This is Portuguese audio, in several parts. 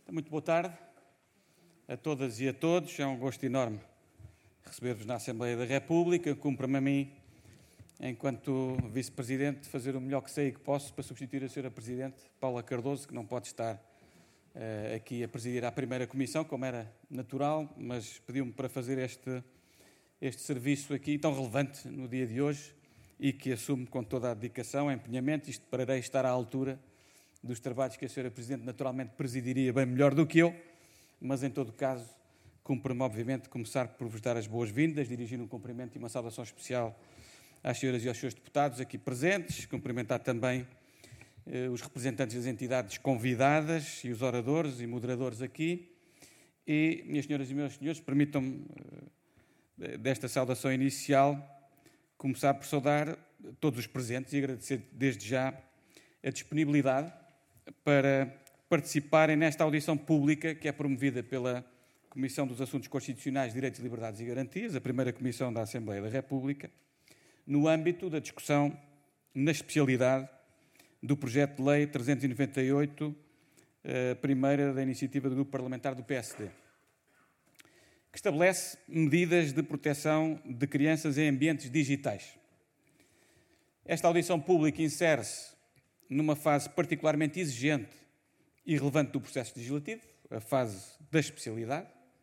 Muito boa tarde a todas e a todos. É um gosto enorme receber-vos na Assembleia da República. Cumpre-me a mim, enquanto Vice-Presidente, fazer o melhor que sei e que posso para substituir a Sra. Presidente, Paula Cardoso, que não pode estar aqui a presidir a primeira comissão, como era natural, mas pediu-me para fazer este serviço aqui tão relevante no dia de hoje e que assumo com toda a dedicação, empenhamento, isto para estar à altura dos trabalhos que a Sra. Presidente naturalmente presidiria bem melhor do que eu, mas em todo caso cumpre-me obviamente começar por vos dar as boas-vindas, dirigir um cumprimento e uma saudação especial às senhoras e aos senhores deputados aqui presentes, cumprimentar também os representantes das entidades convidadas e os oradores e moderadores aqui. E, minhas senhoras e meus senhores, permitam-me, desta saudação inicial, começar por saudar todos os presentes e agradecer desde já a disponibilidade para participarem nesta audição pública que é promovida pela Comissão dos Assuntos Constitucionais, Direitos, Liberdades e Garantias, a primeira Comissão da Assembleia da República, no âmbito da discussão na especialidade do projeto de lei 398, primeira da iniciativa do Grupo Parlamentar do PSD, que estabelece medidas de proteção de crianças em ambientes digitais. Esta audição pública insere-se numa fase particularmente exigente e relevante do processo legislativo, a fase da especialidade,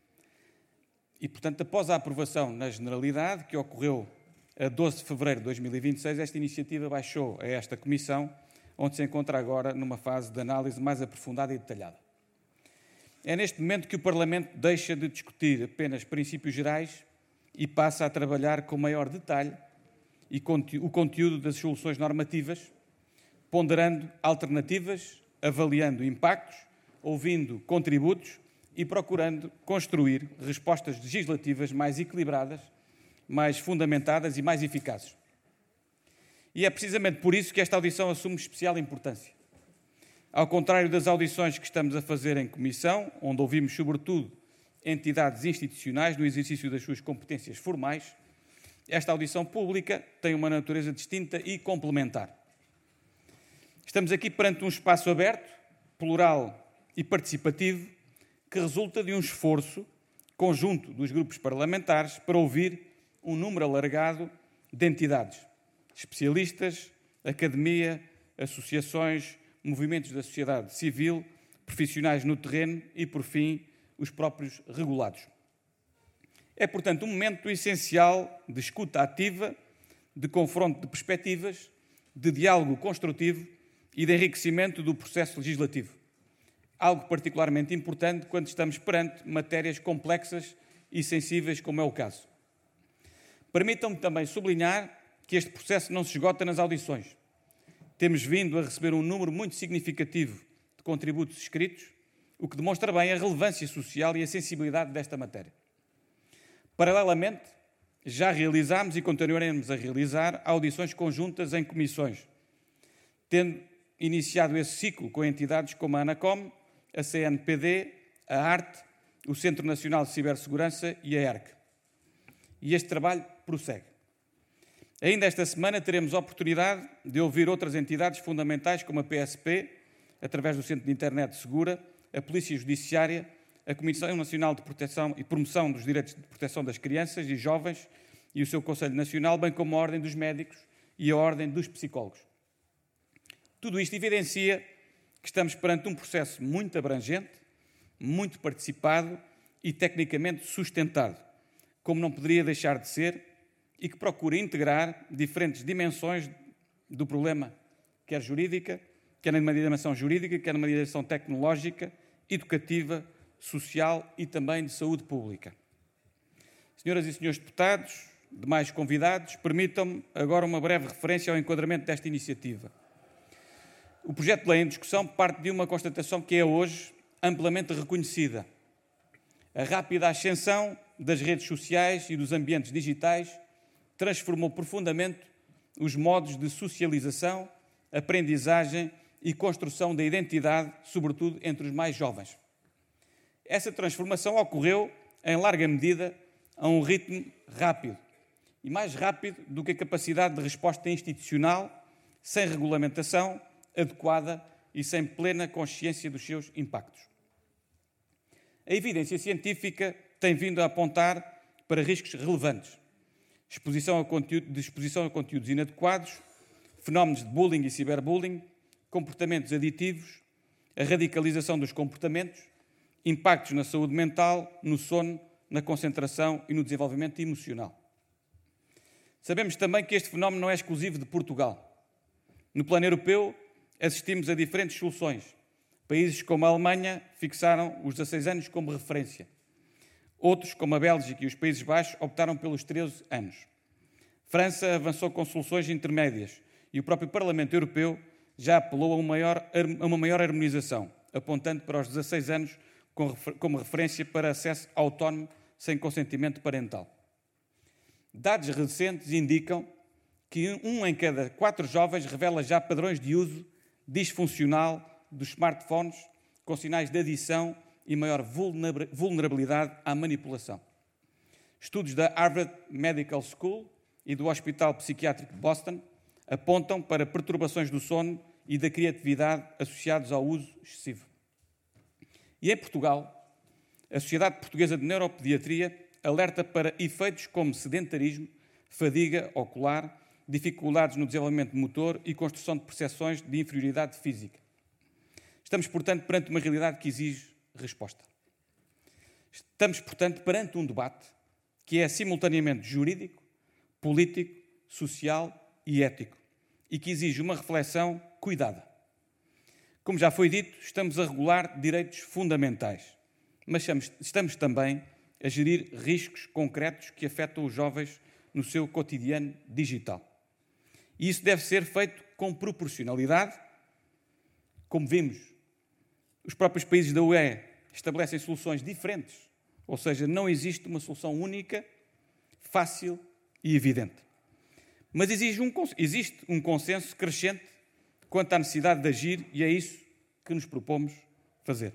e, portanto, após a aprovação na generalidade, que ocorreu a 12 de fevereiro de 2026, esta iniciativa baixou a esta Comissão, onde se encontra agora numa fase de análise mais aprofundada e detalhada. É neste momento que o Parlamento deixa de discutir apenas princípios gerais e passa a trabalhar com maior detalhe e o conteúdo das soluções normativas, ponderando alternativas, avaliando impactos, ouvindo contributos e procurando construir respostas legislativas mais equilibradas, mais fundamentadas e mais eficazes. E é precisamente por isso que esta audição assume especial importância. Ao contrário das audições que estamos a fazer em comissão, onde ouvimos sobretudo entidades institucionais no exercício das suas competências formais, esta audição pública tem uma natureza distinta e complementar. Estamos aqui perante um espaço aberto, plural e participativo, que resulta de um esforço conjunto dos grupos parlamentares para ouvir um número alargado de entidades, especialistas, academia, associações, movimentos da sociedade civil, profissionais no terreno e, por fim, os próprios regulados. É, portanto, um momento essencial de escuta ativa, de confronto de perspectivas, de diálogo construtivo e de enriquecimento do processo legislativo. Algo particularmente importante quando estamos perante matérias complexas e sensíveis, como é o caso. Permitam-me também sublinhar que este processo não se esgota nas audições. Temos vindo a receber um número muito significativo de contributos escritos, o que demonstra bem a relevância social e a sensibilidade desta matéria. Paralelamente, já realizámos e continuaremos a realizar audições conjuntas em comissões, tendo iniciado esse ciclo com entidades como a ANACOM, a CNPD, a ARTE, o Centro Nacional de Cibersegurança e a ERC. E este trabalho prossegue. Ainda esta semana teremos a oportunidade de ouvir outras entidades fundamentais como a PSP, através do Centro de Internet Segura, a Polícia Judiciária, a Comissão Nacional de Proteção e Promoção dos Direitos de Proteção das Crianças e Jovens e o seu Conselho Nacional, bem como a Ordem dos Médicos e a Ordem dos Psicólogos. Tudo isto evidencia que estamos perante um processo muito abrangente, muito participado e tecnicamente sustentado, como não poderia deixar de ser, e que procura integrar diferentes dimensões do problema, quer jurídica, quer numa dimensão jurídica, quer numa dimensão tecnológica, educativa, social e também de saúde pública. Senhoras e senhores deputados, demais convidados, permitam-me agora uma breve referência ao enquadramento desta iniciativa. O projeto de lei em discussão parte de uma constatação que é hoje amplamente reconhecida. A rápida ascensão das redes sociais e dos ambientes digitais transformou profundamente os modos de socialização, aprendizagem e construção da identidade, sobretudo entre os mais jovens. Essa transformação ocorreu, em larga medida, a um ritmo rápido, e mais rápido do que a capacidade de resposta institucional, sem regulamentação adequada e sem plena consciência dos seus impactos. A evidência científica tem vindo a apontar para riscos relevantes. Exposição a conteúdos inadequados, fenómenos de bullying e ciberbullying, comportamentos aditivos, a radicalização dos comportamentos, impactos na saúde mental, no sono, na concentração e no desenvolvimento emocional. Sabemos também que este fenómeno não é exclusivo de Portugal. No plano europeu, assistimos a diferentes soluções. Países como a Alemanha fixaram os 16 anos como referência. Outros, como a Bélgica e os Países Baixos, optaram pelos 13 anos. França avançou com soluções intermédias e o próprio Parlamento Europeu já apelou a uma maior harmonização, apontando para os 16 anos como referência para acesso autónomo sem consentimento parental. Dados recentes indicam que 1 em cada 4 jovens revela já padrões de uso disfuncional dos smartphones, com sinais de adição e maior vulnerabilidade à manipulação. Estudos da Harvard Medical School e do Hospital Psiquiátrico de Boston apontam para perturbações do sono e da criatividade associados ao uso excessivo. E em Portugal, a Sociedade Portuguesa de Neuropediatria alerta para efeitos como sedentarismo, fadiga ocular, dificuldades no desenvolvimento motor e construção de percepções de inferioridade física. Estamos, portanto, perante uma realidade que exige resposta. Estamos, portanto, perante um debate que é simultaneamente jurídico, político, social e ético e que exige uma reflexão cuidada. Como já foi dito, estamos a regular direitos fundamentais, mas estamos também a gerir riscos concretos que afetam os jovens no seu cotidiano digital. E isso deve ser feito com proporcionalidade. Como vimos, os próprios países da UE estabelecem soluções diferentes, ou seja, não existe uma solução única, fácil e evidente. Mas existe um consenso crescente quanto à necessidade de agir e é isso que nos propomos fazer.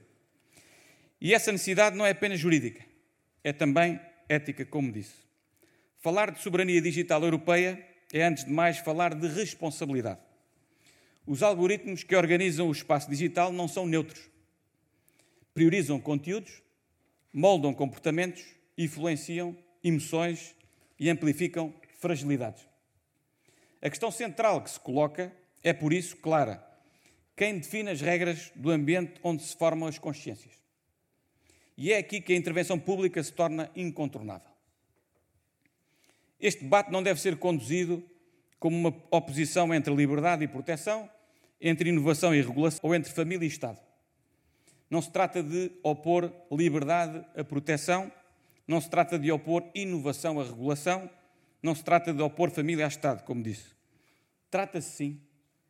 E essa necessidade não é apenas jurídica, é também ética, como disse. Falar de soberania digital europeia é, antes de mais, falar de responsabilidade. Os algoritmos que organizam o espaço digital não são neutros. Priorizam conteúdos, moldam comportamentos, influenciam emoções e amplificam fragilidades. A questão central que se coloca é, por isso, clara. Quem define as regras do ambiente onde se formam as consciências? E é aqui que a intervenção pública se torna incontornável. Este debate não deve ser conduzido como uma oposição entre liberdade e proteção, entre inovação e regulação ou entre família e Estado. Não se trata de opor liberdade à proteção, não se trata de opor inovação à regulação, não se trata de opor família a Estado, como disse. Trata-se, sim,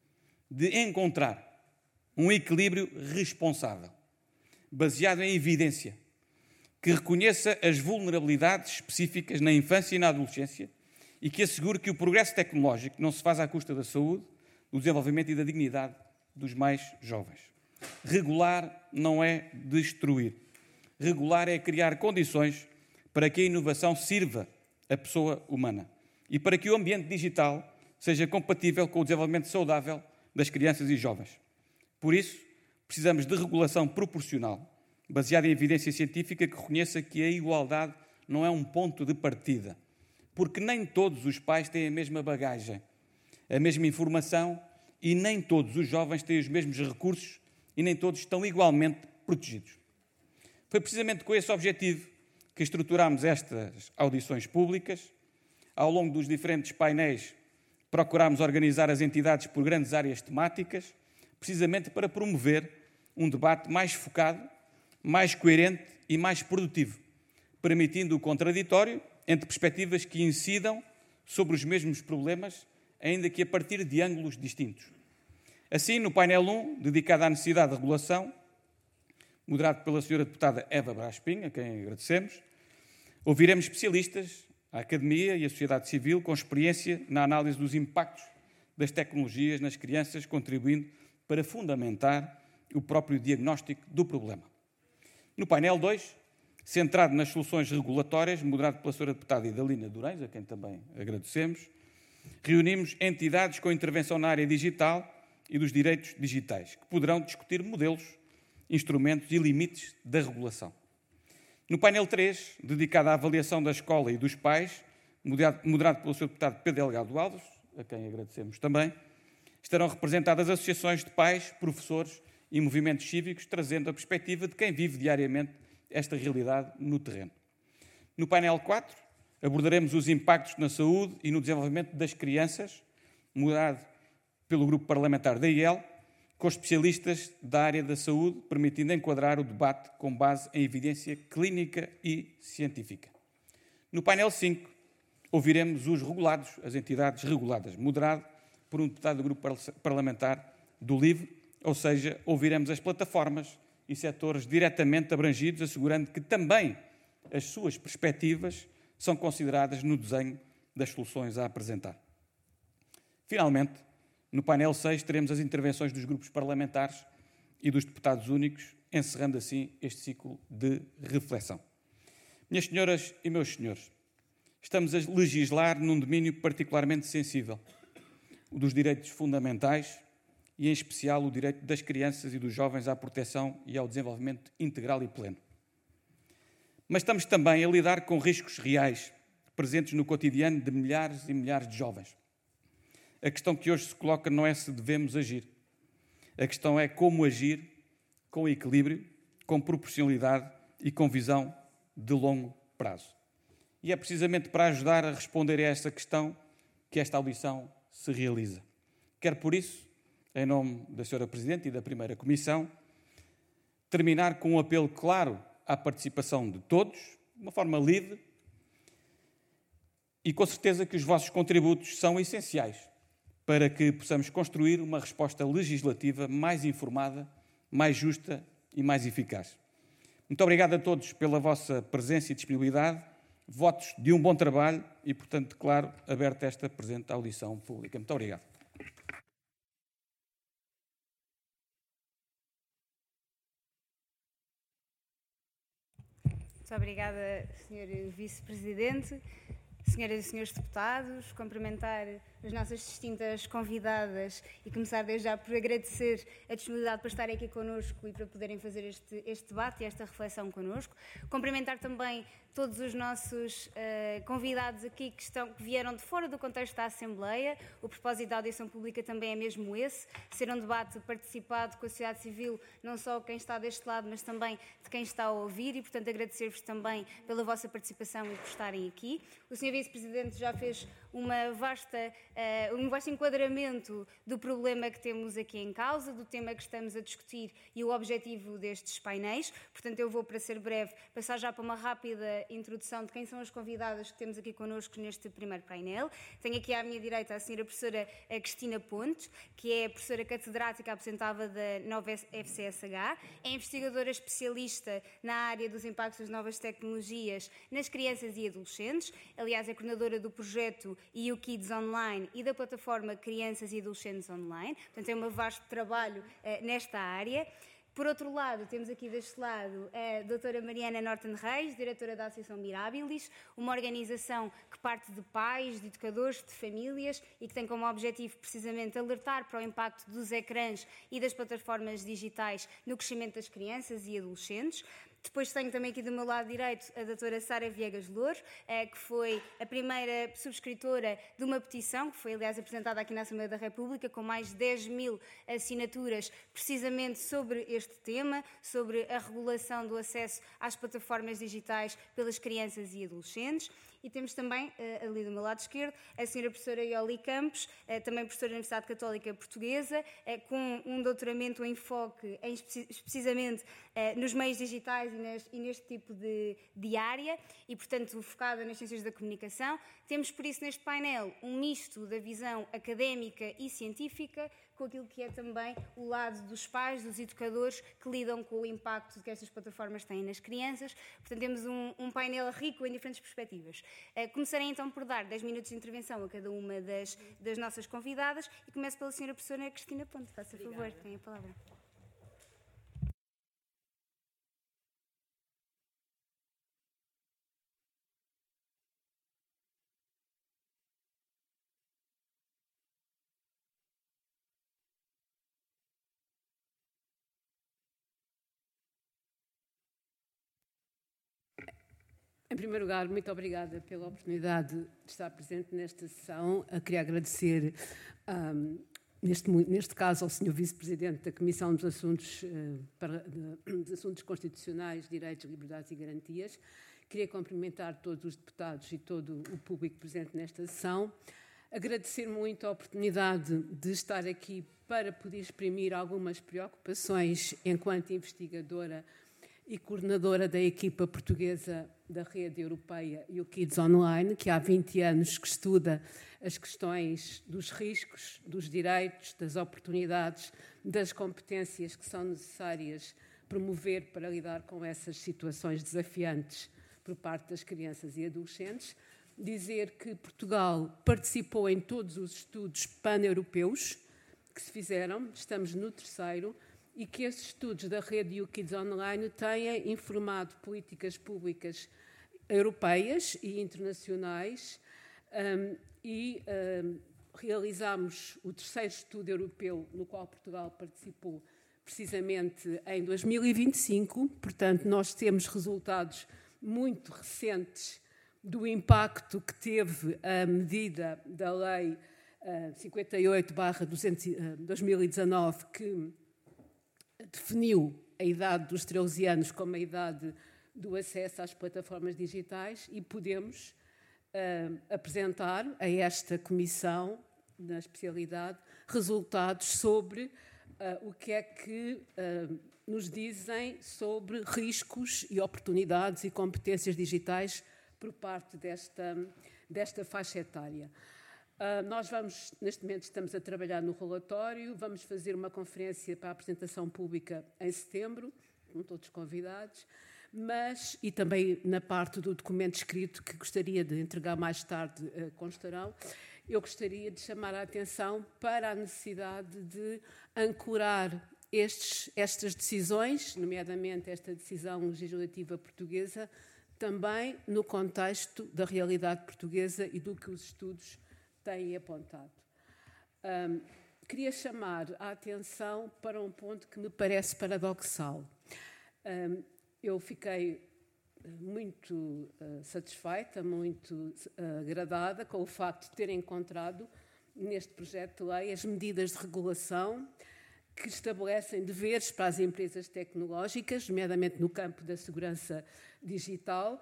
de encontrar um equilíbrio responsável, baseado em evidência, que reconheça as vulnerabilidades específicas na infância e na adolescência e que assegure que o progresso tecnológico não se faz à custa da saúde, do desenvolvimento e da dignidade dos mais jovens. Regular não é destruir. Regular é criar condições para que a inovação sirva a pessoa humana e para que o ambiente digital seja compatível com o desenvolvimento saudável das crianças e jovens. Por isso, precisamos de regulação proporcional, baseada em evidência científica que reconheça que a igualdade não é um ponto de partida, porque nem todos os pais têm a mesma bagagem, a mesma informação e nem todos os jovens têm os mesmos recursos e nem todos estão igualmente protegidos. Foi precisamente com esse objetivo que estruturámos estas audições públicas. Ao longo dos diferentes painéis, procurámos organizar as entidades por grandes áreas temáticas, precisamente para promover um debate mais focado, mais coerente e mais produtivo, permitindo o contraditório entre perspectivas que incidam sobre os mesmos problemas, ainda que a partir de ângulos distintos. Assim, no painel 1, dedicado à necessidade de regulação, moderado pela Sra. Deputada Eva Brás Pinho, a quem agradecemos, ouviremos especialistas, a academia e a sociedade civil, com experiência na análise dos impactos das tecnologias nas crianças, contribuindo para fundamentar o próprio diagnóstico do problema. No painel 2, centrado nas soluções regulatórias, moderado pela Sra. Deputada Idalina Durães, a quem também agradecemos, reunimos entidades com intervenção na área digital e dos direitos digitais, que poderão discutir modelos, instrumentos e limites da regulação. No painel 3, dedicado à avaliação da escola e dos pais, moderado pelo Sr. Deputado Pedro Delgado Alves, a quem agradecemos também, estarão representadas associações de pais, professores e movimentos cívicos, trazendo a perspectiva de quem vive diariamente esta realidade no terreno. No painel 4, abordaremos os impactos na saúde e no desenvolvimento das crianças, moderado pelo grupo parlamentar da IEL, com especialistas da área da saúde, permitindo enquadrar o debate com base em evidência clínica e científica. No painel 5, ouviremos os regulados, as entidades reguladas, moderado por um deputado do grupo parlamentar do LIVRE, ou seja, ouviremos as plataformas e setores diretamente abrangidos, assegurando que também as suas perspectivas são consideradas no desenho das soluções a apresentar. Finalmente, no painel 6, teremos as intervenções dos grupos parlamentares e dos deputados únicos, encerrando assim este ciclo de reflexão. Minhas senhoras e meus senhores, estamos a legislar num domínio particularmente sensível, o dos direitos fundamentais e, em especial, o direito das crianças e dos jovens à proteção e ao desenvolvimento integral e pleno. Mas estamos também a lidar com riscos reais, presentes no cotidiano de milhares e milhares de jovens. A questão que hoje se coloca não é se devemos agir. A questão é como agir com equilíbrio, com proporcionalidade e com visão de longo prazo. E é precisamente para ajudar a responder a esta questão que esta audição se realiza. Quero, por isso, em nome da Sra. Presidente e da Primeira Comissão, terminar com um apelo claro à participação de todos, de uma forma livre, e com certeza que os vossos contributos são essenciais para que possamos construir uma resposta legislativa mais informada, mais justa e mais eficaz. Muito obrigado a todos pela vossa presença e disponibilidade. Votos de um bom trabalho e, portanto, declaro aberta esta presente audição pública. Muito obrigado. Muito obrigada, Sr. Vice-Presidente. Senhoras e senhores deputados, cumprimentar as nossas distintas convidadas e começar desde já por agradecer a disponibilidade para estarem aqui connosco e para poderem fazer este debate e esta reflexão connosco. Cumprimentar também todos os nossos convidados aqui que vieram de fora do contexto da Assembleia. O propósito da audição pública também é mesmo esse, ser um debate participado com a sociedade civil, não só quem está deste lado, mas também de quem está a ouvir e, portanto, agradecer-vos também pela vossa participação e por estarem aqui. O Sr. Vice-Presidente já fez um vasto enquadramento do problema que temos aqui em causa, do tema que estamos a discutir e o objetivo destes painéis. Portanto, eu vou, para ser breve, passar já para uma rápida introdução de quem são as convidadas que temos aqui connosco neste primeiro painel. Tenho aqui à minha direita a Sra. Professora Cristina Pontes, que é professora catedrática aposentada da nova FCSH, é investigadora especialista na área dos impactos das novas tecnologias nas crianças e adolescentes. Aliás, é coordenadora do projeto EU Kids Online e da plataforma Crianças e Adolescentes Online. Portanto, tem um vasto trabalho nesta área. Por outro lado, temos aqui deste lado a doutora Mariana Norton Reis, diretora da Associação Mirabilis, uma organização que parte de pais, de educadores, de famílias e que tem como objetivo precisamente alertar para o impacto dos ecrãs e das plataformas digitais no crescimento das crianças e adolescentes. Depois tenho também aqui do meu lado direito a doutora Sara Viegas Louro, que foi a primeira subscritora de uma petição, que foi aliás apresentada aqui na Assembleia da República, com mais de 10.000 assinaturas, precisamente sobre este tema, sobre a regulação do acesso às plataformas digitais pelas crianças e adolescentes. E temos também, ali do meu lado esquerdo, a senhora professora Ioli Campos, também professora da Universidade Católica Portuguesa, com um doutoramento em enfoque precisamente nos meios digitais e neste tipo de área e, portanto, focada nas ciências da comunicação. Temos, por isso, neste painel, um misto da visão académica e científica, com aquilo que é também o lado dos pais, dos educadores, que lidam com o impacto que estas plataformas têm nas crianças. Portanto, temos um painel rico em diferentes perspectivas. Começarei então por dar 10 minutos de intervenção a cada uma das nossas convidadas e começo pela senhora professora Cristina Ponte. Faça favor, tem a palavra. Em primeiro lugar, muito obrigada pela oportunidade de estar presente nesta sessão. Queria agradecer, neste caso, ao Sr. Vice-Presidente da Comissão dos Assuntos Constitucionais, Direitos, Liberdades e Garantias. Queria cumprimentar todos os deputados e todo o público presente nesta sessão. Agradecer muito a oportunidade de estar aqui para poder exprimir algumas preocupações enquanto investigadora e coordenadora da equipa portuguesa da rede europeia YouKids Online, que há 20 anos que estuda as questões dos riscos, dos direitos, das oportunidades, das competências que são necessárias promover para lidar com essas situações desafiantes por parte das crianças e adolescentes. Dizer que Portugal participou em todos os estudos pan-europeus que se fizeram, estamos no 3º, e que esses estudos da rede YouKids Online têm informado políticas públicas europeias e internacionais realizámos o 3º estudo europeu no qual Portugal participou precisamente em 2025, portanto nós temos resultados muito recentes do impacto que teve a medida da Lei 58/2019, que definiu a idade dos 13 anos como a idade do acesso às plataformas digitais, e podemos apresentar a esta comissão, na especialidade, resultados sobre o que é que nos dizem sobre riscos e oportunidades e competências digitais por parte desta faixa etária. Nós neste momento estamos a trabalhar no relatório, vamos fazer uma conferência para a apresentação pública em setembro, com todos convidados, e também na parte do documento escrito que gostaria de entregar mais tarde constarão, eu gostaria de chamar a atenção para a necessidade de ancorar estas decisões, nomeadamente esta decisão legislativa portuguesa, também no contexto da realidade portuguesa e do que os estudos têm apontado. Queria chamar a atenção para um ponto que me parece paradoxal. Eu fiquei muito satisfeita, muito agradada com o facto de ter encontrado neste projeto de lei as medidas de regulação que estabelecem deveres para as empresas tecnológicas, nomeadamente no campo da segurança digital,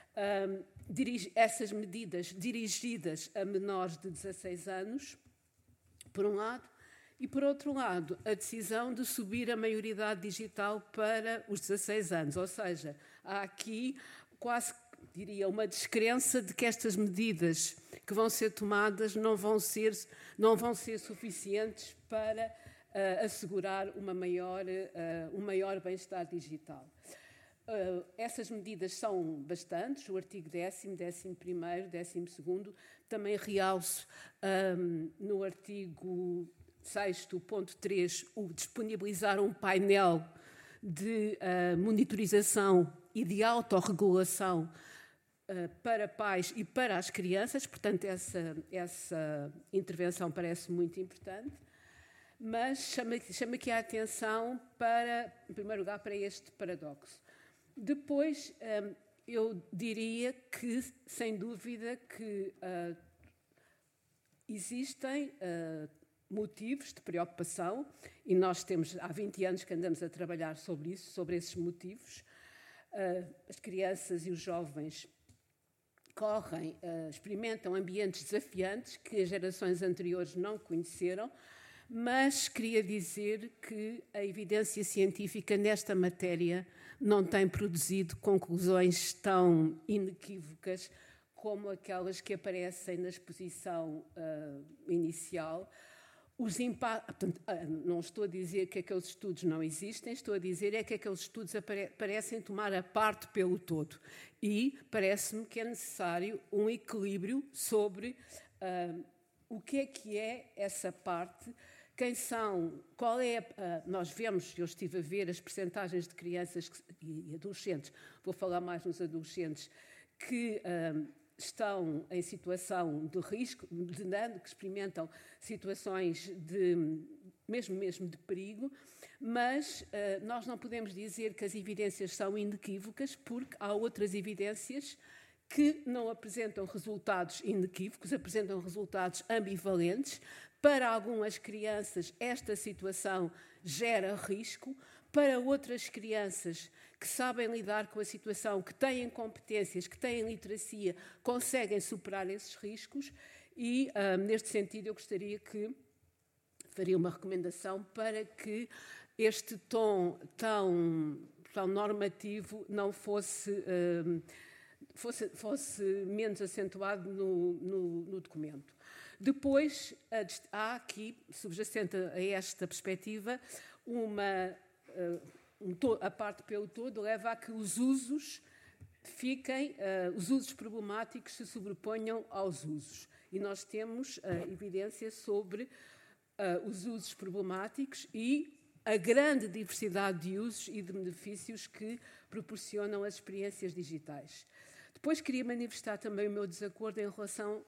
essas medidas dirigidas a menores de 16 anos, por um lado, e, por outro lado, a decisão de subir a maioridade digital para os 16 anos. Ou seja, há aqui quase, diria, uma descrença de que estas medidas que vão ser tomadas não vão ser suficientes para assegurar um maior bem-estar digital. Essas medidas são bastantes, o artigo 10º, 11º, 12º, também realço no artigo 6º.3 o disponibilizar um painel de monitorização e de autorregulação para pais e para as crianças, portanto essa intervenção parece muito importante, mas chama aqui a atenção em primeiro lugar, para este paradoxo. Depois, eu diria que, sem dúvida, que existem motivos de preocupação, e nós temos há 20 anos que andamos a trabalhar sobre isso, sobre esses motivos. As crianças e os jovens experimentam ambientes desafiantes que as gerações anteriores não conheceram, mas queria dizer que a evidência científica nesta matéria não tem produzido conclusões tão inequívocas como aquelas que aparecem na exposição inicial. Portanto, não estou a dizer que aqueles estudos não existem, estou a dizer que aqueles estudos parecem tomar a parte pelo todo. E parece-me que é necessário um equilíbrio sobre o que é essa parte, quem são, qual é... nós vemos, eu estive a ver as percentagens de crianças e adolescentes, vou falar mais nos adolescentes, que estão em situação de risco, de dano, que experimentam situações mesmo de perigo, mas nós não podemos dizer que as evidências são inequívocas, porque há outras evidências que não apresentam resultados inequívocos, apresentam resultados ambivalentes. Para algumas crianças, esta situação gera risco. Para outras crianças que sabem lidar com a situação, que têm competências, que têm literacia, conseguem superar esses riscos. E, neste sentido, eu gostaria que faria uma recomendação para que este tom tão normativo não fosse menos acentuado no documento. Depois, há aqui, subjacente a esta perspectiva, a parte pelo todo leva a que os usos os usos problemáticos se sobreponham aos usos. E nós temos evidência sobre os usos problemáticos e a grande diversidade de usos e de benefícios que proporcionam as experiências digitais. Depois queria manifestar também o meu desacordo em relação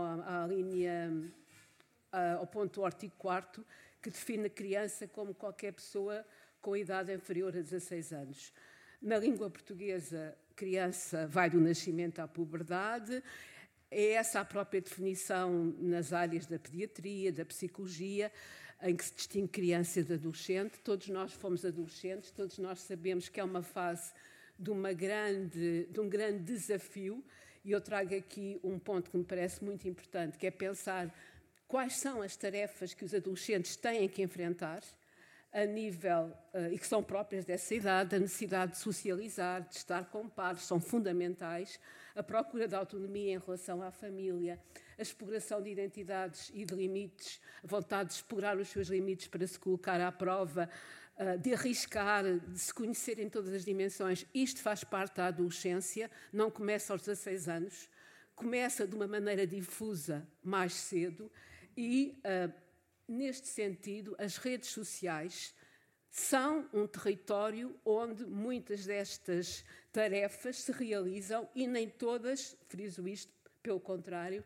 ao ponto do artigo 4º, que define a criança como qualquer pessoa com idade inferior a 16 anos. Na língua portuguesa, criança vai do nascimento à puberdade. É essa a própria definição nas áreas da pediatria, da psicologia, em que se distingue criança de adolescente. Todos nós fomos adolescentes, todos nós sabemos que é uma fase de um grande desafio, e eu trago aqui um ponto que me parece muito importante, que é pensar quais são as tarefas que os adolescentes têm que enfrentar a nível, e que são próprias dessa idade, a necessidade de socializar, de estar com pares, são fundamentais, a procura de autonomia em relação à família, a exploração de identidades e de limites, a vontade de explorar os seus limites para se colocar à prova, de arriscar, de se conhecer em todas as dimensões. Isto faz parte da adolescência, não começa aos 16 anos, começa de uma maneira difusa mais cedo e, neste sentido, as redes sociais são um território onde muitas destas tarefas se realizam e nem todas, friso isto, pelo contrário,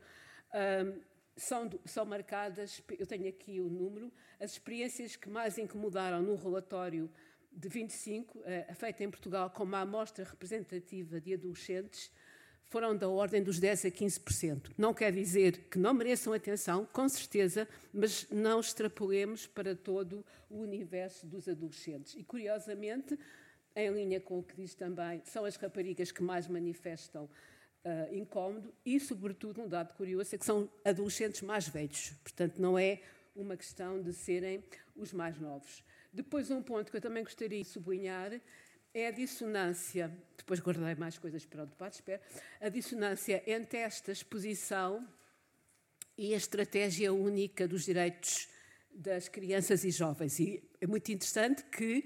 são marcadas, eu tenho aqui o número, as experiências que mais incomodaram no relatório de 25, feito em Portugal com uma amostra representativa de adolescentes, foram da ordem dos 10% a 15%. Não quer dizer que não mereçam atenção, com certeza, mas não extrapolemos para todo o universo dos adolescentes. E, curiosamente, em linha com o que diz também, são as raparigas que mais manifestam incómodo e, sobretudo, um dado curioso é que são adolescentes mais velhos. Portanto, não é uma questão de serem os mais novos. Depois, um ponto que eu também gostaria de sublinhar é a dissonância, depois guardei mais coisas para o debate, espero, a dissonância entre esta exposição e a estratégia única dos direitos das crianças e jovens. E é muito interessante que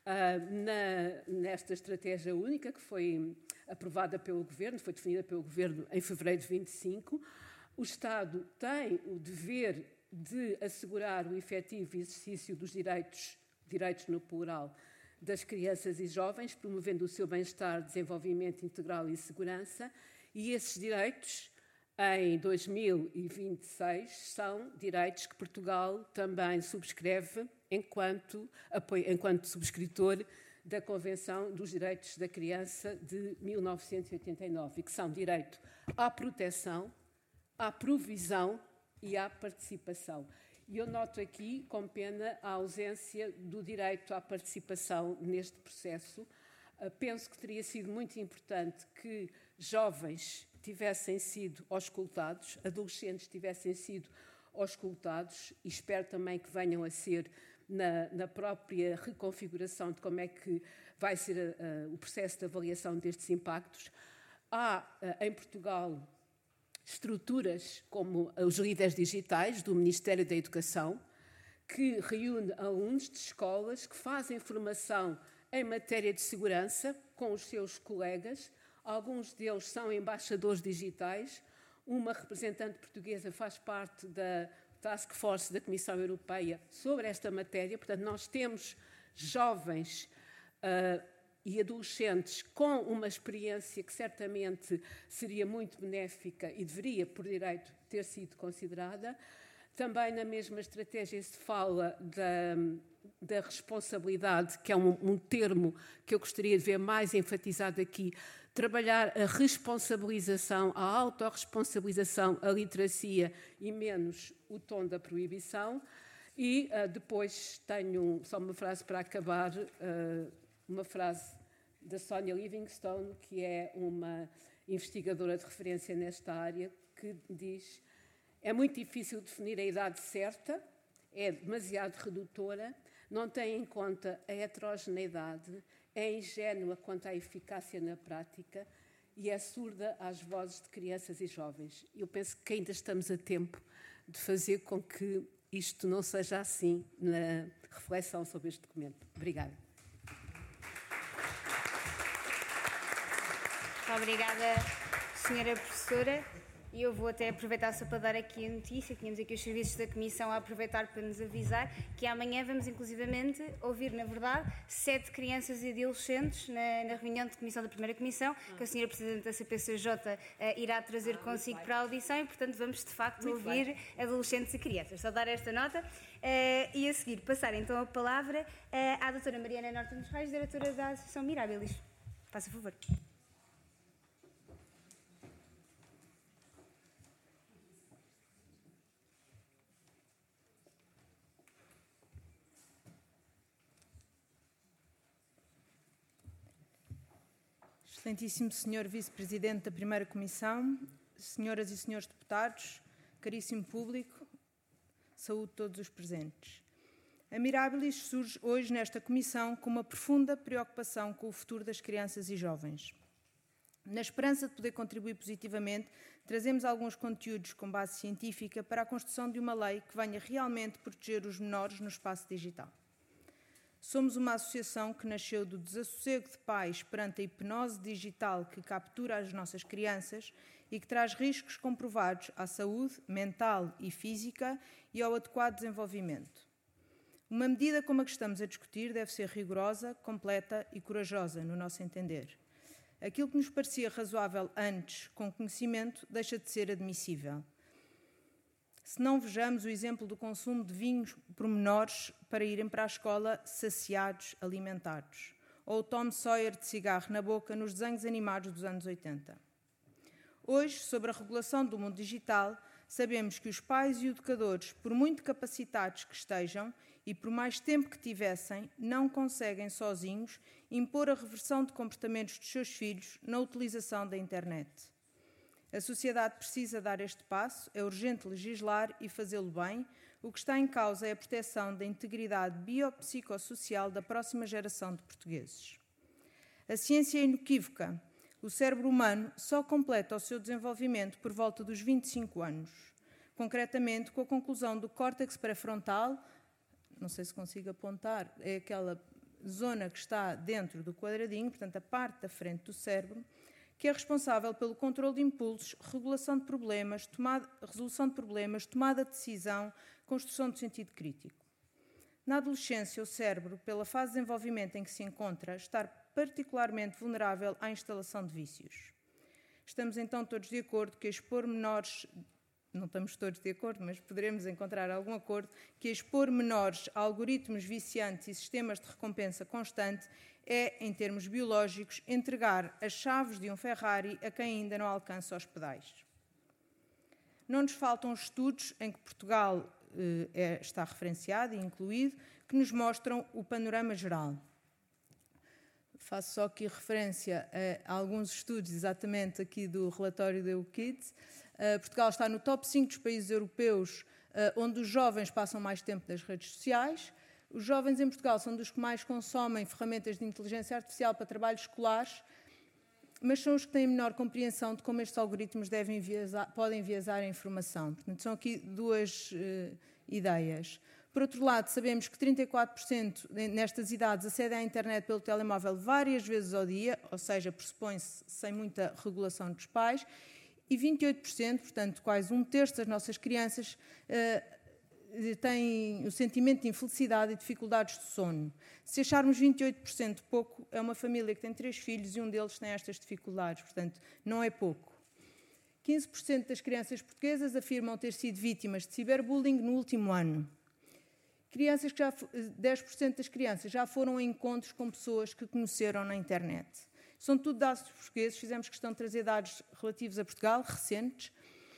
nesta estratégia única, que foi aprovada pelo Governo, foi definida pelo Governo em fevereiro de 25, o Estado tem o dever de assegurar o efetivo exercício dos direitos no plural, das crianças e jovens, promovendo o seu bem-estar, desenvolvimento integral e segurança, e esses direitos, em 2026, são direitos que Portugal também subscreve enquanto subscritor da Convenção dos Direitos da Criança de 1989, e que são direito à proteção, à provisão e à participação. E eu noto aqui, com pena, a ausência do direito à participação neste processo. Penso que teria sido muito importante que jovens tivessem sido auscultados, adolescentes tivessem sido auscultados, e espero também que venham a ser na própria reconfiguração de como é que vai ser o processo de avaliação destes impactos. Há, em Portugal, estruturas como os líderes digitais do Ministério da Educação, que reúne alunos de escolas que fazem formação em matéria de segurança com os seus colegas. Alguns deles são embaixadores digitais. Uma representante portuguesa faz parte da Task Force da Comissão Europeia sobre esta matéria. Portanto, nós temos jovens e adolescentes com uma experiência que certamente seria muito benéfica e deveria, por direito, ter sido considerada. Também na mesma estratégia se fala da responsabilidade, que é um termo que eu gostaria de ver mais enfatizado aqui, trabalhar a responsabilização, a autorresponsabilização, a literacia e menos o tom da proibição. E depois tenho só uma frase para acabar, uma frase da Sonia Livingstone, que é uma investigadora de referência nesta área, que diz: é muito difícil definir a idade certa, é demasiado redutora, não tem em conta a heterogeneidade, é ingênua quanto à eficácia na prática e é surda às vozes de crianças e jovens. Eu penso que ainda estamos a tempo de fazer com que isto não seja assim na reflexão sobre este documento. Obrigada. Obrigada, Sra. Professora. E eu vou até aproveitar só para dar aqui a notícia. Tínhamos aqui os serviços da Comissão a aproveitar para nos avisar que amanhã vamos inclusivamente ouvir, na verdade, 7 crianças e adolescentes na reunião de Comissão da Primeira Comissão, que a Sra. Presidente da CPCJ irá trazer consigo para a audição e, portanto, vamos de facto ouvir adolescentes e crianças. Só dar esta nota e a seguir passar então a palavra à doutora Mariana Norton dos Reis, diretora da Associação Mirabilis. Faça favor. Excelentíssimo Sr. Vice-Presidente da Primeira Comissão, senhoras e senhores deputados, caríssimo público, saúde todos os presentes. A Mirabilis surge hoje nesta Comissão com uma profunda preocupação com o futuro das crianças e jovens. Na esperança de poder contribuir positivamente, trazemos alguns conteúdos com base científica para a construção de uma lei que venha realmente proteger os menores no espaço digital. Somos uma associação que nasceu do desassossego de pais perante a hipnose digital que captura as nossas crianças e que traz riscos comprovados à saúde mental e física e ao adequado desenvolvimento. Uma medida como a que estamos a discutir deve ser rigorosa, completa e corajosa, no nosso entender. Aquilo que nos parecia razoável antes, com conhecimento, deixa de ser admissível. Se não vejamos o exemplo do consumo de vinhos por menores para irem para a escola saciados, alimentados, ou o Tom Sawyer de cigarro na boca nos desenhos animados dos anos 80. Hoje, sobre a regulação do mundo digital, sabemos que os pais e educadores, por muito capacitados que estejam e por mais tempo que tivessem, não conseguem sozinhos impor a reversão de comportamentos dos seus filhos na utilização da internet. A sociedade precisa dar este passo, é urgente legislar e fazê-lo bem. O que está em causa é a proteção da integridade biopsicossocial da próxima geração de portugueses. A ciência é inequívoca. O cérebro humano só completa o seu desenvolvimento por volta dos 25 anos. Concretamente, com a conclusão do córtex pré-frontal, não sei se consigo apontar, é aquela zona que está dentro do quadradinho, portanto, a parte da frente do cérebro, que é responsável pelo controle de impulsos, regulação de problemas, resolução de problemas, tomada de decisão, construção de sentido crítico. Na adolescência, o cérebro, pela fase de desenvolvimento em que se encontra, está particularmente vulnerável à instalação de vícios. Estamos então todos de acordo que expor menores, não estamos todos de acordo, mas poderemos encontrar algum acordo, que expor menores a algoritmos viciantes e sistemas de recompensa constante é, em termos biológicos, entregar as chaves de um Ferrari a quem ainda não alcança os pedais. Não nos faltam estudos em que Portugal está referenciado e incluído, que nos mostram o panorama geral. Faço só aqui referência a alguns estudos, exatamente aqui do relatório da EUKIDS. Portugal está no top 5 dos países europeus onde os jovens passam mais tempo nas redes sociais. Os jovens em Portugal são dos que mais consomem ferramentas de inteligência artificial para trabalhos escolares, mas são os que têm menor compreensão de como estes algoritmos podem enviesar a informação. Portanto, são aqui duas ideias. Por outro lado, sabemos que 34% nestas idades acedem à internet pelo telemóvel várias vezes ao dia, ou seja, pressupõe-se sem muita regulação dos pais, e 28%, portanto, quase 1/3 das nossas crianças têm o sentimento de infelicidade e dificuldades de sono. Se acharmos 28% pouco, é uma família que tem 3 filhos e um deles tem estas dificuldades, portanto, não é pouco. 15% das crianças portuguesas afirmam ter sido vítimas de ciberbullying no último ano. 10% das crianças já foram a encontros com pessoas que conheceram na internet. São tudo dados portugueses, fizemos questão de trazer dados relativos a Portugal, recentes.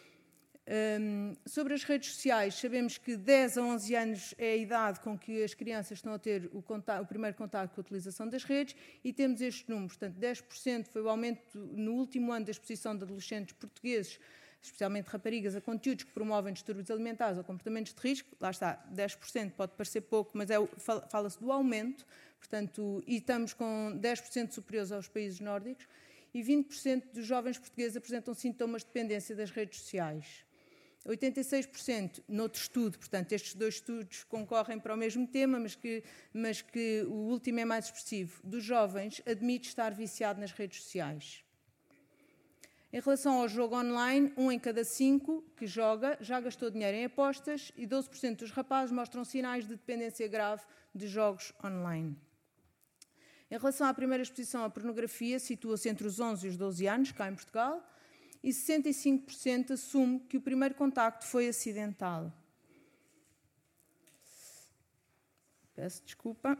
Sobre as redes sociais, sabemos que 10 a 11 anos é a idade com que as crianças estão a ter o primeiro contacto com a utilização das redes e temos este número, portanto 10% foi o aumento no último ano da exposição de adolescentes portugueses, especialmente raparigas, a conteúdos que promovem distúrbios alimentares ou comportamentos de risco. Lá está, 10% pode parecer pouco, mas fala-se do aumento, portanto, e estamos com 10% superiores aos países nórdicos, e 20% dos jovens portugueses apresentam sintomas de dependência das redes sociais. 86% noutro estudo, portanto, estes dois estudos concorrem para o mesmo tema, mas que o último é mais expressivo, dos jovens admite estar viciado nas redes sociais. Em relação ao jogo online, 1 em cada 5 que joga já gastou dinheiro em apostas e 12% dos rapazes mostram sinais de dependência grave de jogos online. Em relação à primeira exposição à pornografia, situa-se entre os 11 e os 12 anos, cá em Portugal, e 65% assume que o primeiro contacto foi acidental. Peço desculpa.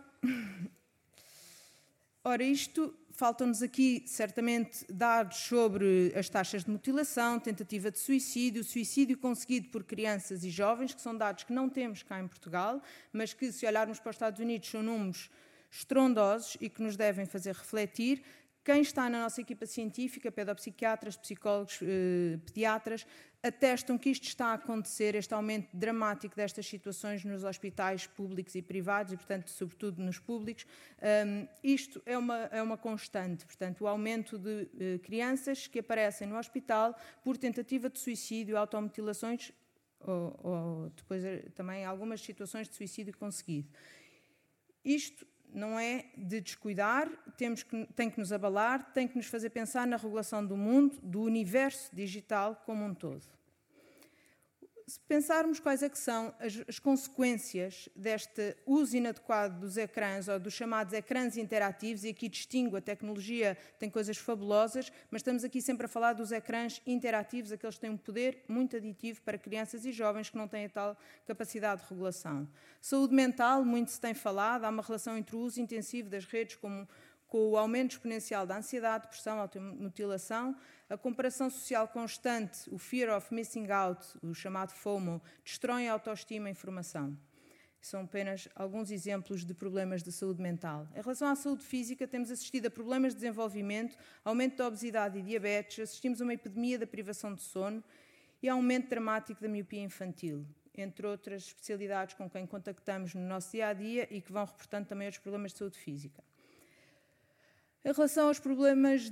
Ora, faltam-nos aqui, certamente, dados sobre as taxas de mutilação, tentativa de suicídio, suicídio conseguido por crianças e jovens, que são dados que não temos cá em Portugal, mas que, se olharmos para os Estados Unidos, são números estrondosos e que nos devem fazer refletir. Quem está na nossa equipa científica, pedopsiquiatras, psicólogos, pediatras, atestam que isto está a acontecer, este aumento dramático destas situações nos hospitais públicos e privados, e, portanto, sobretudo nos públicos. Isto é uma constante, portanto, o aumento de crianças que aparecem no hospital por tentativa de suicídio, automutilações, ou depois também algumas situações de suicídio conseguido. Isto não é de descuidar, tem que nos abalar, tem que nos fazer pensar na regulação do mundo, do universo digital como um todo. Se pensarmos quais é que são as consequências deste uso inadequado dos ecrãs ou dos chamados ecrãs interativos, e aqui distingo, a tecnologia tem coisas fabulosas, mas estamos aqui sempre a falar dos ecrãs interativos, aqueles que têm um poder muito aditivo para crianças e jovens que não têm a tal capacidade de regulação. Saúde mental, muito se tem falado, há uma relação entre o uso intensivo das redes com o aumento exponencial da ansiedade, depressão, automutilação, a comparação social constante, o fear of missing out, o chamado FOMO, destrói a autoestima e a informação. São apenas alguns exemplos de problemas de saúde mental. Em relação à saúde física, temos assistido a problemas de desenvolvimento, aumento da obesidade e diabetes, assistimos a uma epidemia da privação de sono e a aumento dramático da miopia infantil, entre outras especialidades com quem contactamos no nosso dia-a-dia e que vão reportando também outros problemas de saúde física. Em relação aos problemas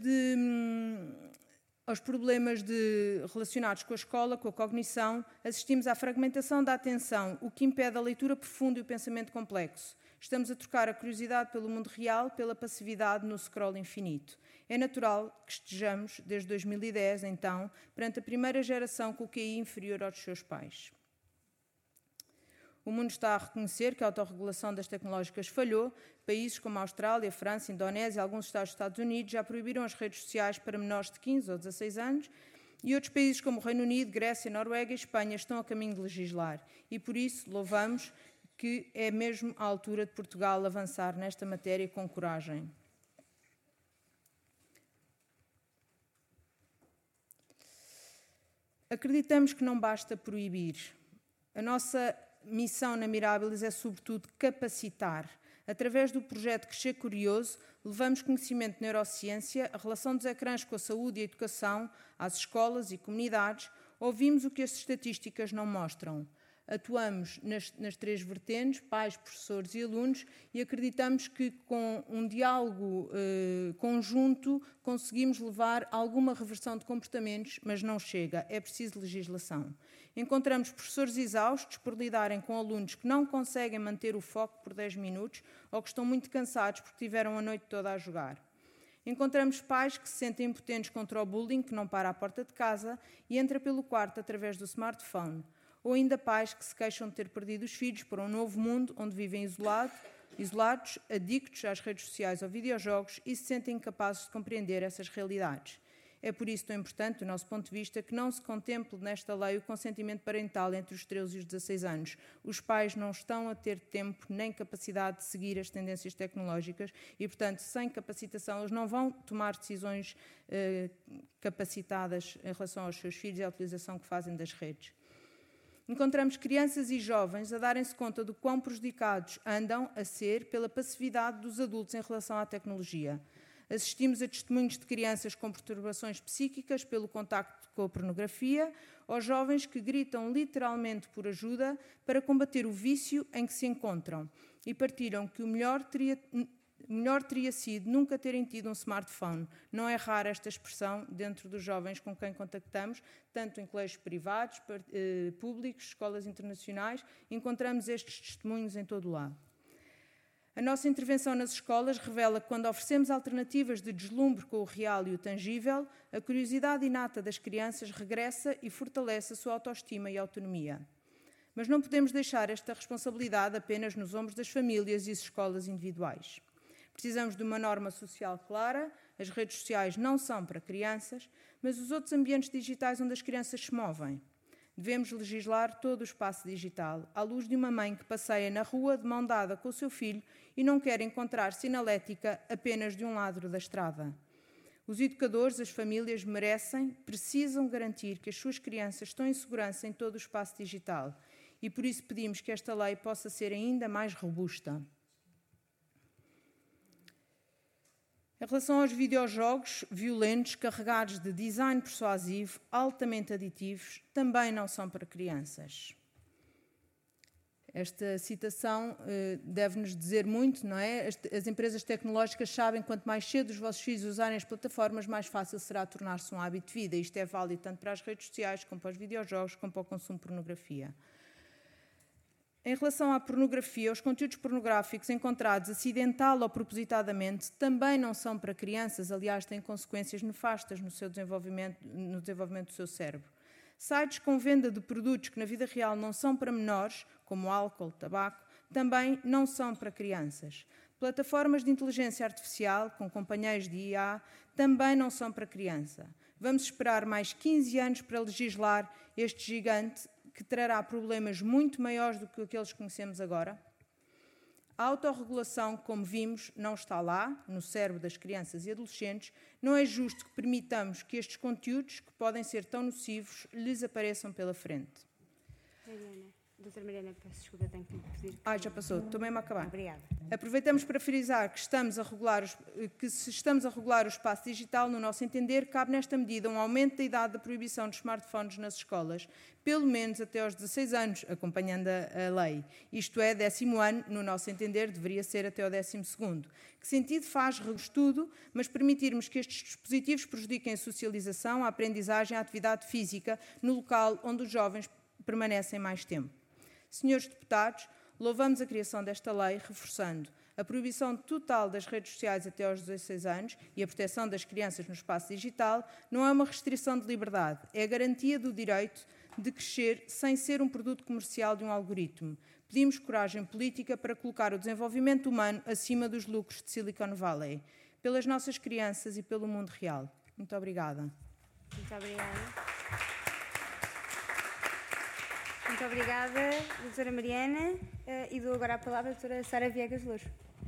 relacionados com a escola, com a cognição, assistimos à fragmentação da atenção, o que impede a leitura profunda e o pensamento complexo. Estamos a trocar a curiosidade pelo mundo real pela passividade no scroll infinito. É natural que estejamos, desde 2010, então, perante a primeira geração com o QI inferior aos seus pais. O mundo está a reconhecer que a autorregulação das tecnológicas falhou. Países como a Austrália, França, Indonésia e alguns estados dos Estados Unidos já proibiram as redes sociais para menores de 15 ou 16 anos e outros países como o Reino Unido, Grécia, Noruega e Espanha estão a caminho de legislar. E por isso louvamos que é mesmo a altura de Portugal avançar nesta matéria com coragem. Acreditamos que não basta proibir. A nossa missão na Mirabilis é, sobretudo, capacitar. Através do projeto Crescer Curioso, levamos conhecimento de neurociência, a relação dos ecrãs com a saúde e a educação, às escolas e comunidades. Ouvimos o que as estatísticas não mostram. Atuamos nas três vertentes, pais, professores e alunos, e acreditamos que com um diálogo conjunto conseguimos levar alguma reversão de comportamentos, mas não chega, é preciso legislação. Encontramos professores exaustos por lidarem com alunos que não conseguem manter o foco por 10 minutos ou que estão muito cansados porque tiveram a noite toda a jogar. Encontramos pais que se sentem impotentes contra o bullying, que não para à porta de casa e entra pelo quarto através do smartphone. Ou ainda pais que se queixam de ter perdido os filhos para um novo mundo onde vivem isolados, adictos às redes sociais ou videojogos e se sentem incapazes de compreender essas realidades. É por isso tão importante, do nosso ponto de vista, que não se contemple nesta lei o consentimento parental entre os 13 e os 16 anos. Os pais não estão a ter tempo nem capacidade de seguir as tendências tecnológicas e, portanto, sem capacitação, eles não vão tomar decisões capacitadas em relação aos seus filhos e à utilização que fazem das redes. Encontramos crianças e jovens a darem-se conta do quão prejudicados andam a ser pela passividade dos adultos em relação à tecnologia. Assistimos a testemunhos de crianças com perturbações psíquicas pelo contacto com a pornografia, ou jovens que gritam literalmente por ajuda para combater o vício em que se encontram e partilham que o melhor teria sido nunca terem tido um smartphone. Não é rara esta expressão dentro dos jovens com quem contactamos, tanto em colégios privados, públicos, escolas internacionais. Encontramos estes testemunhos em todo o lado. A nossa intervenção nas escolas revela que, quando oferecemos alternativas de deslumbre com o real e o tangível, a curiosidade inata das crianças regressa e fortalece a sua autoestima e autonomia. Mas não podemos deixar esta responsabilidade apenas nos ombros das famílias e escolas individuais. Precisamos de uma norma social clara. As redes sociais não são para crianças, mas os outros ambientes digitais onde as crianças se movem. Devemos legislar todo o espaço digital, à luz de uma mãe que passeia na rua de mão dada com o seu filho e não quer encontrar sinalética apenas de um lado da estrada. Os educadores, as famílias precisam garantir que as suas crianças estão em segurança em todo o espaço digital e por isso pedimos que esta lei possa ser ainda mais robusta. Em relação aos videojogos violentos carregados de design persuasivo, altamente aditivos, também não são para crianças. Esta citação deve-nos dizer muito, não é? As empresas tecnológicas sabem que quanto mais cedo os vossos filhos usarem as plataformas, mais fácil será tornar-se um hábito de vida. Isto é válido tanto para as redes sociais, como para os videojogos, como para o consumo de pornografia. Em relação à pornografia, os conteúdos pornográficos encontrados acidental ou propositadamente também não são para crianças, aliás, têm consequências nefastas no desenvolvimento do seu cérebro. Sites com venda de produtos que na vida real não são para menores, como álcool, tabaco, também não são para crianças. Plataformas de inteligência artificial, com companheiros de IA, também não são para criança. Vamos esperar mais 15 anos para legislar este gigante que trará problemas muito maiores do que aqueles que conhecemos agora? A autorregulação, como vimos, não está lá, no cérebro das crianças e adolescentes. Não é justo que permitamos que estes conteúdos, que podem ser tão nocivos, lhes apareçam pela frente. Doutora Mariana, peço desculpa, tenho que lhe pedir. Já passou, estou mesmo a acabar. Obrigada. Aproveitamos para frisar que se estamos a regular o espaço digital, no nosso entender, cabe nesta medida um aumento da idade da proibição de smartphones nas escolas, pelo menos até aos 16 anos, acompanhando a lei. Isto é, 10º ano, no nosso entender, deveria ser até ao 12º. Que sentido faz o estudo, mas permitirmos que estes dispositivos prejudiquem a socialização, a aprendizagem, a atividade física, no local onde os jovens permanecem mais tempo? Senhores deputados, louvamos a criação desta lei, reforçando a proibição total das redes sociais até aos 16 anos e a proteção das crianças no espaço digital. Não é uma restrição de liberdade, é a garantia do direito de crescer sem ser um produto comercial de um algoritmo. Pedimos coragem política para colocar o desenvolvimento humano acima dos lucros de Silicon Valley, pelas nossas crianças e pelo mundo real. Muito obrigada. Muito obrigada. Muito obrigada, doutora Mariana. E dou agora a palavra à doutora Sara Viegas Louros.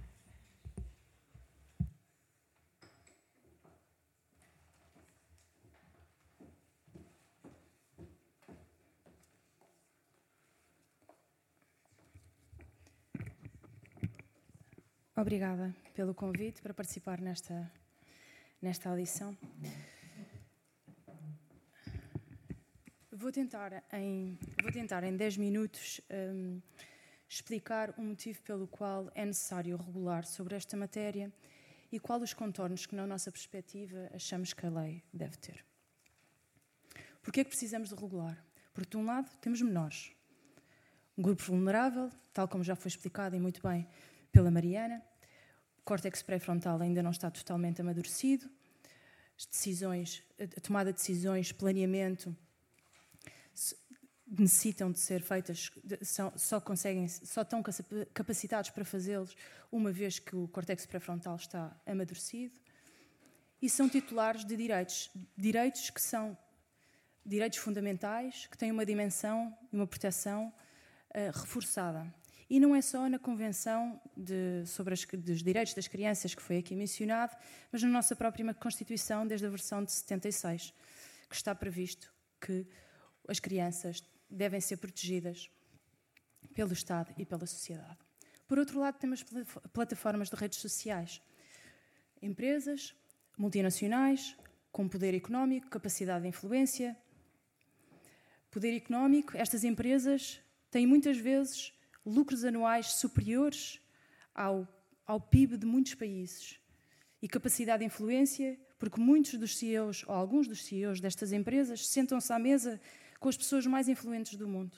Obrigada pelo convite para participar nesta audição. Vou tentar em 10 minutos explicar o motivo pelo qual é necessário regular sobre esta matéria e quais os contornos que, na nossa perspectiva, achamos que a lei deve ter. Porquê é que precisamos de regular? Porque, de um lado, temos menores. Um grupo vulnerável, tal como já foi explicado e muito bem pela Mariana. O córtex pré-frontal ainda não está totalmente amadurecido. A tomada de decisões, planeamento, necessitam de ser feitas, só estão capacitados para fazê-los uma vez que o córtex pré-frontal está amadurecido. e são titulares de direitos que são direitos fundamentais, que têm uma dimensão e uma proteção reforçada. E não é só na Convenção sobre os Direitos das Crianças, que foi aqui mencionado, mas na nossa própria Constituição, desde a versão de 76, que está previsto que as crianças devem ser protegidas pelo Estado e pela sociedade. Por outro lado, temos plataformas de redes sociais. Empresas multinacionais com poder económico, capacidade de influência. Poder económico, estas empresas têm muitas vezes lucros anuais superiores ao PIB de muitos países. E capacidade de influência, porque muitos dos CEOs, ou alguns dos CEOs destas empresas, sentam-se à mesa com as pessoas mais influentes do mundo.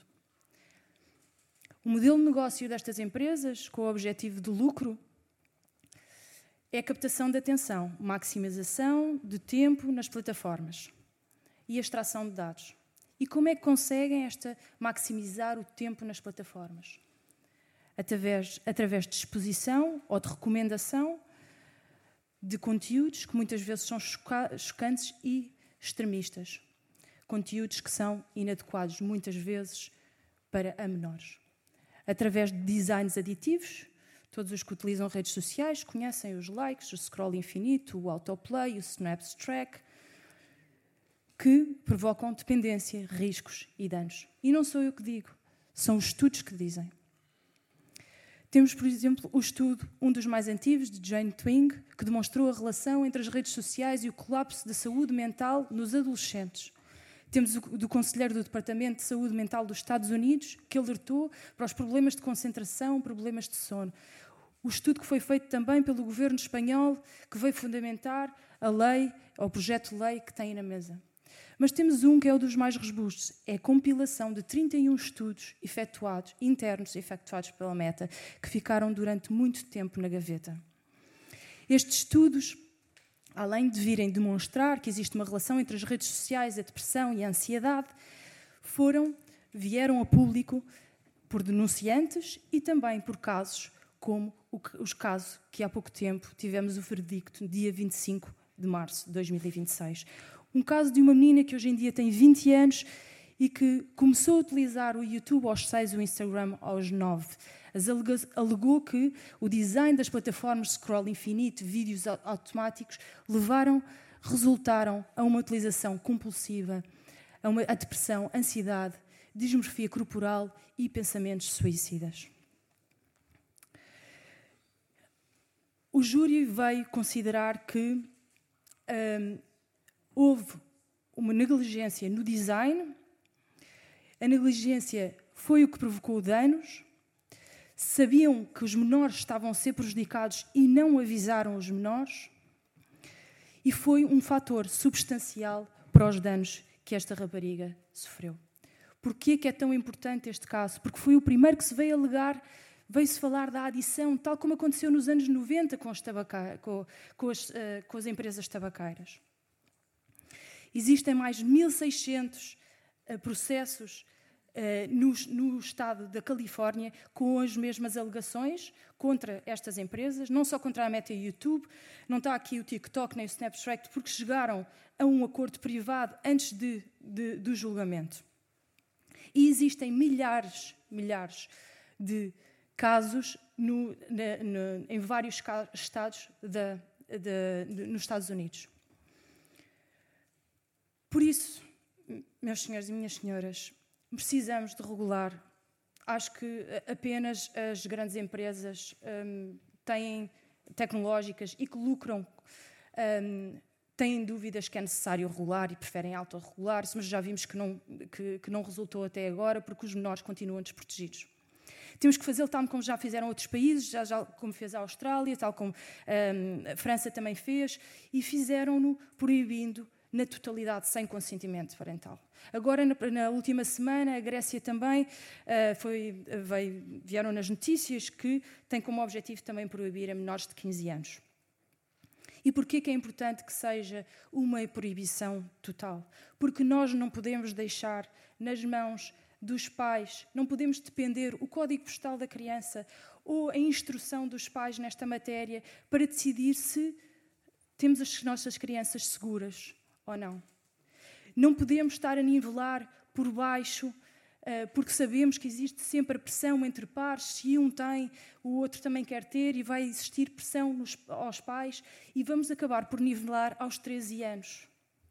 O modelo de negócio destas empresas, com o objetivo de lucro, é a captação de atenção, maximização de tempo nas plataformas e a extração de dados. E como é que conseguem maximizar o tempo nas plataformas? Através de exposição ou de recomendação de conteúdos que muitas vezes são chocantes e extremistas. Conteúdos que são inadequados, muitas vezes, para menores. Através de designs aditivos, todos os que utilizam redes sociais conhecem os likes, o scroll infinito, o autoplay, o snaps track, que provocam dependência, riscos e danos. E não sou eu que digo, são os estudos que dizem. Temos, por exemplo, o estudo, um dos mais antigos, de Jane Twing, que demonstrou a relação entre as redes sociais e o colapso da saúde mental nos adolescentes. Temos o do Conselheiro do Departamento de Saúde Mental dos Estados Unidos, que alertou para os problemas de concentração, problemas de sono. O estudo que foi feito também pelo governo espanhol, que veio fundamentar a lei, ou o projeto de lei que tem na mesa. Mas temos um que é o dos mais robustos, é a compilação de 31 estudos internos efetuados pela Meta, que ficaram durante muito tempo na gaveta. Estes estudos, além de virem demonstrar que existe uma relação entre as redes sociais, a depressão e a ansiedade, vieram a público por denunciantes e também por casos como os casos que há pouco tempo tivemos o veredicto, no dia 25 de março de 2026. Um caso de uma menina que hoje em dia tem 20 anos e que começou a utilizar o YouTube aos 6 e o Instagram aos 9. Alegou que o design das plataformas de scroll infinito, vídeos automáticos, resultaram a uma utilização compulsiva, a depressão, ansiedade, dismorfia corporal e pensamentos suicidas. O júri veio considerar que houve uma negligência no design, a negligência foi o que provocou danos, sabiam que os menores estavam a ser prejudicados e não avisaram os menores, e foi um fator substancial para os danos que esta rapariga sofreu. Porquê que é tão importante este caso? Porque foi o primeiro que se veio alegar, veio-se falar da adição, tal como aconteceu nos anos 90 com as empresas tabaqueiras. Existem mais de 1.600 processos no estado da Califórnia com as mesmas alegações contra estas empresas, não só contra a Meta e o YouTube, não está aqui o TikTok nem o Snapchat, porque chegaram a um acordo privado antes do julgamento. E existem milhares de casos em vários estados nos Estados Unidos. Por isso, meus senhores e minhas senhoras, precisamos de regular. Acho que apenas as grandes empresas tecnológicas e que lucram têm dúvidas que é necessário regular e preferem autorregular-se, mas já vimos que não resultou até agora porque os menores continuam desprotegidos. Temos que fazê-lo tal como já fizeram outros países, já como fez a Austrália, tal como a França também fez, e fizeram-no proibindo na totalidade, sem consentimento parental. Agora, na última semana, a Grécia também vieram nas notícias que tem como objetivo também proibir a menores de 15 anos. E porquê que é importante que seja uma proibição total? Porque nós não podemos deixar nas mãos dos pais, não podemos depender o código postal da criança ou a instrução dos pais nesta matéria para decidir se Temos as nossas crianças seguras ou não? Não podemos estar a nivelar por baixo, porque sabemos que existe sempre a pressão entre pares. Se um tem, o outro também quer ter, e vai existir pressão aos pais, e vamos acabar por nivelar aos 13 anos.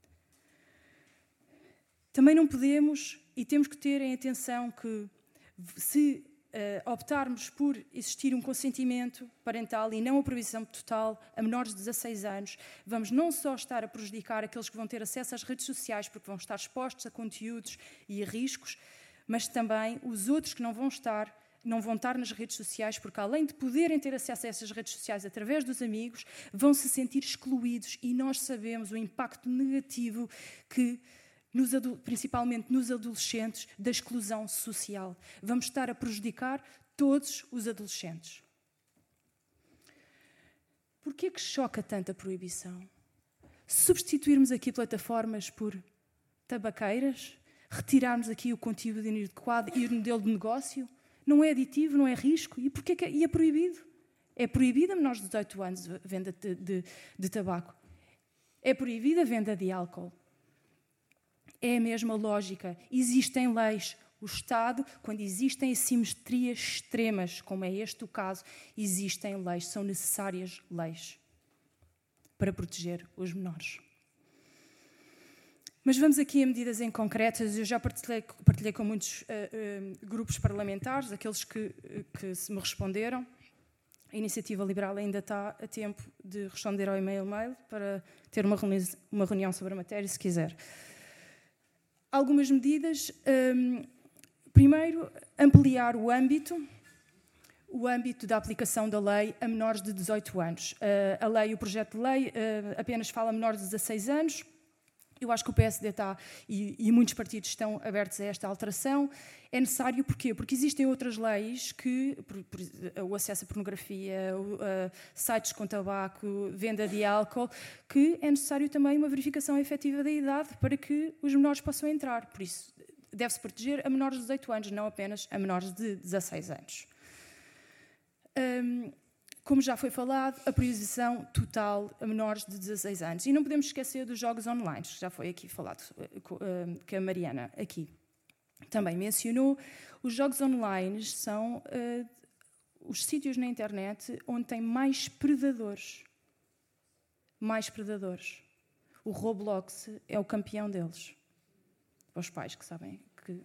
Também não podemos, e temos que ter em atenção que, se optarmos por existir um consentimento parental e não a proibição total a menores de 16 anos, vamos não só estar a prejudicar aqueles que vão ter acesso às redes sociais, porque vão estar expostos a conteúdos e a riscos, mas também os outros que não vão estar nas redes sociais, porque além de poderem ter acesso a essas redes sociais através dos amigos, vão se sentir excluídos, e nós sabemos o impacto negativo que principalmente nos adolescentes, da exclusão social. Vamos estar a prejudicar todos os adolescentes. Porquê que choca tanto a proibição? Substituirmos aqui plataformas por tabaqueiras? Retirarmos aqui o conteúdo inadequado e o modelo de negócio? Não é aditivo, não é risco? E porquê que é proibido? É proibida a menores de 18 anos a venda de tabaco. É proibida a venda de álcool. É a mesma lógica. Existem leis. O Estado, quando existem assimetrias extremas, como é este o caso, existem leis, são necessárias leis para proteger os menores. Mas vamos aqui a medidas em concretas. Eu já partilhei com muitos grupos parlamentares, aqueles que me responderam. A Iniciativa Liberal ainda está a tempo de responder ao e-mail para ter uma reunião sobre a matéria, se quiser. Algumas medidas. Primeiro, ampliar o âmbito da aplicação da lei a menores de 18 anos. O projeto de lei apenas fala a menores de 16 anos. Eu acho que o PSD está, e muitos partidos estão abertos a esta alteração. É necessário, porquê? Porque existem outras leis que, o acesso à pornografia, sites com tabaco, venda de álcool, que é necessário também uma verificação efetiva da idade para que os menores possam entrar. Por isso, deve-se proteger a menores de 18 anos, não apenas a menores de 16 anos. Como já foi falado, a proibição total a menores de 16 anos. E não podemos esquecer dos jogos online, que já foi aqui falado, que a Mariana aqui também mencionou. Os jogos online são os sítios na internet onde tem mais predadores. Mais predadores. O Roblox é o campeão deles. Os pais que sabem que...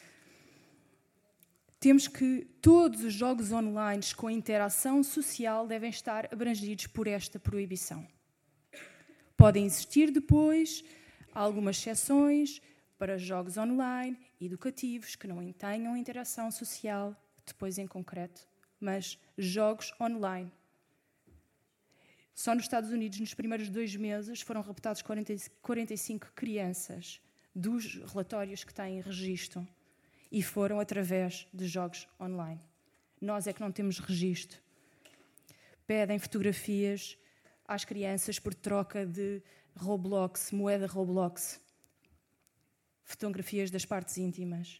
Temos que todos os jogos online com interação social devem estar abrangidos por esta proibição. Podem existir depois algumas exceções para jogos online educativos que não tenham interação social, depois em concreto, mas jogos online. Só nos Estados Unidos, nos primeiros 2 meses, foram raptados 45 crianças dos relatórios que têm registro. E foram através de jogos online. Nós é que não temos registro. Pedem fotografias às crianças por troca de Roblox, moeda Roblox. Fotografias das partes íntimas.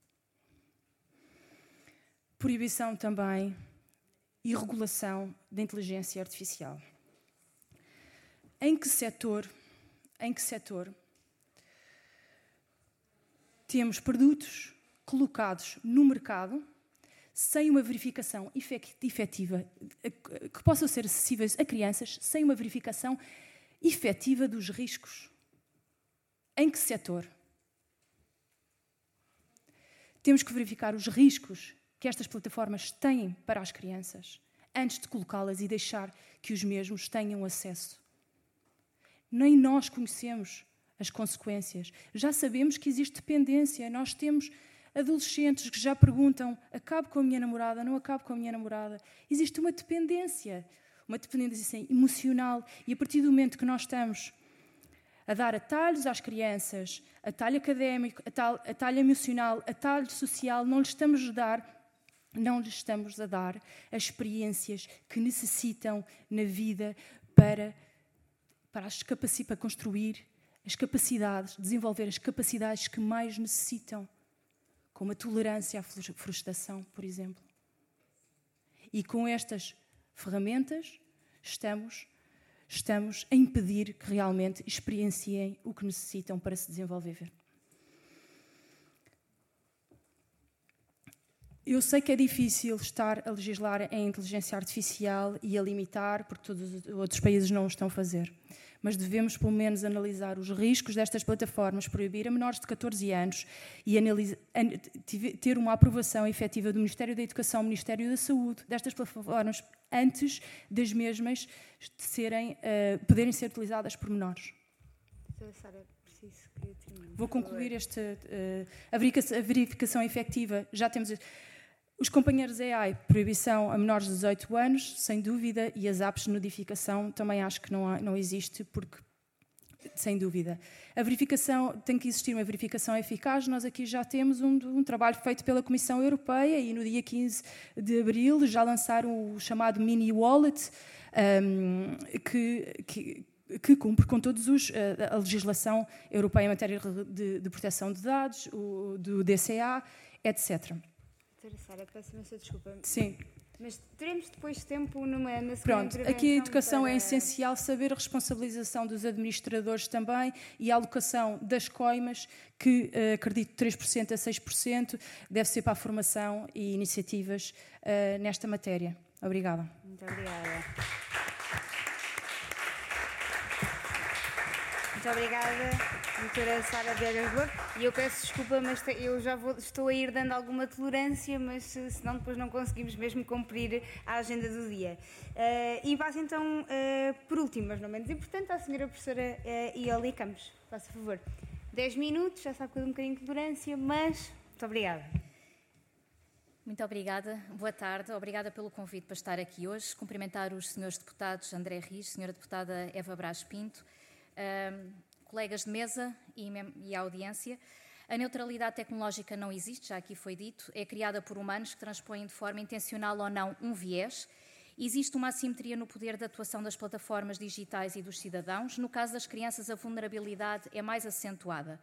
Proibição também e regulação da inteligência artificial. Em que setor temos produtos colocados no mercado sem uma verificação efetiva, que possam ser acessíveis a crianças, sem uma verificação efetiva dos riscos? Em que setor? Temos que verificar os riscos que estas plataformas têm para as crianças antes de colocá-las e deixar que os mesmos tenham acesso. Nem nós conhecemos as consequências. Já sabemos que existe dependência. Nós temos adolescentes que já perguntam: acabo com a minha namorada, não acabo com a minha namorada? Existe uma dependência emocional, e a partir do momento que nós estamos a dar atalhos às crianças, atalho académico, atalho emocional, atalho social, não lhes estamos a dar as experiências que necessitam na vida para construir as capacidades, desenvolver as capacidades que mais necessitam, como a tolerância à frustração, por exemplo. E com estas ferramentas estamos estamos a impedir que realmente experienciem o que necessitam para se desenvolver. Eu sei que é difícil estar a legislar em inteligência artificial e a limitar, porque todos os outros países não o estão a fazer. Mas devemos, pelo menos, analisar os riscos destas plataformas, proibir a menores de 14 anos e ter uma aprovação efetiva do Ministério da Educação, do Ministério da Saúde, destas plataformas, antes das mesmas poderem ser utilizadas por menores. Sara, preciso que termine. Vou concluir a verificação efetiva. Já temos os companheiros AI, proibição a menores de 18 anos, sem dúvida, e as apps de notificação também acho que não existe, porque, sem dúvida. A verificação, tem que existir uma verificação eficaz. Nós aqui já temos um trabalho feito pela Comissão Europeia e no dia 15 de abril já lançaram o chamado Mini Wallet, que cumpre com todos a legislação europeia em matéria de proteção de dados, do DCA, etc. Sara, peço imensa desculpa. Sim. Mas teremos depois tempo na segunda Pronto, aqui a educação para... é essencial, saber a responsabilização dos administradores também e a alocação das coimas, que acredito 3% a 6%, deve ser para a formação e iniciativas nesta matéria. Obrigada. Muito obrigada. Muito obrigada, doutora Sara Viegas Lobo. E eu peço desculpa, mas eu já estou a ir dando alguma tolerância, mas senão depois não conseguimos mesmo cumprir a agenda do dia. E passo então, por último, mas não menos importante, à senhora professora Ioli Campos. Faça favor. 10 minutos, já sabe que eu dou um bocadinho de tolerância, mas muito obrigada. Muito obrigada, boa tarde, obrigada pelo convite para estar aqui hoje. Cumprimentar os senhores deputados André Rios, senhora deputada Eva Brás Pinto, colegas de mesa e a audiência. A neutralidade tecnológica não existe, já aqui foi dito, é criada por humanos que transpõem de forma intencional ou não um viés. Existe uma assimetria no poder de atuação das plataformas digitais e dos cidadãos. No caso das crianças, a vulnerabilidade é mais acentuada.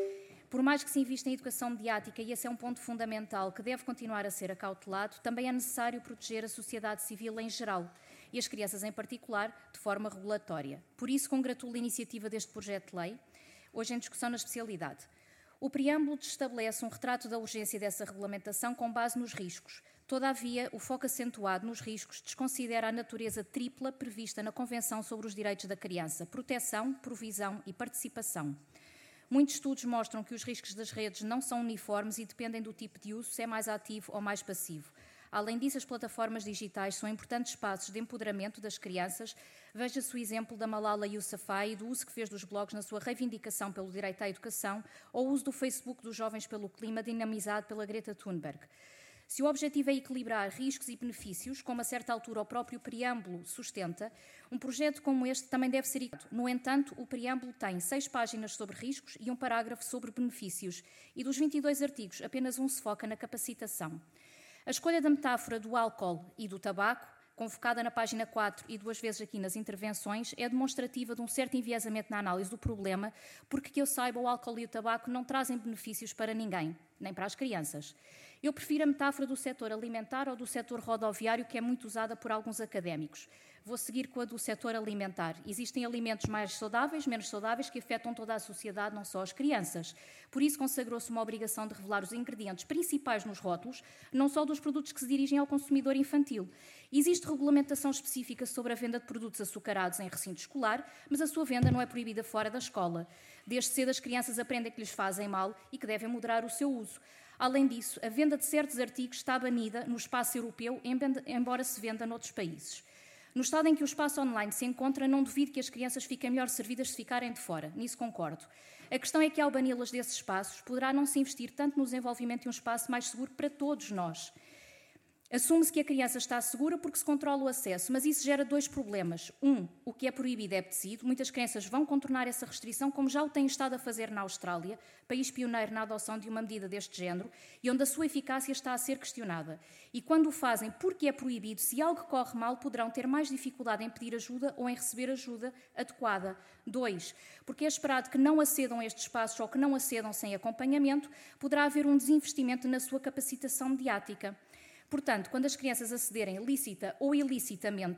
Por mais que se invista em educação mediática, e esse é um ponto fundamental que deve continuar a ser acautelado, também é necessário proteger a sociedade civil em geral e as crianças em particular, de forma regulatória. Por isso, congratulo a iniciativa deste projeto de lei, hoje em discussão na especialidade. O preâmbulo estabelece um retrato da urgência dessa regulamentação com base nos riscos. Todavia, o foco acentuado nos riscos desconsidera a natureza tripla prevista na Convenção sobre os Direitos da Criança: proteção, provisão e participação. Muitos estudos mostram que os riscos das redes não são uniformes e dependem do tipo de uso, se é mais ativo ou mais passivo. Além disso, as plataformas digitais são importantes espaços de empoderamento das crianças. Veja-se o exemplo da Malala Yousafzai e do uso que fez dos blogs na sua reivindicação pelo direito à educação, ou o uso do Facebook dos jovens pelo clima, dinamizado pela Greta Thunberg. Se o objetivo é equilibrar riscos e benefícios, como a certa altura o próprio preâmbulo sustenta, um projeto como este também deve ser equilibrado. No entanto, o preâmbulo tem 6 páginas sobre riscos e um parágrafo sobre benefícios, e dos 22 artigos, apenas um se foca na capacitação. A escolha da metáfora do álcool e do tabaco, convocada na página 4 e 2 vezes aqui nas intervenções, é demonstrativa de um certo enviesamento na análise do problema, porque, que eu saiba, o álcool e o tabaco não trazem benefícios para ninguém, nem para as crianças. Eu prefiro a metáfora do setor alimentar ou do setor rodoviário, que é muito usada por alguns académicos. Vou seguir com a do setor alimentar. Existem alimentos mais saudáveis, menos saudáveis, que afetam toda a sociedade, não só as crianças. Por isso, consagrou-se uma obrigação de revelar os ingredientes principais nos rótulos, não só dos produtos que se dirigem ao consumidor infantil. Existe regulamentação específica sobre a venda de produtos açucarados em recinto escolar, mas a sua venda não é proibida fora da escola. Desde cedo as crianças aprendem que lhes fazem mal e que devem moderar o seu uso. Além disso, a venda de certos artigos está banida no espaço europeu, embora se venda noutros países. No estado em que o espaço online se encontra, não duvido que as crianças fiquem melhor servidas se ficarem de fora. Nisso concordo. A questão é que, ao bani-las desses espaços, poderá não se investir tanto no desenvolvimento de um espaço mais seguro para todos nós. Assume-se que a criança está segura porque se controla o acesso, mas isso gera 2 problemas. O que é proibido é apetecido. Muitas crianças vão contornar essa restrição, como já o têm estado a fazer na Austrália, país pioneiro na adoção de uma medida deste género, e onde a sua eficácia está a ser questionada. E quando o fazem porque é proibido, se algo corre mal, poderão ter mais dificuldade em pedir ajuda ou em receber ajuda adequada. 2, porque é esperado que não acedam a estes espaços ou que não acedam sem acompanhamento, poderá haver um desinvestimento na sua capacitação mediática. Portanto, quando as crianças acederem lícita ou ilicitamente,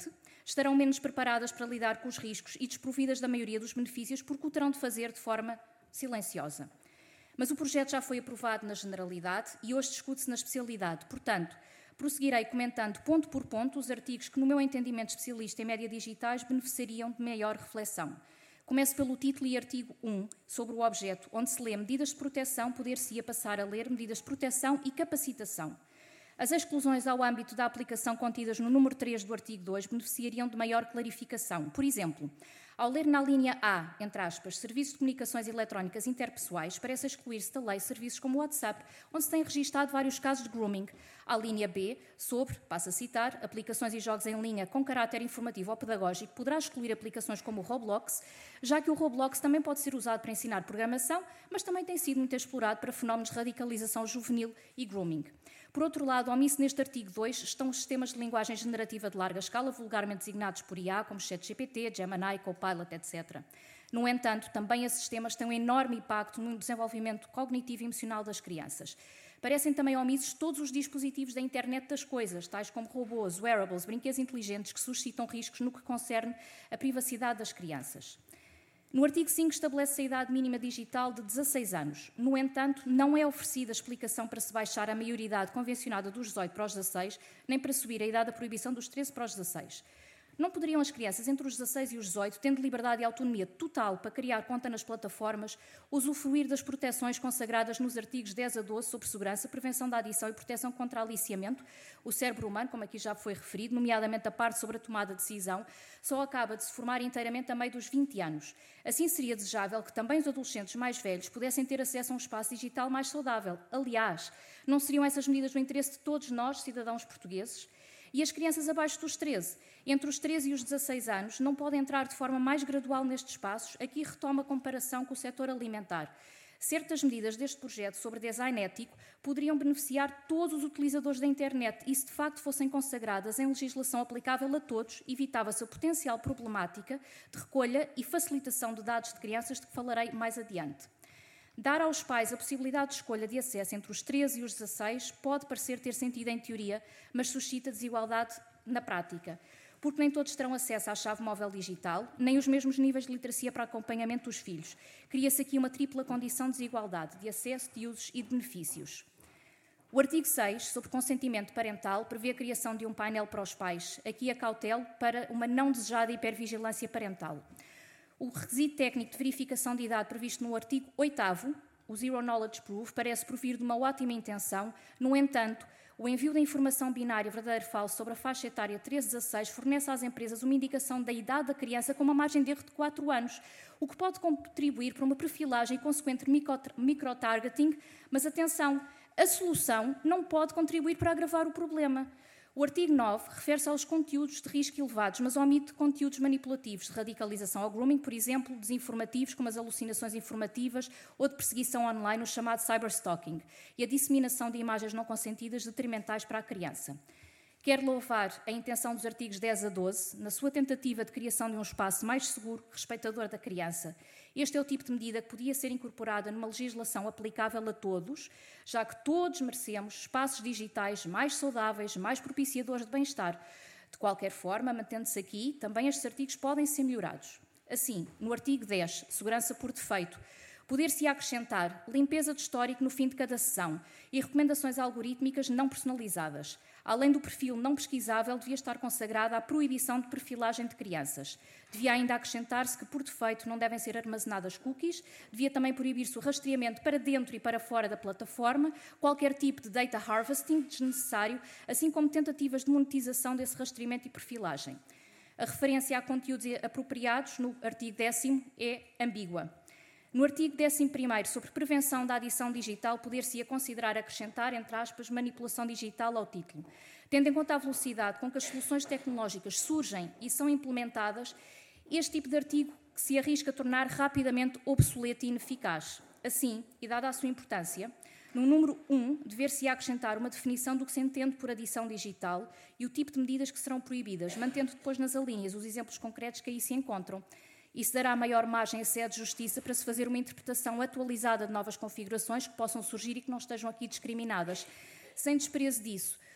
estarão menos preparadas para lidar com os riscos e desprovidas da maioria dos benefícios porque o terão de fazer de forma silenciosa. Mas o projeto já foi aprovado na generalidade e hoje discute-se na especialidade. Portanto, prosseguirei comentando ponto por ponto os artigos que, no meu entendimento especialista em média digitais, beneficiariam de maior reflexão. Começo pelo título e artigo 1, sobre o objeto, onde se lê medidas de proteção, poder-se-ia passar a ler medidas de proteção e capacitação. As exclusões ao âmbito da aplicação contidas no número 3 do artigo 2 beneficiariam de maior clarificação. Por exemplo, ao ler na linha A, entre aspas, serviços de comunicações eletrónicas interpessoais, parece excluir-se da lei serviços como o WhatsApp, onde se têm registado vários casos de grooming. À linha B, sobre, passo a citar, aplicações e jogos em linha com caráter informativo ou pedagógico, poderá excluir aplicações como o Roblox, já que o Roblox também pode ser usado para ensinar programação, mas também tem sido muito explorado para fenómenos de radicalização juvenil e grooming. Por outro lado, omisso neste artigo 2 estão os sistemas de linguagem generativa de larga escala, vulgarmente designados por IA, como ChatGPT, Gemini, Copilot, etc. No entanto, também esses sistemas têm um enorme impacto no desenvolvimento cognitivo e emocional das crianças. Parecem também omissos todos os dispositivos da internet das coisas, tais como robôs, wearables, brinquedos inteligentes, que suscitam riscos no que concerne a privacidade das crianças. No artigo 5 estabelece a idade mínima digital de 16 anos. No entanto, não é oferecida explicação para se baixar a maioridade convencionada dos 18 para os 16, nem para subir a idade da proibição dos 13 para os 16. Não poderiam as crianças entre os 16 e os 18, tendo liberdade e autonomia total para criar conta nas plataformas, usufruir das proteções consagradas nos artigos 10 a 12 sobre segurança, prevenção da adição e proteção contra aliciamento? O cérebro humano, como aqui já foi referido, nomeadamente a parte sobre a tomada de decisão, só acaba de se formar inteiramente a meio dos 20 anos. Assim, seria desejável que também os adolescentes mais velhos pudessem ter acesso a um espaço digital mais saudável. Aliás, não seriam essas medidas do interesse de todos nós, cidadãos portugueses? E as crianças abaixo dos 13, entre os 13 e os 16 anos, não podem entrar de forma mais gradual nestes espaços? Aqui retoma a comparação com o setor alimentar. Certas medidas deste projeto sobre design ético poderiam beneficiar todos os utilizadores da internet e, se de facto fossem consagradas em legislação aplicável a todos, evitava-se a potencial problemática de recolha e facilitação de dados de crianças, de que falarei mais adiante. Dar aos pais a possibilidade de escolha de acesso entre os 13 e os 16 pode parecer ter sentido em teoria, mas suscita desigualdade na prática, porque nem todos terão acesso à chave móvel digital, nem os mesmos níveis de literacia para acompanhamento dos filhos. Cria-se aqui uma tripla condição de desigualdade, de acesso, de usos e de benefícios. O artigo 6, sobre consentimento parental, prevê a criação de um painel para os pais, aqui a cautela para uma não desejada hipervigilância parental. O requisito técnico de verificação de idade previsto no artigo 8º, o Zero Knowledge Proof, parece provir de uma ótima intenção. No entanto, o envio da informação binária verdadeiro-falso sobre a faixa etária 13-16 fornece às empresas uma indicação da idade da criança com uma margem de erro de 4 anos, o que pode contribuir para uma perfilagem e consequente microtargeting, mas atenção, a solução não pode contribuir para agravar o problema. O artigo 9 refere-se aos conteúdos de risco elevados, mas omite conteúdos manipulativos de radicalização ao grooming, por exemplo, desinformativos, como as alucinações informativas, ou de perseguição online, o chamado cyberstalking, e a disseminação de imagens não consentidas detrimentais para a criança. Quero louvar a intenção dos artigos 10 a 12, na sua tentativa de criação de um espaço mais seguro, respeitador da criança. Este é o tipo de medida que podia ser incorporada numa legislação aplicável a todos, já que todos merecemos espaços digitais mais saudáveis, mais propiciadores de bem-estar. De qualquer forma, mantendo-se aqui, também estes artigos podem ser melhorados. Assim, no artigo 10, segurança por defeito, poder-se acrescentar limpeza de histórico no fim de cada sessão e recomendações algorítmicas não personalizadas. Além do perfil não pesquisável, devia estar consagrada a proibição de perfilagem de crianças. Devia ainda acrescentar-se que, por defeito, não devem ser armazenadas cookies. Devia também proibir-se o rastreamento para dentro e para fora da plataforma, qualquer tipo de data harvesting desnecessário, assim como tentativas de monetização desse rastreamento e perfilagem. A referência a conteúdos apropriados no artigo 10º é ambígua. No artigo 11º, sobre prevenção da adição digital, poder-se-ia considerar acrescentar, entre aspas, manipulação digital ao título. Tendo em conta a velocidade com que as soluções tecnológicas surgem e são implementadas, este tipo de artigo que se arrisca a tornar rapidamente obsoleto e ineficaz. Assim, e dada a sua importância, no número 1, dever-se acrescentar uma definição do que se entende por adição digital e o tipo de medidas que serão proibidas, mantendo depois nas alíneas os exemplos concretos que aí se encontram. Isso dará maior margem à sede de justiça para se fazer uma interpretação atualizada de novas configurações que possam surgir e que não estejam aqui discriminadas. Sem desprezo disso,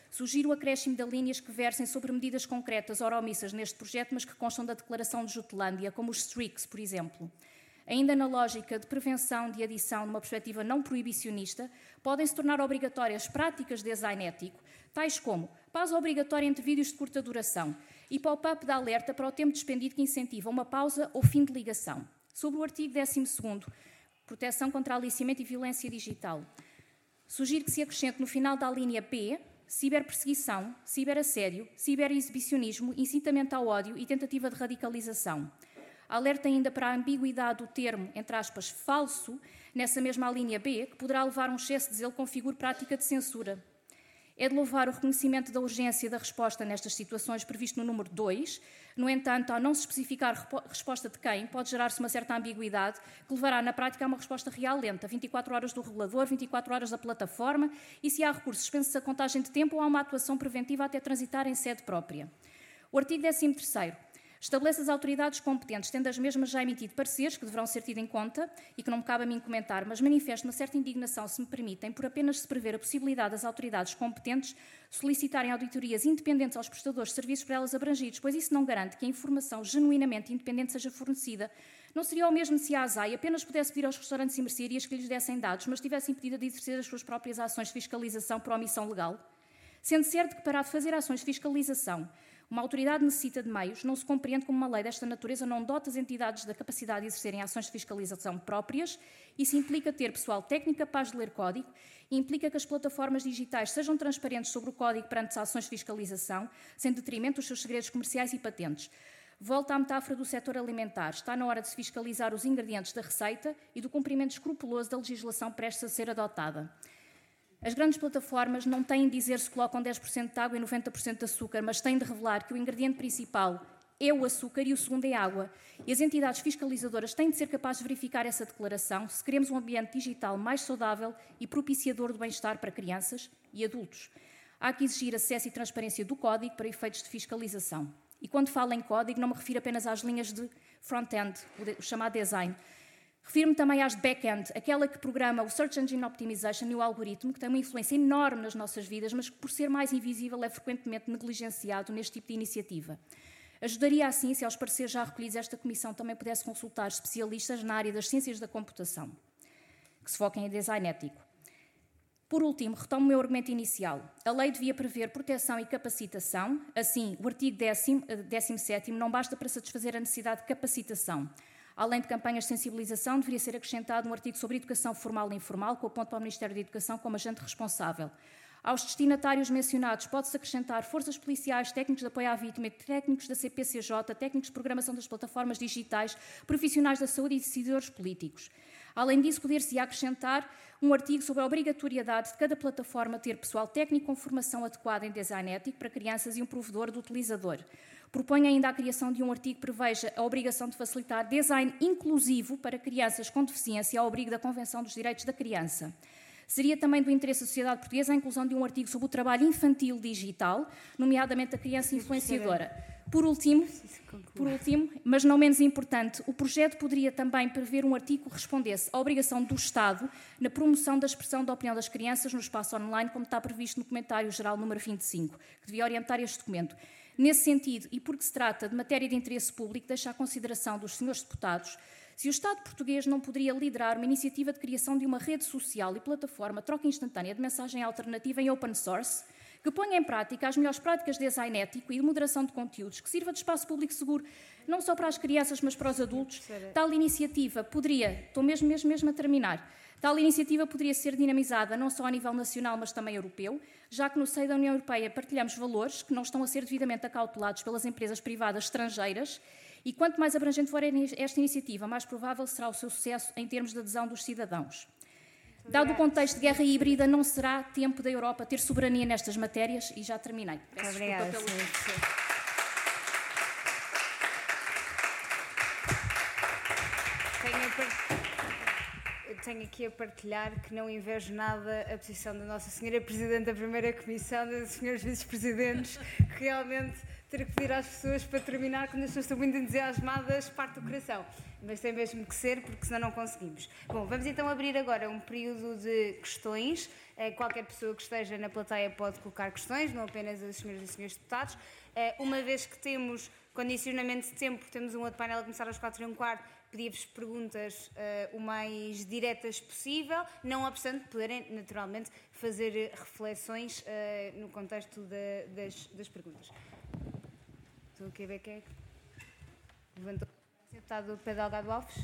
Sugiro o acréscimo de linhas que versem sobre medidas concretas ou omissas neste projeto, mas que constam da Declaração de Jutlândia, como os STRICS, por exemplo. Ainda na lógica de prevenção de adição numa perspectiva não proibicionista, podem-se tornar obrigatórias práticas de design ético, tais como pausa obrigatória entre vídeos de curta duração e pop-up de alerta para o tempo despendido que incentiva uma pausa ou fim de ligação. Sobre o artigo 12º, proteção contra aliciamento e violência digital, sugiro que se acrescente no final da linha B, ciberperseguição, ciberassédio, ciberexibicionismo, incitamento ao ódio e tentativa de radicalização. Alerta ainda para a ambiguidade do termo, entre aspas, falso, nessa mesma linha B, que poderá levar a um excesso de zelo com figura prática de censura. É de louvar o reconhecimento da urgência da resposta nestas situações previsto no número 2. No entanto, ao não se especificar resposta de quem, pode gerar-se uma certa ambiguidade que levará na prática a uma resposta real lenta, 24 horas do regulador, 24 horas da plataforma, e se há recurso, dispensa-se a contagem de tempo ou há uma atuação preventiva até transitar em sede própria. O artigo 13º. Estabelece as autoridades competentes, tendo as mesmas já emitido pareceres, que deverão ser tidos em conta e que não me cabe a mim comentar, mas manifesto uma certa indignação, se me permitem, por apenas se prever a possibilidade das autoridades competentes solicitarem auditorias independentes aos prestadores de serviços por elas abrangidos, pois isso não garante que a informação genuinamente independente seja fornecida. Não seria o mesmo se a ASAI apenas pudesse pedir aos restaurantes e mercearias que lhes dessem dados, mas tivesse impedido de exercer as suas próprias ações de fiscalização por omissão legal? Sendo certo que, para fazer ações de fiscalização, uma autoridade necessita de meios, não se compreende como uma lei desta natureza não dota as entidades da capacidade de exercerem ações de fiscalização próprias. Isso implica ter pessoal técnico capaz de ler código e implica que as plataformas digitais sejam transparentes sobre o código perante as ações de fiscalização, sem detrimento dos seus segredos comerciais e patentes. Volta à metáfora do setor alimentar. Está na hora de se fiscalizar os ingredientes da receita e do cumprimento escrupuloso da legislação prestes a ser adotada. As grandes plataformas não têm de dizer se colocam 10% de água e 90% de açúcar, mas têm de revelar que o ingrediente principal é o açúcar e o segundo é a água. E as entidades fiscalizadoras têm de ser capazes de verificar essa declaração se queremos um ambiente digital mais saudável e propiciador do bem-estar para crianças e adultos. Há que exigir acesso e transparência do código para efeitos de fiscalização. E quando falo em código, não me refiro apenas às linhas de front-end, o chamado design. Refiro-me também às de back-end, aquela que programa o Search Engine Optimization e o algoritmo, que tem uma influência enorme nas nossas vidas, mas que, por ser mais invisível, é frequentemente negligenciado neste tipo de iniciativa. Ajudaria assim se aos pareceres já recolhidos esta Comissão também pudesse consultar especialistas na área das ciências da computação, que se foquem em design ético. Por último, retomo o meu argumento inicial. A lei devia prever proteção e capacitação. Assim, o artigo 17º não basta para satisfazer a necessidade de capacitação. Além de campanhas de sensibilização, deveria ser acrescentado um artigo sobre educação formal e informal, com aponto para o Ministério da Educação como agente responsável. Aos destinatários mencionados, pode-se acrescentar forças policiais, técnicos de apoio à vítima, técnicos da CPCJ, técnicos de programação das plataformas digitais, profissionais da saúde e decisores políticos. Além disso, poder-se acrescentar um artigo sobre a obrigatoriedade de cada plataforma ter pessoal técnico com formação adequada em design ético para crianças e um provedor do utilizador. Proponho ainda a criação de um artigo que preveja a obrigação de facilitar design inclusivo para crianças com deficiência ao abrigo da Convenção dos Direitos da Criança. Seria também do interesse da sociedade portuguesa a inclusão de um artigo sobre o trabalho infantil digital, nomeadamente a criança influenciadora. Por último, mas não menos importante, o projeto poderia também prever um artigo que respondesse à obrigação do Estado na promoção da expressão da opinião das crianças no espaço online, como está previsto no Comentário Geral número 25, que devia orientar este documento. Nesse sentido, e porque se trata de matéria de interesse público, deixo à consideração dos senhores deputados se o Estado português não poderia liderar uma iniciativa de criação de uma rede social e plataforma troca instantânea de mensagem alternativa em open source, que ponha em prática as melhores práticas de design ético e de moderação de conteúdos, que sirva de espaço público seguro, não só para as crianças, mas para os adultos. Tal iniciativa poderia, estou mesmo a terminar, tal iniciativa poderia ser dinamizada não só a nível nacional, mas também europeu, já que no seio da União Europeia partilhamos valores que não estão a ser devidamente acautelados pelas empresas privadas estrangeiras, e quanto mais abrangente for esta iniciativa, mais provável será o seu sucesso em termos de adesão dos cidadãos. Dado o contexto de guerra híbrida, não será tempo da Europa ter soberania nestas matérias, e já terminei. Peço obrigada, desculpa Eu tenho aqui a partilhar que não invejo nada a posição da Nossa Senhora Presidente da Primeira Comissão, dos senhores Vice-Presidentes, que realmente ter que pedir às pessoas para terminar quando as pessoas estão muito entusiasmadas, parte do coração. Mas tem mesmo que ser, porque senão não conseguimos. Bom, vamos então abrir agora um período de questões. Qualquer pessoa que esteja na plateia pode colocar questões, não apenas as senhoras e senhores deputados. Uma vez que temos condicionamento de tempo, temos um outro painel a começar às 4:15, pedia-vos perguntas o mais diretas possível, não obstante poderem naturalmente fazer reflexões no contexto das perguntas. Estou aqui a ver quem é que levantou. Deputado Pedro Delgado Alves.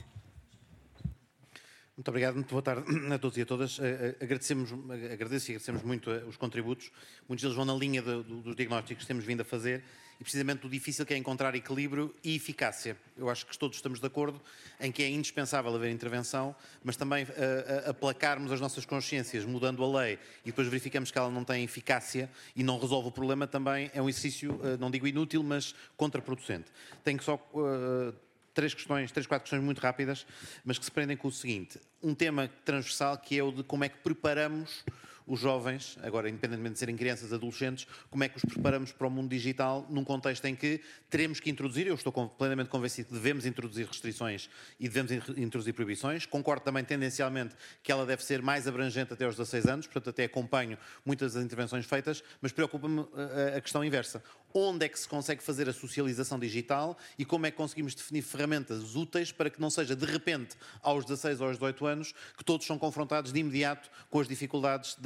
Muito obrigado, muito boa tarde a todos e a todas. Agradeço e agradecemos muito os contributos. Muitos deles vão na linha dos diagnósticos que temos vindo a fazer e precisamente do difícil que é encontrar equilíbrio e eficácia. Eu acho que todos estamos de acordo em que é indispensável haver intervenção, mas também aplacarmos as nossas consciências mudando a lei e depois verificamos que ela não tem eficácia e não resolve o problema também é um exercício, não digo inútil, mas contraproducente. Tenho só três, quatro questões muito rápidas, mas que se prendem com o seguinte. Um tema transversal que é o de como é que preparamos os jovens, agora independentemente de serem crianças, adolescentes, como é que os preparamos para o mundo digital num contexto em que teremos que introduzir, eu estou plenamente convencido que devemos introduzir restrições e devemos introduzir proibições. Concordo também tendencialmente que ela deve ser mais abrangente até aos 16 anos, portanto até acompanho muitas das intervenções feitas, mas preocupa-me a questão inversa. Onde é que se consegue fazer a socialização digital e como é que conseguimos definir ferramentas úteis para que não seja de repente aos 16 ou aos 18 anos que todos são confrontados de imediato com as dificuldades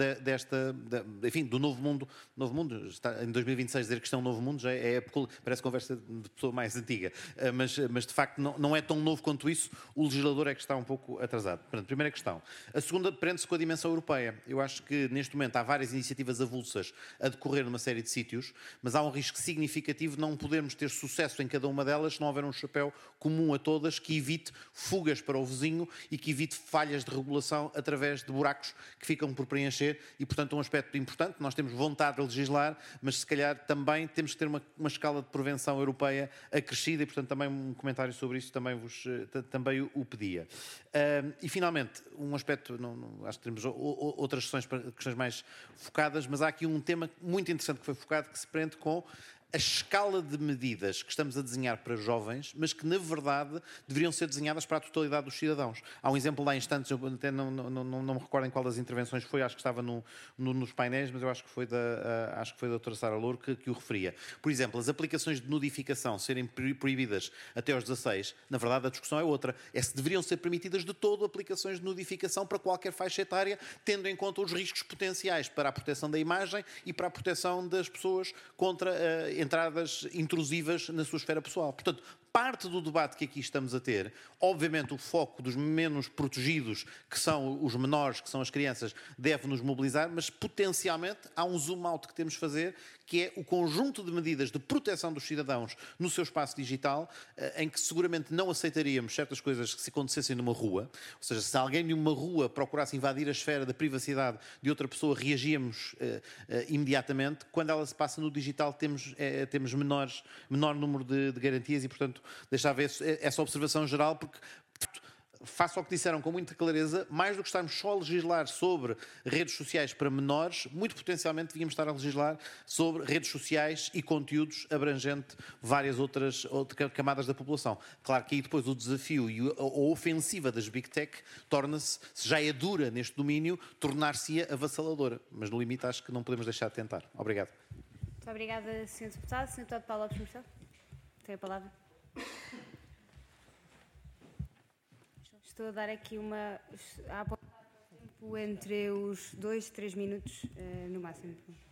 do novo mundo. Novo mundo, está, em 2026 dizer que isto é um novo mundo já parece conversa de pessoa mais antiga, mas de facto não é tão novo quanto isso, o legislador é que está um pouco atrasado. Portanto, primeira questão. A segunda prende-se com a dimensão europeia. Eu acho que neste momento há várias iniciativas avulsas a decorrer numa série de sítios, mas há um risco significativo não podermos ter sucesso em cada uma delas se não houver um chapéu comum a todas que evite fugas para o vizinho e que evite falhas de regulação através de buracos que ficam por preencher e, portanto, um aspecto importante. Nós temos vontade de legislar, mas se calhar também temos que ter uma escala de prevenção europeia acrescida e, portanto, também um comentário sobre isso também o pedia. E, finalmente, um aspecto, acho que teremos outras questões mais focadas, mas há aqui um tema muito interessante que foi focado, que se prende com a escala de medidas que estamos a desenhar para jovens, mas que, na verdade, deveriam ser desenhadas para a totalidade dos cidadãos. Há um exemplo lá em instantes, eu até não me recordo em qual das intervenções foi, acho que estava nos painéis, mas eu acho que foi da doutora Sara Louro que o referia. Por exemplo, as aplicações de notificação serem proibidas até aos 16, na verdade a discussão é outra. É se deveriam ser permitidas de todo aplicações de notificação para qualquer faixa etária, tendo em conta os riscos potenciais para a proteção da imagem e para a proteção das pessoas contra entradas intrusivas na sua esfera pessoal. Portanto, parte do debate que aqui estamos a ter, obviamente o foco dos menos protegidos, que são os menores, que são as crianças, deve nos mobilizar, mas potencialmente há um zoom out que temos de fazer, que é o conjunto de medidas de proteção dos cidadãos no seu espaço digital, em que seguramente não aceitaríamos certas coisas que se acontecessem numa rua, ou seja, se alguém de uma rua procurasse invadir a esfera da privacidade de outra pessoa, reagíamos imediatamente. Quando ela se passa no digital, temos menor número de garantias e, portanto, deixava essa observação geral, porque faço ao que disseram com muita clareza, mais do que estarmos só a legislar sobre redes sociais para menores, muito potencialmente devíamos estar a legislar sobre redes sociais e conteúdos abrangente várias outras camadas da população. Claro que aí depois o desafio e a ofensiva das Big Tech torna-se, se já é dura neste domínio, tornar-se-ia avassaladora. Mas no limite acho que não podemos deixar de tentar. Obrigado. Muito obrigada, Sr. Deputado. Sr. Deputado Paulo Lopes Marcelo, tem a palavra. Estou a dar aqui a tempo entre os 2 e 3 minutos, no máximo.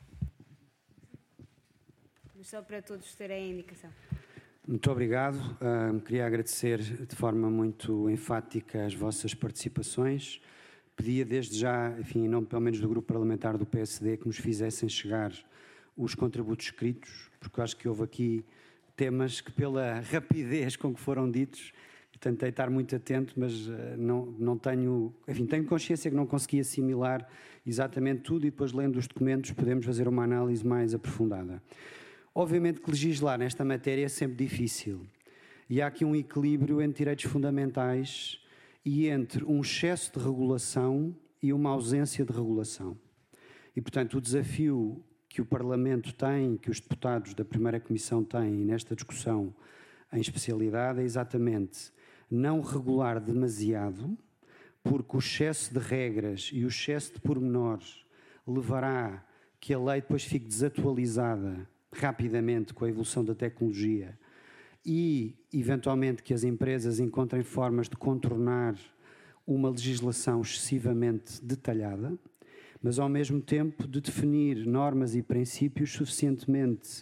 Mas só para todos terem a indicação. Muito obrigado. Queria agradecer de forma muito enfática as vossas participações. Pedia desde já, enfim, em nome pelo menos do grupo parlamentar do PSD, que nos fizessem chegar os contributos escritos, porque eu acho que houve aqui temas que, pela rapidez com que foram ditos, tentei estar muito atento, mas não tenho... Enfim, tenho consciência que não consegui assimilar exatamente tudo e depois, lendo os documentos, podemos fazer uma análise mais aprofundada. Obviamente que legislar nesta matéria é sempre difícil. E há aqui um equilíbrio entre direitos fundamentais e entre um excesso de regulação e uma ausência de regulação. E, portanto, o desafio que o Parlamento tem, que os deputados da primeira comissão têm nesta discussão em especialidade, é exatamente não regular demasiado, porque o excesso de regras e o excesso de pormenores levará que a lei depois fique desatualizada rapidamente com a evolução da tecnologia e, eventualmente, que as empresas encontrem formas de contornar uma legislação excessivamente detalhada, mas, ao mesmo tempo, de definir normas e princípios suficientemente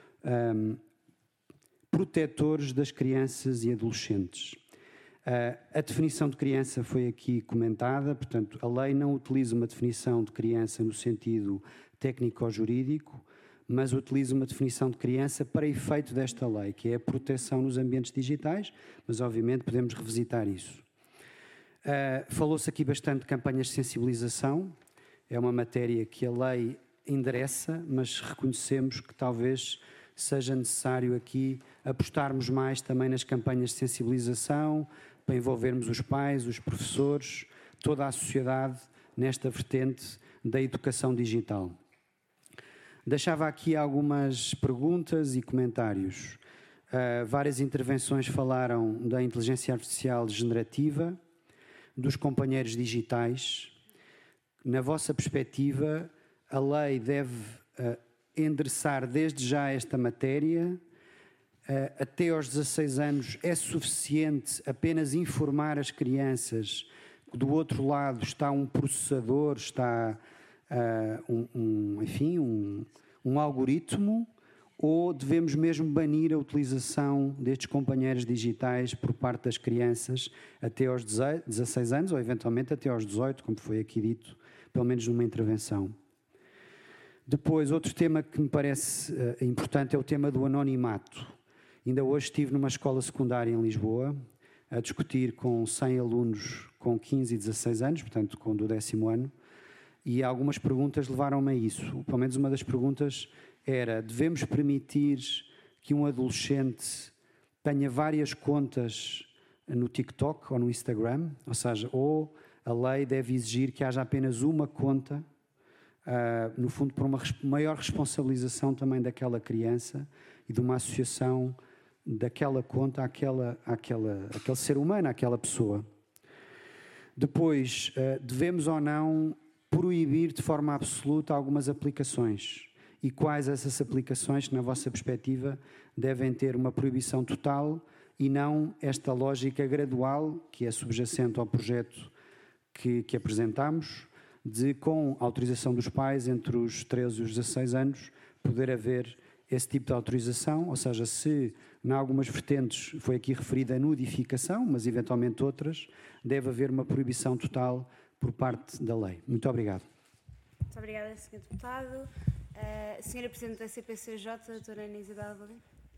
protetores das crianças e adolescentes. A definição de criança foi aqui comentada, portanto, a lei não utiliza uma definição de criança no sentido técnico-jurídico, mas utiliza uma definição de criança para efeito desta lei, que é a proteção nos ambientes digitais, mas obviamente podemos revisitar isso. Falou-se aqui bastante de campanhas de sensibilização, é uma matéria que a lei endereça, mas reconhecemos que talvez seja necessário aqui apostarmos mais também nas campanhas de sensibilização, para envolvermos os pais, os professores, toda a sociedade nesta vertente da educação digital. Deixava aqui algumas perguntas e comentários. Várias intervenções falaram da inteligência artificial generativa, dos companheiros digitais. Na vossa perspectiva, a lei deve endereçar desde já esta matéria? Até aos 16 anos é suficiente apenas informar as crianças que do outro lado está um processador, está um algoritmo, ou devemos mesmo banir a utilização destes companheiros digitais por parte das crianças até aos 16 anos ou eventualmente até aos 18, como foi aqui dito, pelo menos numa intervenção. Depois, outro tema que me parece importante é o tema do anonimato. Ainda hoje estive numa escola secundária em Lisboa a discutir com 100 alunos com 15 e 16 anos, portanto com do 10º ano, e algumas perguntas levaram-me a isso. Pelo menos uma das perguntas era: devemos permitir que um adolescente tenha várias contas no TikTok ou no Instagram? Ou seja, ou a lei deve exigir que haja apenas uma conta, no fundo por uma maior responsabilização também daquela criança e de uma associação daquela conta àquele ser humano, àquela pessoa. Depois, devemos ou não proibir de forma absoluta algumas aplicações? E quais essas aplicações que, na vossa perspectiva, devem ter uma proibição total e não esta lógica gradual que é subjacente ao projeto que apresentámos, de, com autorização dos pais, entre os 13 e os 16 anos, poder haver esse tipo de autorização, ou seja, se em algumas vertentes foi aqui referida a nudificação, mas eventualmente outras, deve haver uma proibição total por parte da lei. Muito obrigado. Muito obrigada, Sr. Deputado. Senhora Presidente da CPCJ, Dra. Ana Isabel Valim.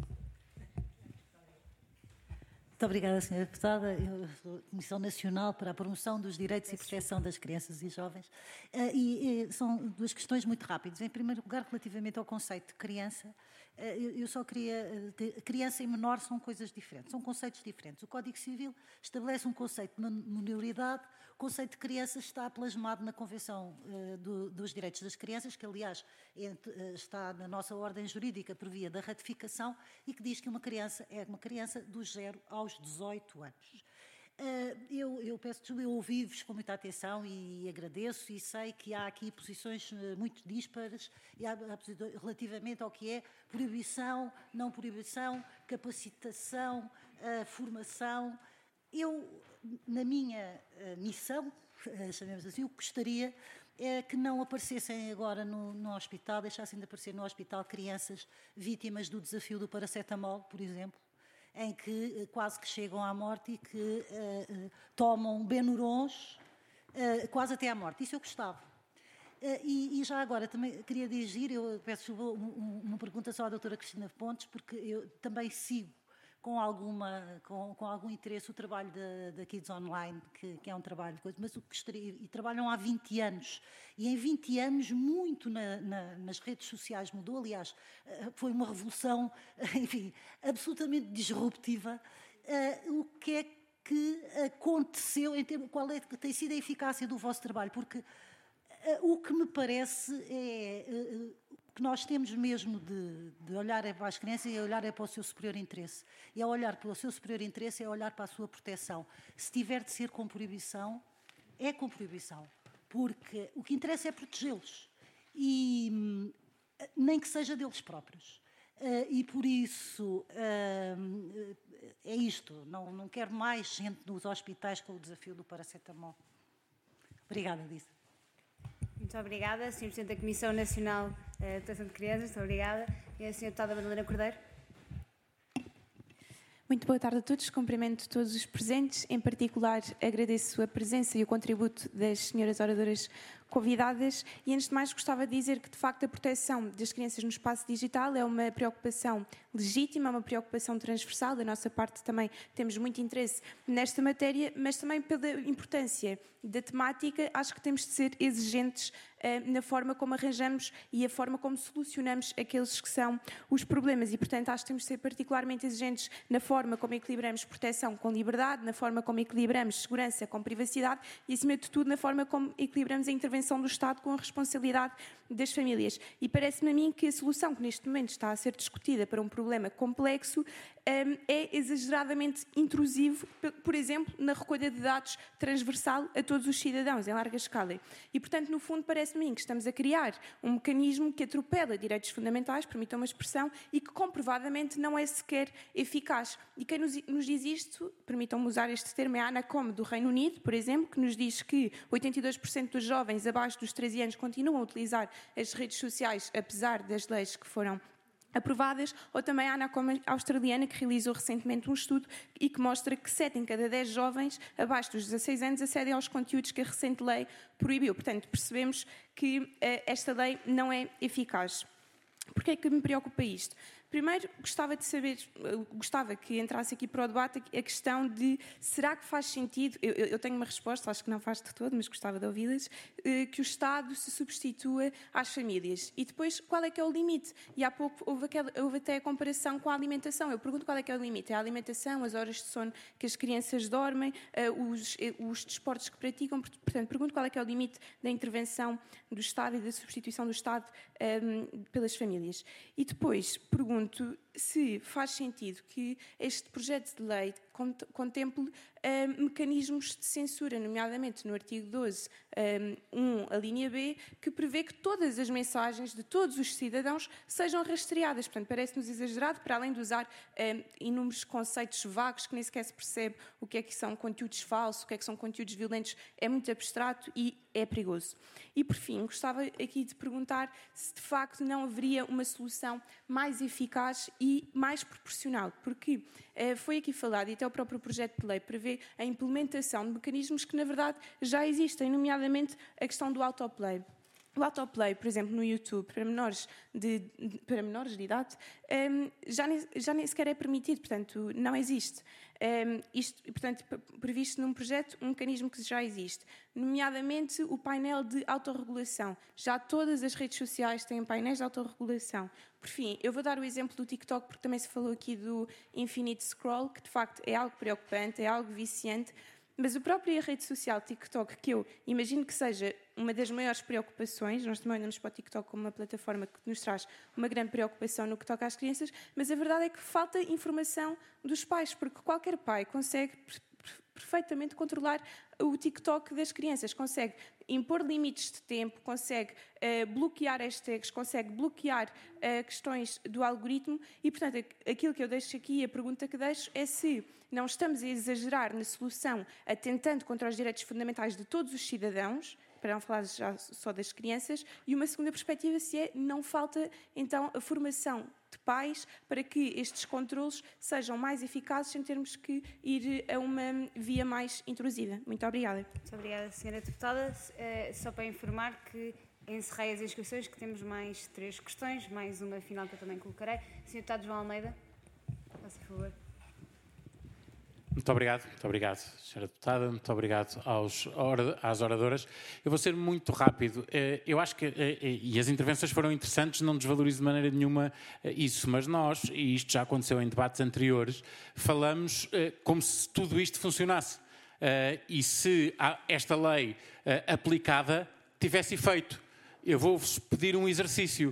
Muito obrigada, Sra. Deputada. Eu sou Comissão Nacional para a Promoção dos Direitos e Proteção das Crianças e Jovens. São duas questões muito rápidas. Em primeiro lugar, relativamente ao conceito de criança, eu só queria... Criança e menor são coisas diferentes, são conceitos diferentes. O Código Civil estabelece um conceito de minoridade. O conceito de criança está plasmado na Convenção dos Direitos das Crianças, que, aliás, está na nossa ordem jurídica por via da ratificação, e que diz que uma criança é uma criança dos 0 aos 18 anos. Eu peço desculpa, eu ouvi-vos com muita atenção e agradeço, e sei que há aqui posições muito díspares relativamente ao que é proibição, não proibição, capacitação, formação. Eu, na minha missão, chamemos assim, o que gostaria é que não aparecessem agora no hospital, deixassem de aparecer no hospital crianças vítimas do desafio do paracetamol, por exemplo, em que quase que chegam à morte e que tomam Benurons quase até à morte. Isso eu gostava. E já agora também queria dirigir, eu peço uma pergunta só à doutora Cristina Pontes, porque eu também sigo com algum interesse o trabalho da Kids Online, que é um trabalho de coisa, mas o que gostaria, e trabalham há 20 anos, e em 20 anos muito nas redes sociais mudou, aliás, foi uma revolução, enfim, absolutamente disruptiva. O que é que aconteceu, qual é que tem sido a eficácia do vosso trabalho? Porque o que me parece é que nós temos mesmo de olhar para as crianças e olhar para o seu superior interesse. E ao olhar para o seu superior interesse é olhar para a sua proteção. Se tiver de ser com proibição, é com proibição. Porque o que interessa é protegê-los. E nem que seja deles próprios. E por isso é isto. Não quero mais gente nos hospitais com o desafio do paracetamol. Obrigada, Disa. Muito obrigada, Sr. Presidente da Comissão Nacional de Proteção de Crianças. Muito obrigada. E a Sra. Deputada Madalena Cordeiro. Muito boa tarde a todos. Cumprimento todos os presentes. Em particular, agradeço a presença e o contributo das senhoras oradoras convidadas e, antes de mais, gostava de dizer que, de facto, a proteção das crianças no espaço digital é uma preocupação legítima, é uma preocupação transversal. Da nossa parte também temos muito interesse nesta matéria, mas também pela importância da temática, acho que temos de ser exigentes na forma como arranjamos e a forma como solucionamos aqueles que são os problemas e, portanto, acho que temos de ser particularmente exigentes na forma como equilibramos proteção com liberdade, na forma como equilibramos segurança com privacidade e, acima de tudo, na forma como equilibramos a intervenção do Estado com a responsabilidade das famílias. E parece-me a mim que a solução que neste momento está a ser discutida para um problema complexo é exageradamente intrusivo, por exemplo, na recolha de dados transversal a todos os cidadãos, em larga escala. E, portanto, no fundo, parece-me a mim que estamos a criar um mecanismo que atropela direitos fundamentais, permitam uma expressão, e que comprovadamente não é sequer eficaz. E quem nos diz isto, permitam-me usar este termo, é a ANACOM do Reino Unido, por exemplo, que nos diz que 82% dos jovens abaixo dos 13 anos continuam a utilizar as redes sociais, apesar das leis que foram aprovadas, ou também a ANACOM australiana, que realizou recentemente um estudo e que mostra que 7 em cada 10 jovens abaixo dos 16 anos acedem aos conteúdos que a recente lei proibiu. Portanto, percebemos que esta lei não é eficaz. Porquê é que me preocupa isto? Primeiro, gostava que entrasse aqui para o debate a questão de será que faz sentido, eu tenho uma resposta, acho que não faz de todo, mas gostava de ouvi-las, que o Estado se substitua às famílias. E depois, qual é que é o limite? E há pouco houve até a comparação com a alimentação. Eu pergunto qual é que é o limite. É a alimentação, as horas de sono que as crianças dormem, os desportos que praticam. Portanto, pergunto qual é que é o limite da intervenção do Estado e da substituição do Estado pelas famílias. E depois, pergunto se faz sentido que este projeto de lei contemple mecanismos de censura, nomeadamente no artigo 12, 1, a linha B, que prevê que todas as mensagens de todos os cidadãos sejam rastreadas. Portanto, parece-nos exagerado, para além de usar inúmeros conceitos vagos que nem sequer se percebe o que é que são conteúdos falsos, o que é que são conteúdos violentos, é muito abstrato e é perigoso. E, por fim, gostava aqui de perguntar se, de facto, não haveria uma solução mais eficaz e mais proporcional, porque foi aqui falado, e até o próprio projeto de lei prevê a implementação de mecanismos que, na verdade, já existem, nomeadamente a questão do autoplay. O autoplay, por exemplo, no YouTube, para menores de idade, já nem sequer é permitido, portanto, não existe. Portanto, previsto num projeto, um mecanismo que já existe, nomeadamente o painel de autorregulação. Já todas as redes sociais têm painéis de autorregulação. Por fim, eu vou dar o exemplo do TikTok, porque também se falou aqui do infinite scroll, que de facto é algo preocupante, é algo viciante, mas a própria rede social TikTok, que eu imagino que seja uma das maiores preocupações, nós também olhamos para o TikTok como uma plataforma que nos traz uma grande preocupação no que toca às crianças, mas a verdade é que falta informação dos pais, porque qualquer pai consegue perfeitamente controlar o TikTok das crianças, consegue impor limites de tempo, consegue bloquear hashtags, consegue bloquear questões do algoritmo e, portanto, aquilo que eu deixo aqui, a pergunta que deixo é se não estamos a exagerar na solução atentando contra os direitos fundamentais de todos os cidadãos, para não falar já só das crianças, e uma segunda perspectiva se não falta, então, a formação de pais para que estes controlos sejam mais eficazes sem termos que ir a uma via mais intrusiva. Muito obrigada. Muito obrigada, Sra. Deputada. Só para informar que encerrei as inscrições, que temos mais 3 questões, mais uma final que eu também colocarei. Sr. Deputado João Almeida, faça favor. Muito obrigado, Sra. Deputada, muito obrigado às oradoras. Eu vou ser muito rápido. Eu acho que, e as intervenções foram interessantes, não desvalorizo de maneira nenhuma isso, mas nós, e isto já aconteceu em debates anteriores, falamos como se tudo isto funcionasse. E se esta lei aplicada tivesse efeito. Eu vou-vos pedir um exercício,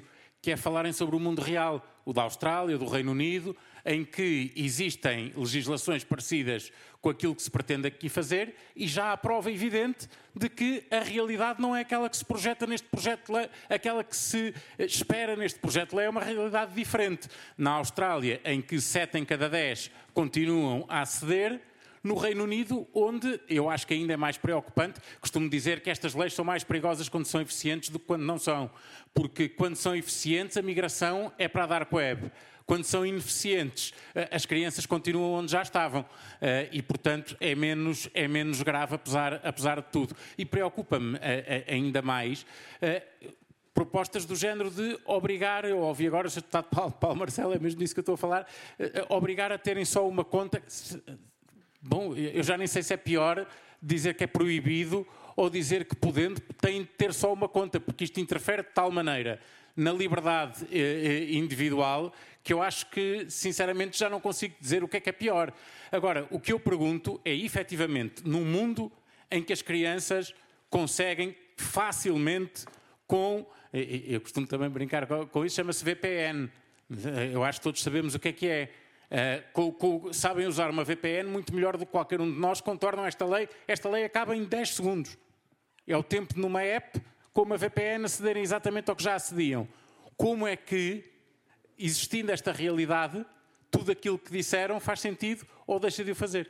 que é falarem sobre o mundo real, o da Austrália, do Reino Unido, em que existem legislações parecidas com aquilo que se pretende aqui fazer e já há prova evidente de que a realidade não é aquela que se projeta neste projeto de lei, aquela que se espera neste projeto de lei é uma realidade diferente. Na Austrália, em que 7 em cada 10 continuam a aceder, no Reino Unido, onde eu acho que ainda é mais preocupante, costumo dizer que estas leis são mais perigosas quando são eficientes do que quando não são. Porque quando são eficientes, a migração é para a dark web. Quando são ineficientes, as crianças continuam onde já estavam. E, portanto, é menos grave, apesar de tudo. E preocupa-me ainda mais propostas do género de obrigar, eu ouvi agora o Sr. Deputado Paulo Marcelo, é mesmo disso que eu estou a falar, obrigar a terem só uma conta. Bom, eu já nem sei se é pior dizer que é proibido ou dizer que podendo têm de ter só uma conta, porque isto interfere de tal maneira na liberdade individual que eu acho que, sinceramente, já não consigo dizer o que é pior. Agora, o que eu pergunto é, efetivamente, num mundo em que as crianças conseguem facilmente com... Eu costumo também brincar com isso, chama-se VPN. Eu acho que todos sabemos o que é. Sabem usar uma VPN muito melhor do que qualquer um de nós, contornam esta lei. Esta lei acaba em 10 segundos. É o tempo numa app com uma VPN acederem exatamente ao que já acediam. Como é que, existindo esta realidade, tudo aquilo que disseram faz sentido ou deixa de o fazer?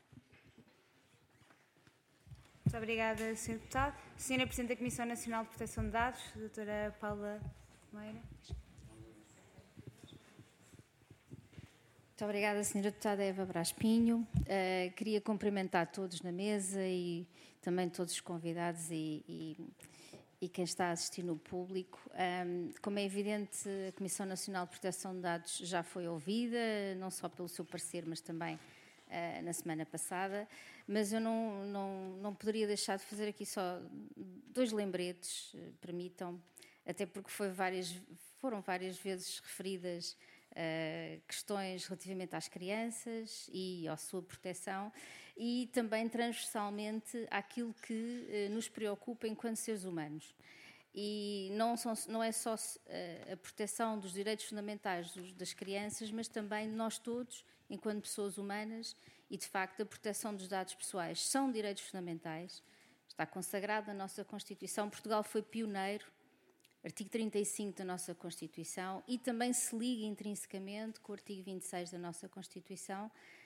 Muito obrigada, Sr. Deputado. Senhora Presidente da Comissão Nacional de Proteção de Dados, Doutora Paula Meira. Muito obrigada, Sra. Deputada Eva Brás Pinho. Queria cumprimentar todos na mesa e também todos os convidados e quem está a assistir no público. Como é evidente, a Comissão Nacional de Proteção de Dados já foi ouvida, não só pelo seu parecer, mas também na semana passada. Mas eu não poderia deixar de fazer aqui só 2 lembretes, permitam, até porque foram várias vezes referidas questões relativamente às crianças e à sua proteção e também transversalmente àquilo que nos preocupa enquanto seres humanos. E não é só a proteção dos direitos fundamentais das crianças, mas também nós todos, enquanto pessoas humanas, e de facto a proteção dos dados pessoais são direitos fundamentais, está consagrado na nossa Constituição. Portugal foi pioneiro, artigo 35 da nossa Constituição, e também se liga intrinsecamente com o artigo 26 da nossa Constituição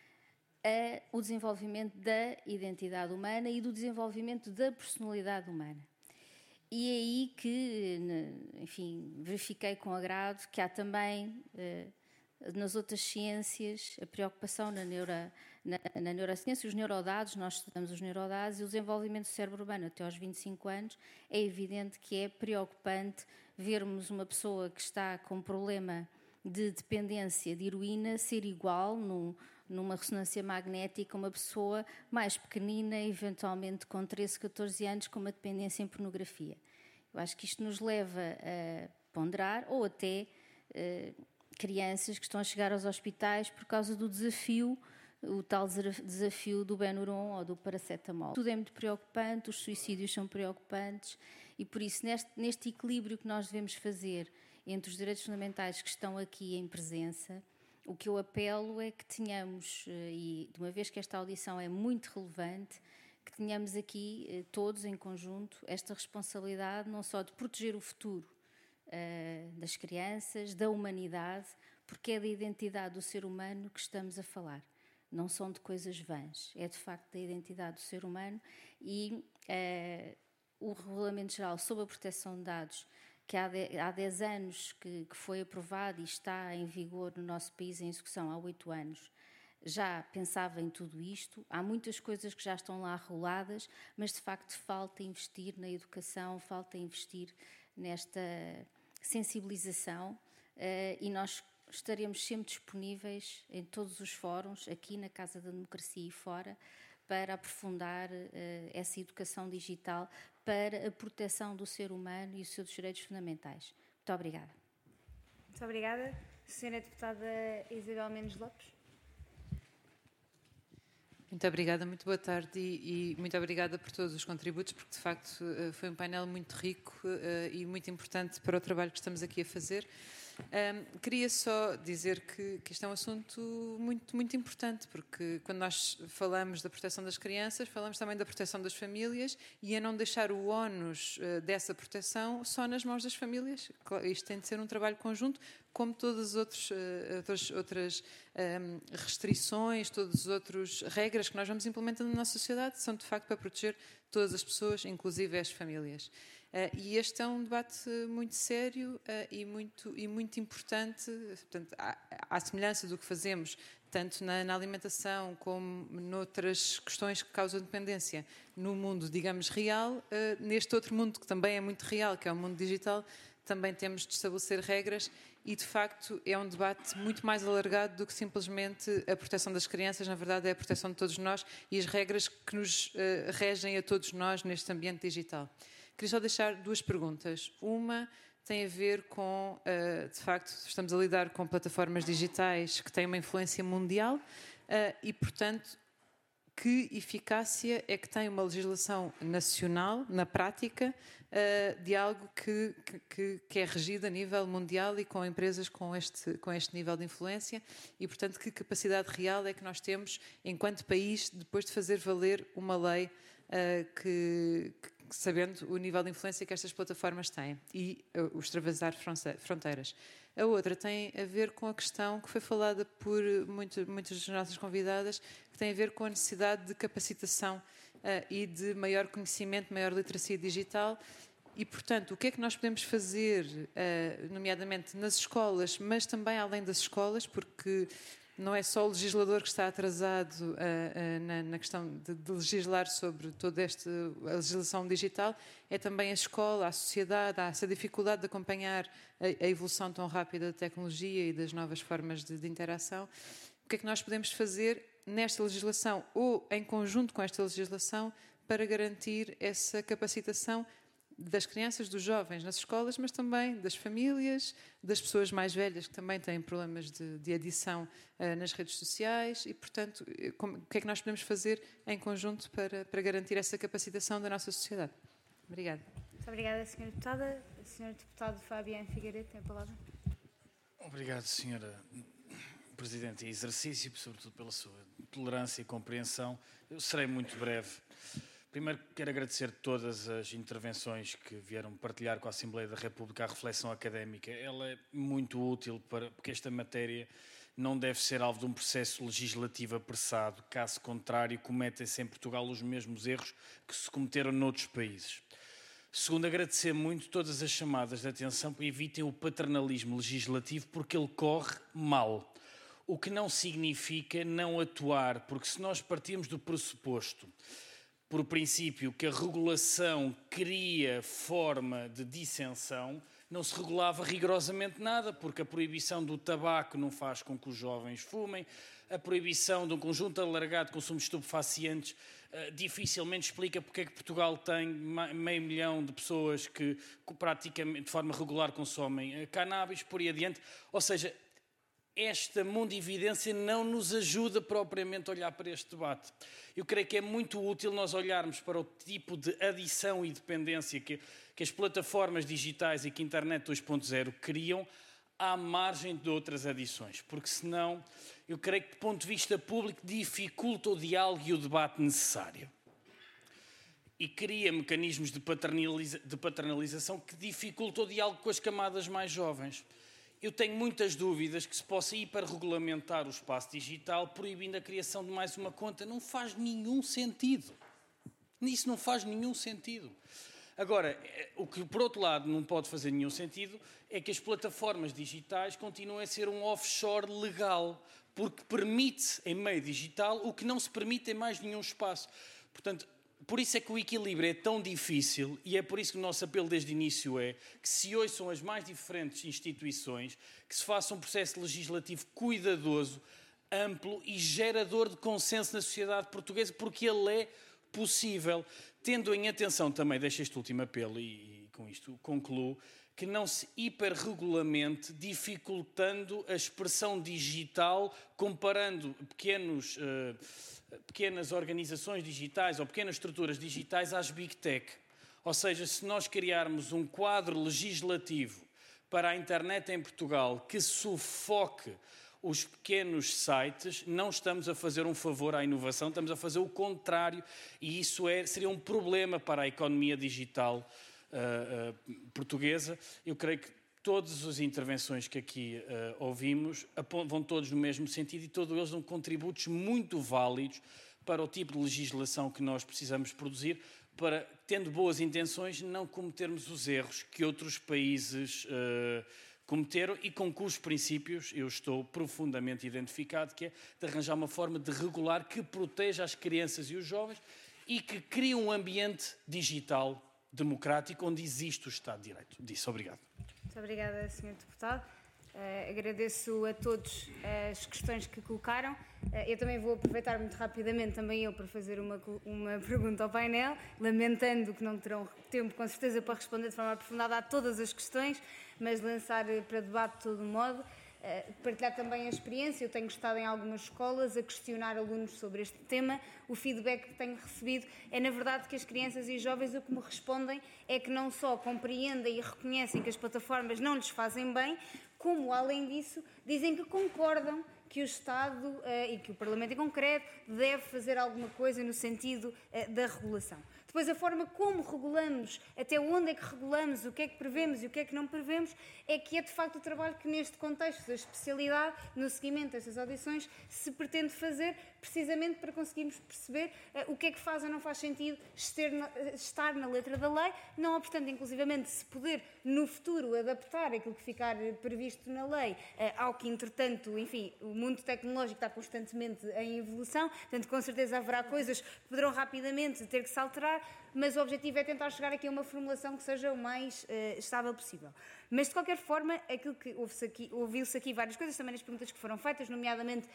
o desenvolvimento da identidade humana e do desenvolvimento da personalidade humana. E é aí que, enfim, verifiquei com agrado que há também, nas outras ciências, a preocupação na neurociência, os neurodados, nós estudamos os neurodados, e o desenvolvimento do cérebro humano até aos 25 anos, é evidente que é preocupante vermos uma pessoa que está com um problema de dependência de heroína ser igual, numa ressonância magnética, uma pessoa mais pequenina, eventualmente com 13, 14 anos, com uma dependência em pornografia. Eu acho que isto nos leva a ponderar, ou até crianças que estão a chegar aos hospitais por causa do desafio, o tal desafio do Benuron ou do paracetamol. Tudo é muito preocupante, os suicídios são preocupantes e, por isso, neste equilíbrio que nós devemos fazer entre os direitos fundamentais que estão aqui em presença, o que eu apelo é que tenhamos, e de uma vez que esta audição é muito relevante, que tenhamos aqui todos em conjunto esta responsabilidade não só de proteger o futuro das crianças, da humanidade, porque é da identidade do ser humano que estamos a falar. Não são de coisas vãs, é de facto da identidade do ser humano e o Regulamento Geral sobre a Proteção de Dados, que há 10 anos que foi aprovado e está em vigor no nosso país em execução há 8 anos, já pensava em tudo isto. Há muitas coisas que já estão lá reguladas, mas de facto falta investir na educação, falta investir nesta sensibilização e nós estaremos sempre disponíveis em todos os fóruns, aqui na Casa da Democracia e fora, para aprofundar essa educação digital para a proteção do ser humano e os seus direitos fundamentais. Muito obrigada. Muito obrigada. Senhora Deputada Isabel Mendes Lopes. Muito obrigada, muito boa tarde e muito obrigada por todos os contributos, porque de facto foi um painel muito rico e muito importante para o trabalho que estamos aqui a fazer. Queria só dizer que isto é um assunto muito, muito importante, porque quando nós falamos da proteção das crianças, falamos também da proteção das famílias e a não deixar o ónus dessa proteção só nas mãos das famílias. Isto tem de ser um trabalho conjunto, como todas as outras restrições, todas as outras regras que nós vamos implementando na nossa sociedade, são de facto para proteger todas as pessoas, inclusive as famílias. E este é um debate muito sério e muito importante, portanto, à semelhança do que fazemos tanto na alimentação como noutras questões que causam dependência no mundo, digamos, real, neste outro mundo que também é muito real, que é o mundo digital, também temos de estabelecer regras e, de facto, é um debate muito mais alargado do que simplesmente a proteção das crianças, na verdade é a proteção de todos nós e as regras que nos regem a todos nós neste ambiente digital. Queria só deixar duas perguntas. Uma tem a ver com, de facto, estamos a lidar com plataformas digitais que têm uma influência mundial e, portanto, que eficácia é que tem uma legislação nacional, na prática, de algo que é regido a nível mundial e com empresas com este nível de influência e, portanto, que capacidade real é que nós temos, enquanto país, depois de fazer valer uma lei sabendo o nível de influência que estas plataformas têm e o extravasar fronteiras. A outra tem a ver com a questão que foi falada por muitas das nossas convidadas, que tem a ver com a necessidade de capacitação e de maior conhecimento, maior literacia digital. E, portanto, o que é que nós podemos fazer, nomeadamente nas escolas, mas também além das escolas, porque não é só o legislador que está atrasado na questão de legislar sobre toda esta legislação digital, é também a escola, a sociedade, há essa dificuldade de acompanhar a evolução tão rápida da tecnologia e das novas formas de interação. O que é que nós podemos fazer nesta legislação ou em conjunto com esta legislação para garantir essa capacitação das crianças, dos jovens nas escolas, mas também das famílias, das pessoas mais velhas que também têm problemas de adição nas redes sociais e, portanto, o que é que nós podemos fazer em conjunto para garantir essa capacitação da nossa sociedade? Obrigada. Muito obrigada, Sra. Deputada. O Sr. Deputado Fabiano Figueiredo tem a palavra. Obrigado, Sra. Presidente, e exercício, sobretudo pela sua tolerância e compreensão. Eu serei muito breve. Primeiro, quero agradecer todas as intervenções que vieram partilhar com a Assembleia da República a reflexão académica. Ela é muito útil porque esta matéria não deve ser alvo de um processo legislativo apressado. Caso contrário, cometem-se em Portugal os mesmos erros que se cometeram noutros países. Segundo, agradecer muito todas as chamadas de atenção para evitem o paternalismo legislativo porque ele corre mal. O que não significa não atuar, porque se nós partirmos do pressuposto por princípio que a regulação cria forma de dissensão, não se regulava rigorosamente nada, porque a proibição do tabaco não faz com que os jovens fumem, a proibição de um conjunto alargado de consumo de estupefacientes dificilmente explica porque é que Portugal tem 500 mil de pessoas que praticamente de forma regular consomem cannabis, por aí adiante. Ou seja, esta mundividência não nos ajuda propriamente a olhar para este debate. Eu creio que é muito útil nós olharmos para o tipo de adição e dependência que as plataformas digitais e que a Internet 2.0 criam à margem de outras adições, porque senão eu creio que, do ponto de vista público, dificulta o diálogo e o debate necessário. E cria mecanismos de paternalização que dificultam o diálogo com as camadas mais jovens. Eu tenho muitas dúvidas que se possa ir para regulamentar o espaço digital proibindo a criação de mais uma conta. Não faz nenhum sentido. Isso não faz nenhum sentido. Agora, o que por outro lado não pode fazer nenhum sentido é que as plataformas digitais continuem a ser um offshore legal, porque permite em meio digital o que não se permite em mais nenhum espaço. Portanto, por isso é que o equilíbrio é tão difícil e é por isso que o nosso apelo desde o início é que se ouçam as mais diferentes instituições, que se faça um processo legislativo cuidadoso, amplo e gerador de consenso na sociedade portuguesa, porque ele é possível, tendo em atenção também, deixo este último apelo e com isto concluo, que não se hiperregulamente, dificultando a expressão digital, comparando pequenas organizações digitais ou pequenas estruturas digitais às Big Tech. Ou seja, se nós criarmos um quadro legislativo para a internet em Portugal que sufoque os pequenos sites, não estamos a fazer um favor à inovação, estamos a fazer o contrário, e isso seria um problema para a economia digital portuguesa. Eu creio que todas as intervenções que aqui ouvimos vão todos no mesmo sentido e todos eles dão contributos muito válidos para o tipo de legislação que nós precisamos produzir, para, tendo boas intenções, não cometermos os erros que outros países cometeram e com cujos princípios eu estou profundamente identificado, que é de arranjar uma forma de regular que proteja as crianças e os jovens e que crie um ambiente digital democrático onde existe o Estado de Direito. Disse. Obrigado. Muito obrigada, Sr. Deputado. Agradeço a todos as questões que colocaram. Eu também vou aproveitar muito rapidamente também eu para fazer uma pergunta ao painel, lamentando que não terão tempo com certeza para responder de forma aprofundada a todas as questões, mas lançar para debate de todo modo. Partilhar também a experiência. Eu tenho estado em algumas escolas a questionar alunos sobre este tema. O feedback que tenho recebido é, na verdade, que as crianças e jovens o que me respondem é que não só compreendem e reconhecem que as plataformas não lhes fazem bem, como, além disso, dizem que concordam que o Estado e que o Parlamento em concreto deve fazer alguma coisa no sentido da regulação. Depois, a forma como regulamos, até onde é que regulamos, o que é que prevemos e o que é que não prevemos, é que é de facto o trabalho que neste contexto da especialidade, no seguimento destas audições, se pretende fazer, precisamente para conseguirmos perceber o que é que faz ou não faz sentido estar na letra da lei, não obstante, inclusivamente, se poder, no futuro, adaptar aquilo que ficar previsto na lei ao que, entretanto, enfim, o mundo tecnológico está constantemente em evolução, portanto, com certeza haverá coisas que poderão rapidamente ter que se alterar, mas o objetivo é tentar chegar aqui a uma formulação que seja o mais estável possível. Mas, de qualquer forma, aquilo que ouviu-se aqui várias coisas, também nas perguntas que foram feitas, nomeadamente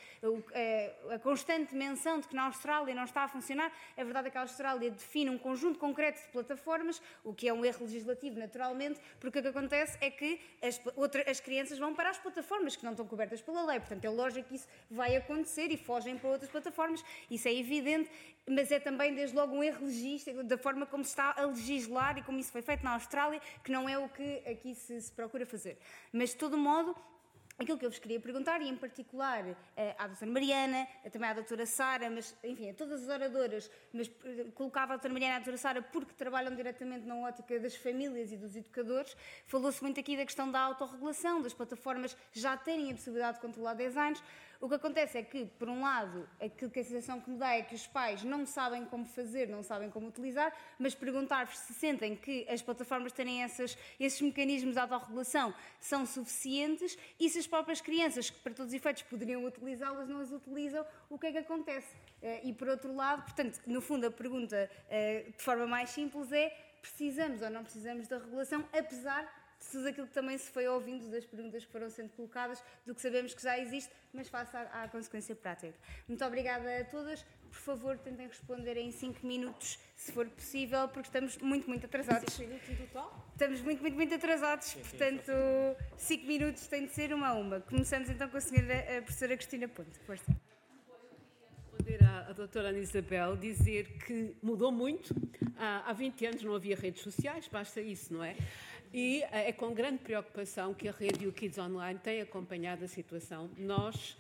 a constante menção de que na Austrália não está a funcionar. A verdade é que a Austrália define um conjunto concreto de plataformas, o que é um erro legislativo, naturalmente, porque o que acontece é que as crianças vão para as plataformas que não estão cobertas pela lei. Portanto, é lógico que isso vai acontecer e fogem para outras plataformas. Isso é evidente, mas é também, desde logo, um erro legístico da forma como se está a legislar e como isso foi feito na Austrália, que não é o que aqui se procura fazer. Mas, de todo modo, aquilo que eu vos queria perguntar, e em particular à doutora Mariana, também à doutora Sara, mas, enfim, a todas as oradoras, mas colocava a doutora Mariana e a doutora Sara porque trabalham diretamente na ótica das famílias e dos educadores. Falou-se muito aqui da questão da autorregulação, das plataformas já terem a possibilidade de controlar designs. O que acontece é que, por um lado, aquilo que a sensação que me dá é que os pais não sabem como fazer, não sabem como utilizar, mas perguntar-vos se sentem que as plataformas terem esses mecanismos de autorregulação são suficientes e se as próprias crianças, que para todos os efeitos poderiam utilizá-las, não as utilizam, o que é que acontece? E, por outro lado, portanto, no fundo, a pergunta, de forma mais simples, é: precisamos ou não precisamos da regulação, apesar de tudo aquilo que também se foi ouvindo das perguntas que foram sendo colocadas, do que sabemos que já existe, mas face à consequência prática. Muito obrigada a todas. Por favor, tentem responder em 5 minutos, se for possível, porque estamos muito, muito atrasados. 5 minutos em total? Estamos muito, muito, muito atrasados, portanto, 5 minutos tem de ser uma a uma. Começamos então com a senhora professora Cristina Ponte. Força. Responder à doutora Ana Isabel, dizer que mudou muito. Há 20 anos não havia redes sociais, basta isso, não é? E é com grande preocupação que a rede e o Kids Online têm acompanhado a situação. Nós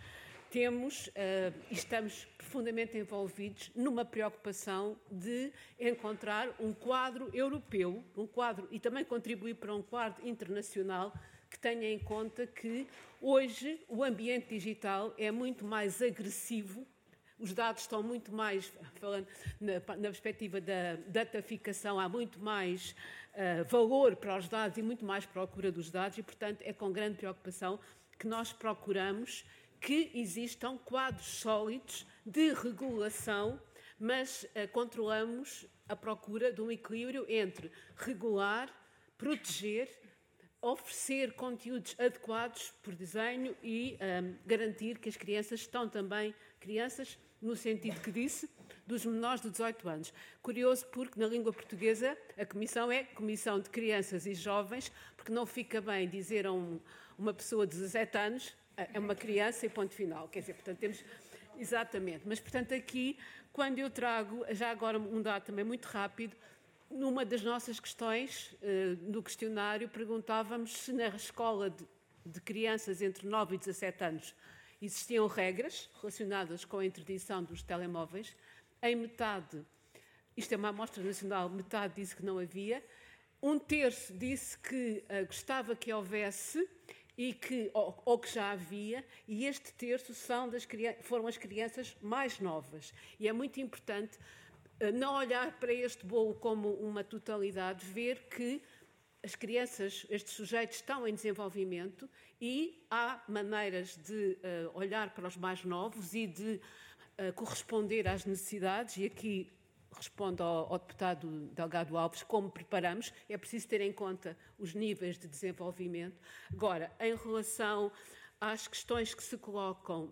estamos profundamente envolvidos numa preocupação de encontrar um quadro europeu, e também contribuir para um quadro internacional que tenha em conta que hoje o ambiente digital é muito mais agressivo. Os dados estão muito mais, falando na perspectiva da dataficação, há muito mais valor para os dados e muito mais procura dos dados e, portanto, é com grande preocupação que nós procuramos que existam quadros sólidos de regulação, mas controlamos a procura de um equilíbrio entre regular, proteger, oferecer conteúdos adequados por desenho e garantir que as crianças estão também crianças, no sentido que disse, dos menores de 18 anos. Curioso porque na língua portuguesa a comissão é Comissão de Crianças e Jovens, porque não fica bem dizer a uma pessoa de 17 anos, é uma criança e ponto final. Quer dizer, portanto, temos... Exatamente. Mas, portanto, aqui, quando eu trago, já agora um dado também muito rápido, numa das nossas questões, no questionário, perguntávamos se na escola de crianças entre 9 e 17 anos existiam regras relacionadas com a interdição dos telemóveis. Em metade, isto é uma amostra nacional, metade disse que não havia. Um terço disse que gostava que houvesse ou que já havia, e este terço foram as crianças mais novas. E é muito importante não olhar para este bolo como uma totalidade, ver que as crianças, estes sujeitos estão em desenvolvimento e há maneiras de olhar para os mais novos e de corresponder às necessidades, e aqui respondo ao deputado Delgado Alves, como preparamos, é preciso ter em conta os níveis de desenvolvimento. Agora, em relação às questões que se colocam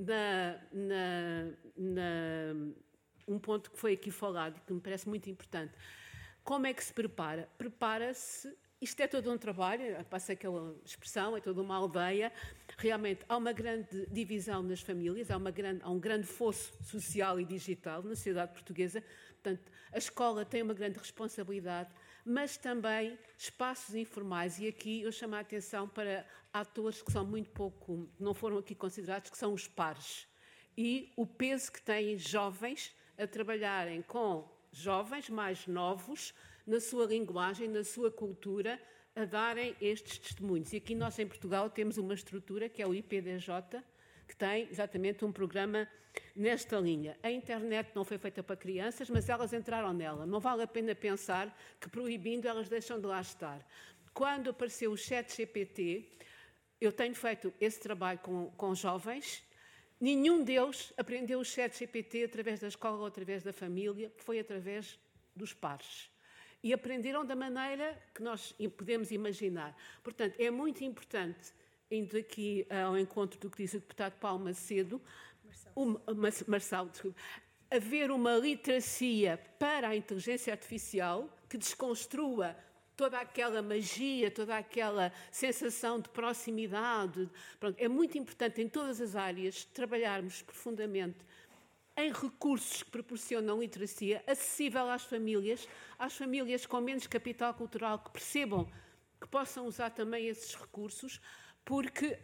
um ponto que foi aqui falado e que me parece muito importante, como é que se prepara? Prepara-se, isto é todo um trabalho, passa aquela expressão, é toda uma aldeia, realmente há uma grande divisão nas famílias, há um grande fosso social e digital na sociedade portuguesa, portanto, a escola tem uma grande responsabilidade, mas também espaços informais, e aqui eu chamo a atenção para atores que são muito pouco, não foram aqui considerados, que são os pares, e o peso que têm jovens a trabalharem com jovens mais novos, na sua linguagem, na sua cultura, a darem estes testemunhos. E aqui nós, em Portugal, temos uma estrutura, que é o IPDJ, que tem exatamente um programa nesta linha. A internet não foi feita para crianças, mas elas entraram nela. Não vale a pena pensar que, proibindo, elas deixam de lá estar. Quando apareceu o ChatGPT, eu tenho feito esse trabalho com jovens. Nenhum deles aprendeu o ChatGPT através da escola ou através da família, foi através dos pares. E aprenderam da maneira que nós podemos imaginar. Portanto, é muito importante, indo aqui ao encontro do que disse o deputado Paulo Macedo, Marçal, haver uma literacia para a inteligência artificial que desconstrua toda aquela magia, toda aquela sensação de proximidade. Pronto, é muito importante em todas as áreas trabalharmos profundamente em recursos que proporcionam literacia acessível às famílias com menos capital cultural, que percebam que possam usar também esses recursos, porque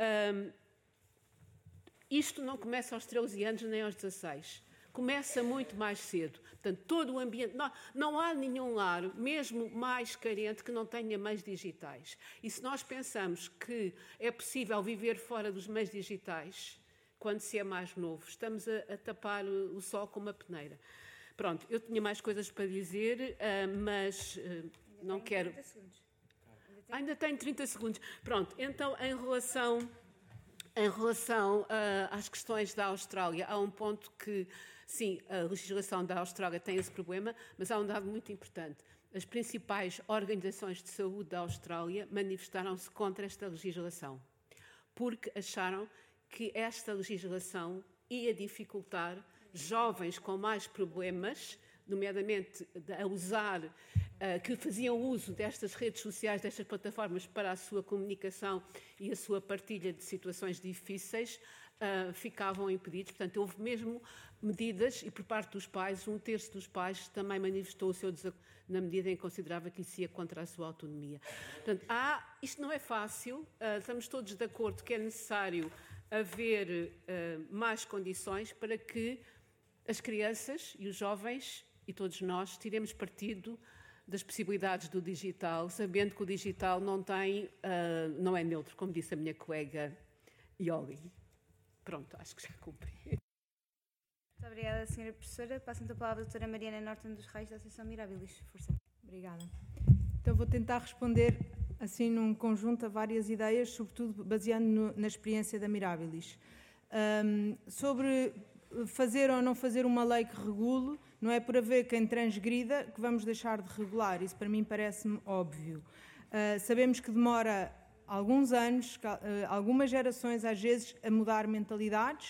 isto não começa aos 13 anos nem aos 16. Começa muito mais cedo. Portanto, todo o ambiente... Não há nenhum lar, mesmo mais carente, que não tenha meios digitais. E se nós pensamos que é possível viver fora dos meios digitais, quando se é mais novo, estamos a tapar o sol com uma peneira. Pronto, eu tinha mais coisas para dizer, mas não quero... 30 segundos. Ainda tenho 30 segundos. Pronto, então, em relação às questões da Austrália, há um ponto que, sim, a legislação da Austrália tem esse problema, mas há um dado muito importante. As principais organizações de saúde da Austrália manifestaram-se contra esta legislação, porque acharam que esta legislação ia dificultar jovens com mais problemas, nomeadamente a usar, que faziam uso destas redes sociais, destas plataformas para a sua comunicação e a sua partilha de situações difíceis, ficavam impedidos. Portanto, houve mesmo medidas, e por parte dos pais, um terço dos pais também manifestou o seu desacordo, na medida em que considerava que isso ia contra a sua autonomia. Portanto, isto não é fácil, estamos todos de acordo que é necessário haver mais condições para que as crianças e os jovens e todos nós tiremos partido das possibilidades do digital, sabendo que o digital não é neutro, como disse a minha colega Ioli. Pronto, acho que já cumpri. Muito obrigada, Sra. Professora. Passo então a palavra à doutora Mariana Norton dos Reis da Associação Mirabilis. Força. Obrigada. Então vou tentar responder assim num conjunto a várias ideias, sobretudo baseando na experiência da Mirabilis. Sobre fazer ou não fazer uma lei que regule, não é por haver quem transgrida que vamos deixar de regular. Isso para mim parece-me óbvio. Sabemos que demora alguns anos, algumas gerações às vezes, a mudar mentalidades.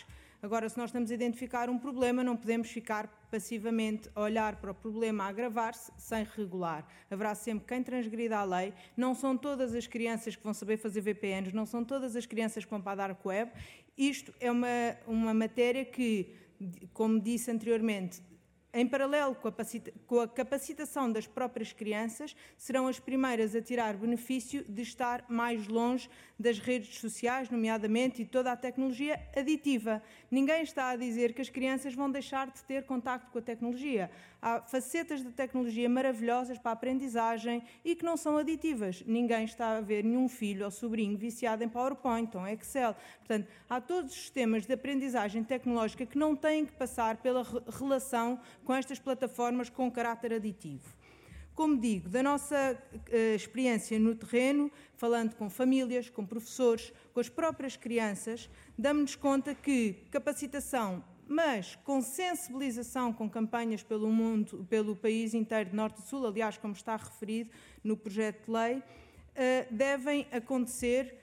Agora, se nós estamos a identificar um problema, não podemos ficar passivamente a olhar para o problema a agravar-se sem regular. Haverá sempre quem transgrida a lei. Não são todas as crianças que vão saber fazer VPNs, não são todas as crianças que vão para a Dark Web. Isto é uma matéria que, como disse anteriormente, em paralelo com a capacitação das próprias crianças, serão as primeiras a tirar benefício de estar mais longe das redes sociais, nomeadamente, e toda a tecnologia aditiva. Ninguém está a dizer que as crianças vão deixar de ter contacto com a tecnologia. Há facetas de tecnologia maravilhosas para a aprendizagem e que não são aditivas. Ninguém está a ver nenhum filho ou sobrinho viciado em PowerPoint ou Excel. Portanto, há todos os sistemas de aprendizagem tecnológica que não têm que passar pela relação com estas plataformas com caráter aditivo. Como digo, da nossa experiência no terreno, falando com famílias, com professores, com as próprias crianças, damos-nos conta que capacitação, mas com sensibilização, com campanhas pelo mundo, pelo país inteiro, de norte a sul, aliás, como está referido no projeto de lei, devem acontecer.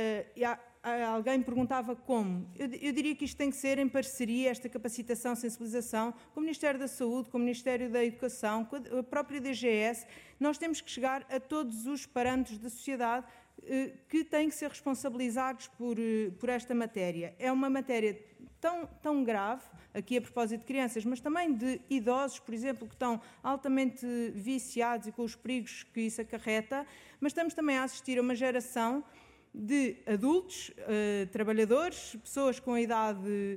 Alguém perguntava como. Eu diria que isto tem que ser em parceria, esta capacitação, sensibilização, com o Ministério da Saúde, com o Ministério da Educação, com a própria DGS. Nós temos que chegar a todos os parâmetros da sociedade que têm que ser responsabilizados por esta matéria. É uma matéria tão grave, aqui a propósito de crianças, mas também de idosos, por exemplo, que estão altamente viciados e com os perigos que isso acarreta, mas estamos também a assistir a uma geração de adultos, trabalhadores, pessoas com idade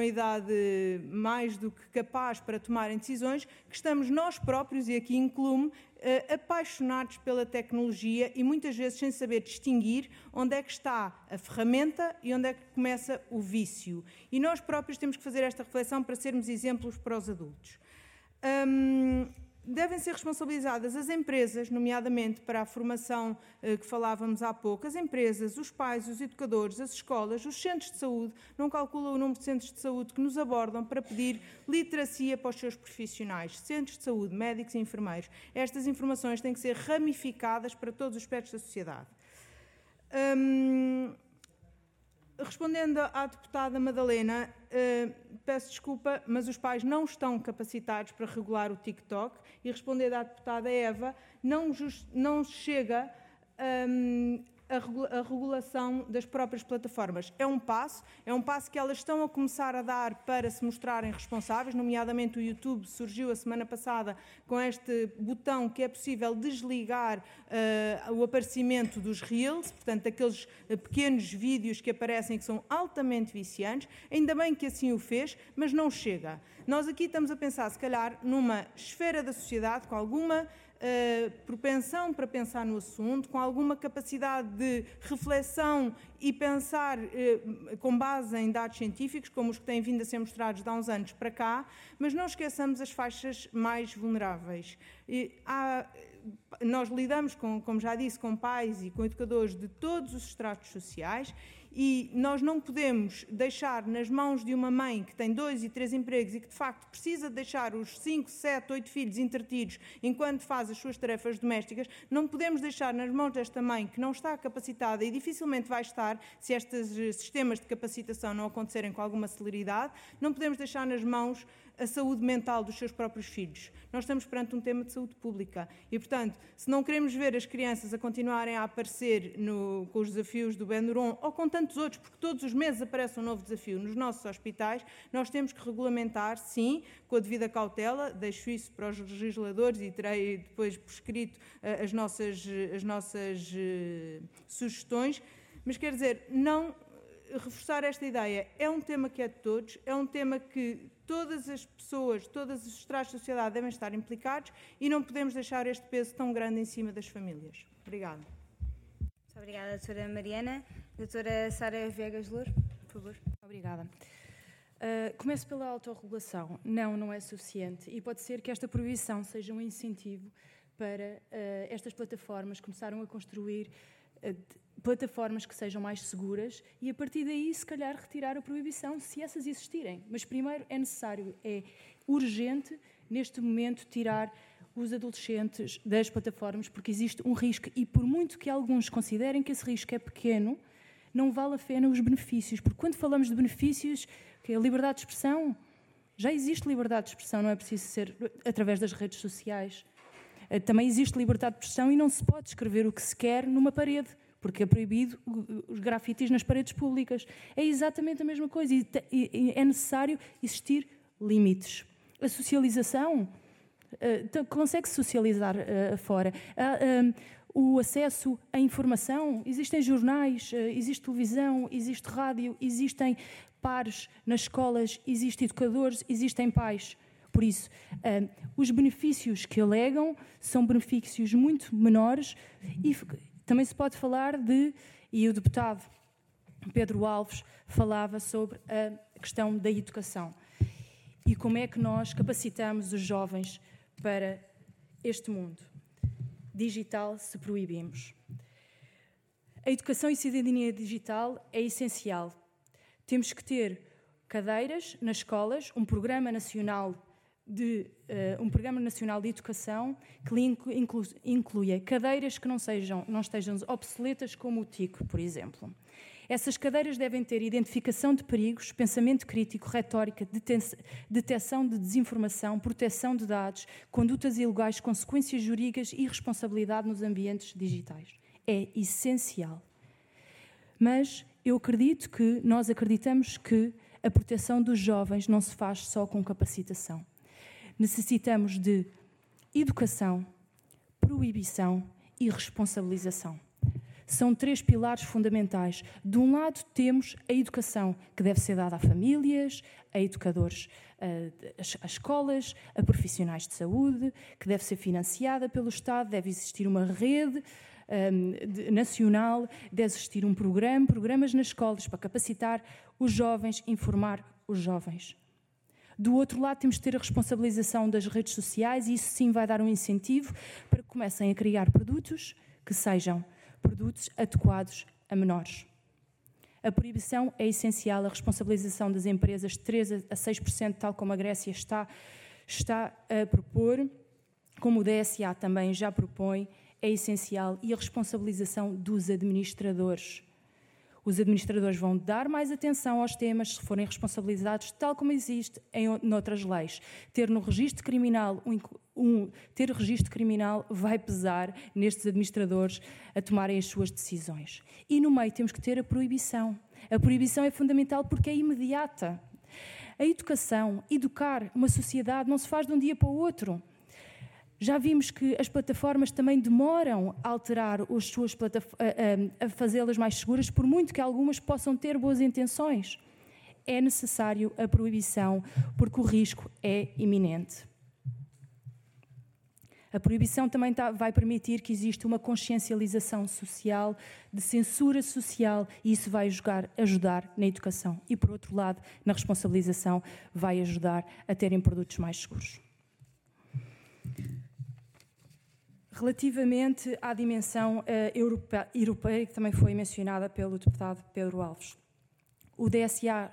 mais do que capaz para tomarem decisões, que estamos nós próprios, e aqui incluo-me, apaixonados pela tecnologia e muitas vezes sem saber distinguir onde é que está a ferramenta e onde é que começa o vício. E nós próprios temos que fazer esta reflexão para sermos exemplos para os adultos. Devem ser responsabilizadas as empresas, nomeadamente para a formação que falávamos há pouco, as empresas, os pais, os educadores, as escolas, os centros de saúde. Não calculam o número de centros de saúde que nos abordam para pedir literacia para os seus profissionais. Centros de saúde, médicos e enfermeiros. Estas informações têm que ser ramificadas para todos os aspectos da sociedade. Respondendo à deputada Madalena, peço desculpa, mas os pais não estão capacitados para regular o TikTok, e respondendo à deputada Eva, não chega a regulação das próprias plataformas. É um passo que elas estão a começar a dar para se mostrarem responsáveis, nomeadamente o YouTube surgiu a semana passada com este botão que é possível desligar o aparecimento dos Reels, portanto, aqueles pequenos vídeos que aparecem que são altamente viciantes. Ainda bem que assim o fez, mas não chega. Nós aqui estamos a pensar, se calhar, numa esfera da sociedade com alguma propensão para pensar no assunto, com alguma capacidade de reflexão e pensar com base em dados científicos, como os que têm vindo a ser mostrados de há uns anos para cá, mas não esqueçamos as faixas mais vulneráveis. Nós lidamos, como já disse, com pais e com educadores de todos os estratos sociais, e nós não podemos deixar nas mãos de uma mãe que tem 2 e 3 empregos e que, de facto, precisa deixar os 5, 7, 8 filhos entretidos enquanto faz as suas tarefas domésticas, não podemos deixar nas mãos desta mãe que não está capacitada e dificilmente vai estar se estes sistemas de capacitação não acontecerem com alguma celeridade, não podemos deixar nas mãos a saúde mental dos seus próprios filhos. Nós estamos perante um tema de saúde pública e, portanto, se não queremos ver as crianças a continuarem a aparecer com os desafios do Benuron ou com tantos outros, porque todos os meses aparece um novo desafio nos nossos hospitais, nós temos que regulamentar, sim, com a devida cautela, deixo isso para os legisladores e terei depois por escrito as nossas sugestões, mas quer dizer, não reforçar esta ideia. É um tema que é de todos, é um tema que todas as pessoas, todos os estratos da sociedade devem estar implicados e não podemos deixar este peso tão grande em cima das famílias. Obrigada. Muito obrigada, doutora Mariana. Doutora Sara Viegas Louro, por favor. Obrigada. Começo pela autorregulação. Não é suficiente e pode ser que esta proibição seja um incentivo para estas plataformas começaram a construir plataformas que sejam mais seguras e, a partir daí, se calhar, retirar a proibição, se essas existirem. Mas, primeiro, é necessário, é urgente, neste momento, tirar os adolescentes das plataformas, porque existe um risco, e por muito que alguns considerem que esse risco é pequeno, não vale a pena os benefícios, porque quando falamos de benefícios, Que a liberdade de expressão, já existe liberdade de expressão, não é preciso ser através das redes sociais. Também existe liberdade de expressão e não se pode escrever o que se quer numa parede, porque é proibido os grafites nas paredes públicas. É exatamente a mesma coisa e é necessário existir limites. A socialização, consegue-se socializar fora. O acesso à informação, existem jornais, existe televisão, existe rádio, existem pares nas escolas, existem educadores, existem pais. Por isso, os benefícios que alegam são benefícios muito menores e também se pode falar e o deputado Pedro Alves falava sobre a questão da educação e como é que nós capacitamos os jovens para este mundo digital se proibimos. A educação e cidadania digital é essencial. Temos que ter cadeiras nas escolas, um programa nacional de educação que inclua cadeiras que não estejam obsoletas, como o TIC, por exemplo. Essas cadeiras devem ter identificação de perigos, pensamento crítico, retórica, detecção de desinformação, proteção de dados, condutas ilegais, consequências jurídicas e responsabilidade nos ambientes digitais. É essencial. Mas nós acreditamos que a proteção dos jovens não se faz só com capacitação. Necessitamos de educação, proibição e responsabilização. São 3 pilares fundamentais. De um lado temos a educação, que deve ser dada a famílias, a educadores, a escolas, a profissionais de saúde, que deve ser financiada pelo Estado, deve existir uma rede nacional, deve existir programas nas escolas para capacitar os jovens, informar os jovens. Do outro lado, temos de ter a responsabilização das redes sociais e isso sim vai dar um incentivo para que comecem a criar produtos que sejam produtos adequados a menores. A proibição é essencial, a responsabilização das empresas de 3% a 6%, tal como a Grécia está a propor, como o DSA também já propõe, é essencial, e a responsabilização dos administradores. Os administradores vão dar mais atenção aos temas se forem responsabilizados, tal como existe em outras leis. Ter no registro criminal ter registro criminal vai pesar nestes administradores a tomarem as suas decisões. E no meio temos que ter a proibição. A proibição é fundamental porque é imediata. A educação, educar uma sociedade não se faz de um dia para o outro. Já vimos que as plataformas também demoram a alterar as suas a fazê-las mais seguras, por muito que algumas possam ter boas intenções. É necessário a proibição, porque o risco é iminente. A proibição também vai permitir que exista uma consciencialização social, de censura social, e isso vai ajudar na educação. E, por outro lado, na responsabilização, vai ajudar a terem produtos mais seguros. Relativamente à dimensão europeia, que também foi mencionada pelo deputado Pedro Alves, o DSA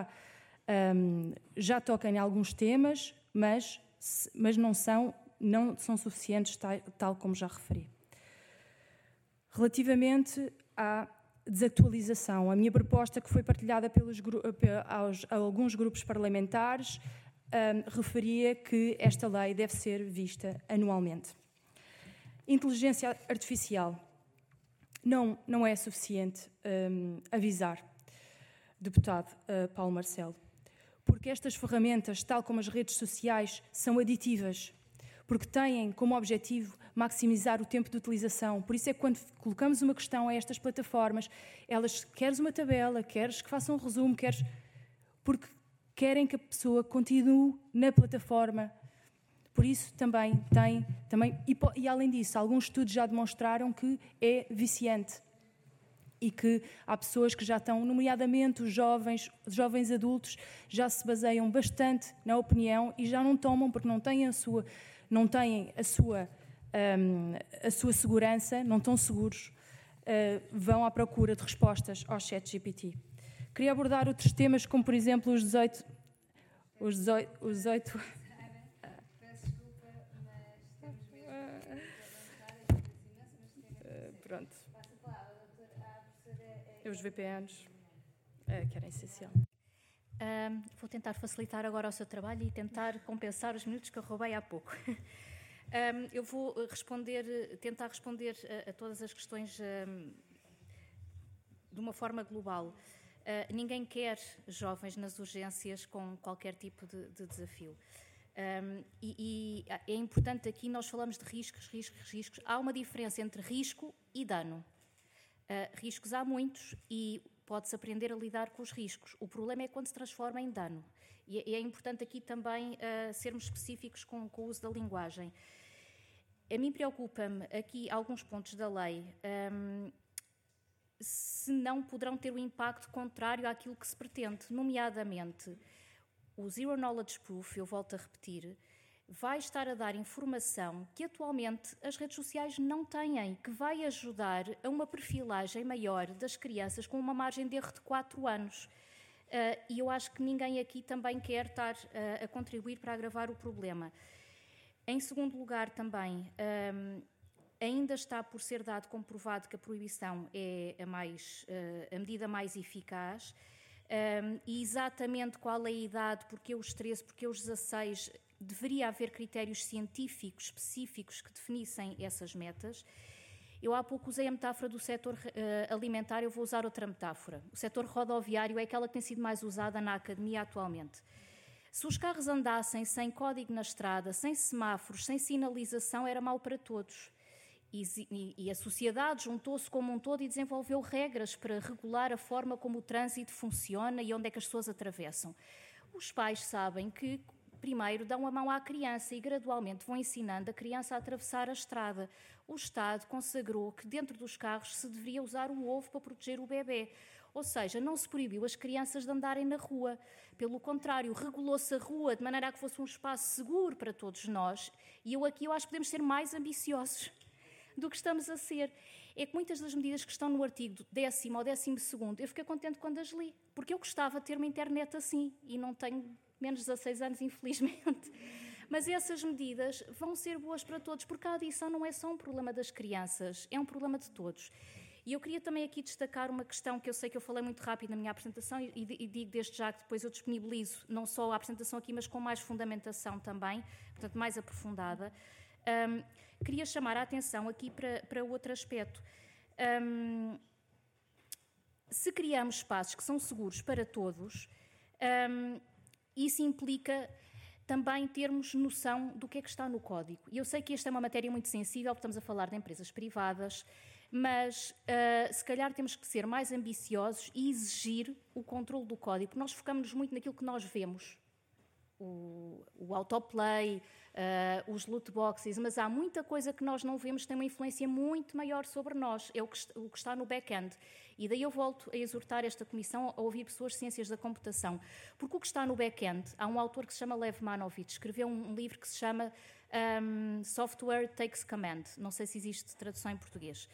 já toca em alguns temas, mas não são suficientes, tal como já referi. Relativamente à desatualização, a minha proposta, que foi partilhada a alguns grupos parlamentares, referia que esta lei deve ser vista anualmente. Inteligência artificial. Não é suficiente avisar, deputado Paulo Marcelo, porque estas ferramentas, tal como as redes sociais, são aditivas, porque têm como objetivo maximizar o tempo de utilização. Por isso é que quando colocamos uma questão a estas plataformas, elas queres uma tabela, queres que façam um resumo, porque querem que a pessoa continue na plataforma. Por isso também e além disso, alguns estudos já demonstraram que é viciante e que há pessoas que já estão, nomeadamente os jovens adultos, já se baseiam bastante na opinião e já não tomam porque não têm a sua segurança, não estão seguros, vão à procura de respostas ao ChatGPT. Queria abordar outros temas, como por exemplo os 18 pronto. Os VPNs, que era essencial. Vou tentar facilitar agora o seu trabalho e tentar compensar os minutos que eu roubei há pouco. Eu vou tentar responder a todas as questões de uma forma global. Ninguém quer jovens nas urgências com qualquer tipo de desafio. E é importante aqui, nós falamos de riscos. Há uma diferença entre risco e dano. Riscos há muitos e pode-se aprender a lidar com os riscos. O problema é quando se transforma em dano. E é importante aqui também sermos específicos com o uso da linguagem. A mim preocupa-me aqui alguns pontos da lei, se não poderão ter um impacto contrário àquilo que se pretende, nomeadamente o Zero Knowledge Proof, eu volto a repetir, vai estar a dar informação que atualmente as redes sociais não têm, que vai ajudar a uma perfilagem maior das crianças com uma margem de erro de 4 anos. E eu acho que ninguém aqui também quer estar a contribuir para agravar o problema. Em segundo lugar, também, ainda está por ser dado como provado que a proibição é a medida mais eficaz. E exatamente qual é a idade, porque os 13, porque os 16, deveria haver critérios científicos específicos que definissem essas metas. Eu há pouco usei a metáfora do setor alimentar, eu vou usar outra metáfora. O setor rodoviário é aquela que tem sido mais usada na academia atualmente. Se os carros andassem sem código na estrada, sem semáforos, sem sinalização, era mau para todos. E a sociedade juntou-se como um todo e desenvolveu regras para regular a forma como o trânsito funciona e onde é que as pessoas atravessam. Os pais sabem que primeiro dão a mão à criança e gradualmente vão ensinando a criança a atravessar a estrada. O Estado consagrou que dentro dos carros se deveria usar o ovo para proteger o bebê. Ou seja, não se proibiu as crianças de andarem na rua. Pelo contrário, regulou-se a rua de maneira a que fosse um espaço seguro para todos nós. E eu acho que podemos ser mais ambiciosos do que estamos a ser. É que muitas das medidas que estão no artigo 10º ou 12º, eu fiquei contente quando as li, porque eu gostava de ter uma internet assim, e não tenho menos de 16 anos, infelizmente. Mas essas medidas vão ser boas para todos, porque a adição não é só um problema das crianças, é um problema de todos. E eu queria também aqui destacar uma questão que eu sei que eu falei muito rápido na minha apresentação e digo desde já que depois eu disponibilizo não só a apresentação aqui, mas com mais fundamentação também, portanto mais aprofundada. Queria chamar a atenção aqui para outro aspecto. Se criamos espaços que são seguros para todos, isso implica também termos noção do que é que está no código. E eu sei que esta é uma matéria muito sensível, porque estamos a falar de empresas privadas, mas se calhar temos que ser mais ambiciosos e exigir o controle do código, porque nós focamos-nos muito naquilo que nós vemos. O autoplay, os loot boxes, mas há muita coisa que nós não vemos que tem uma influência muito maior sobre nós, é o que está no back-end. E daí eu volto a exortar esta comissão a ouvir pessoas de ciências da computação, porque o que está no back-end, há um autor que se chama Lev Manovich, escreveu um livro que se chama Software Takes Command, não sei se existe tradução em português.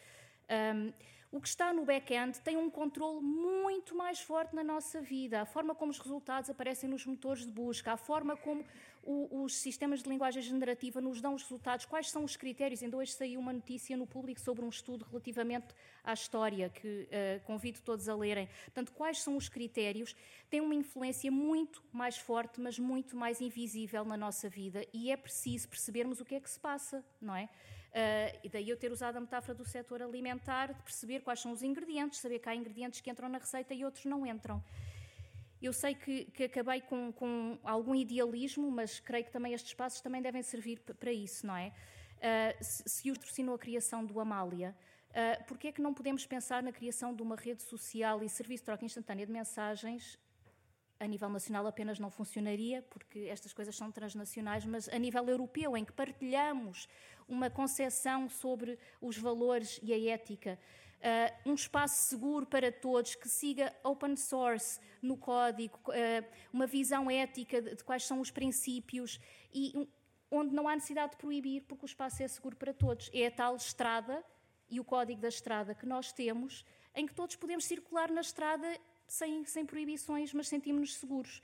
O que está no back-end tem um controle muito mais forte na nossa vida. A forma como os resultados aparecem nos motores de busca, a forma como os sistemas de linguagem generativa nos dão os resultados, quais são os critérios. Ainda hoje saiu uma notícia no Público sobre um estudo relativamente à história, que convido todos a lerem. Portanto, quais são os critérios? Tem uma influência muito mais forte, mas muito mais invisível na nossa vida e é preciso percebermos o que é que se passa, não é? E daí eu ter usado a metáfora do setor alimentar, de perceber quais são os ingredientes, saber que há ingredientes que entram na receita e outros não entram. Eu sei que acabei com algum idealismo, mas creio que também estes espaços também devem servir para isso, não é? Se o patrocinou a criação do Amália, porque é que não podemos pensar na criação de uma rede social e serviço de troca instantânea de mensagens? A nível nacional apenas não funcionaria, porque estas coisas são transnacionais, mas a nível europeu, em que partilhamos uma concepção sobre os valores e a ética, um espaço seguro para todos, que siga open source no código, uma visão ética de quais são os princípios e onde não há necessidade de proibir, porque o espaço é seguro para todos. É a tal estrada e o código da estrada que nós temos, em que todos podemos circular na estrada sem proibições, mas sentimos-nos seguros.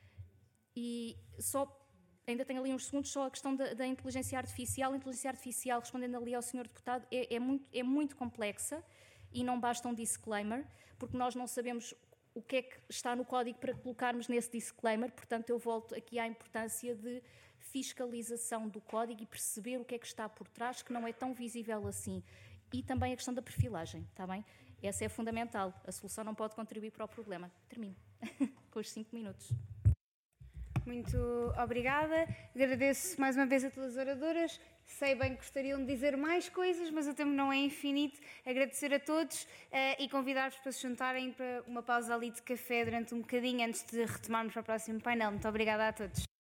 E ainda tenho ali uns segundos, só a questão da inteligência artificial. A inteligência artificial, respondendo ali ao Sr. Deputado, é muito complexa e não basta um disclaimer, porque nós não sabemos o que é que está no código para colocarmos nesse disclaimer. Portanto, eu volto aqui à importância de fiscalização do código e perceber o que é que está por trás, que não é tão visível assim. E também a questão da perfilagem, está bem? Essa é fundamental. A solução não pode contribuir para o problema. Termino com os 5 minutos. Muito obrigada. Agradeço mais uma vez a todas as oradoras. Sei bem que gostariam de dizer mais coisas, mas o tempo não é infinito. Agradecer a todos e convidar-vos para se juntarem para uma pausa ali de café durante um bocadinho antes de retomarmos para o próximo painel. Muito obrigada a todos.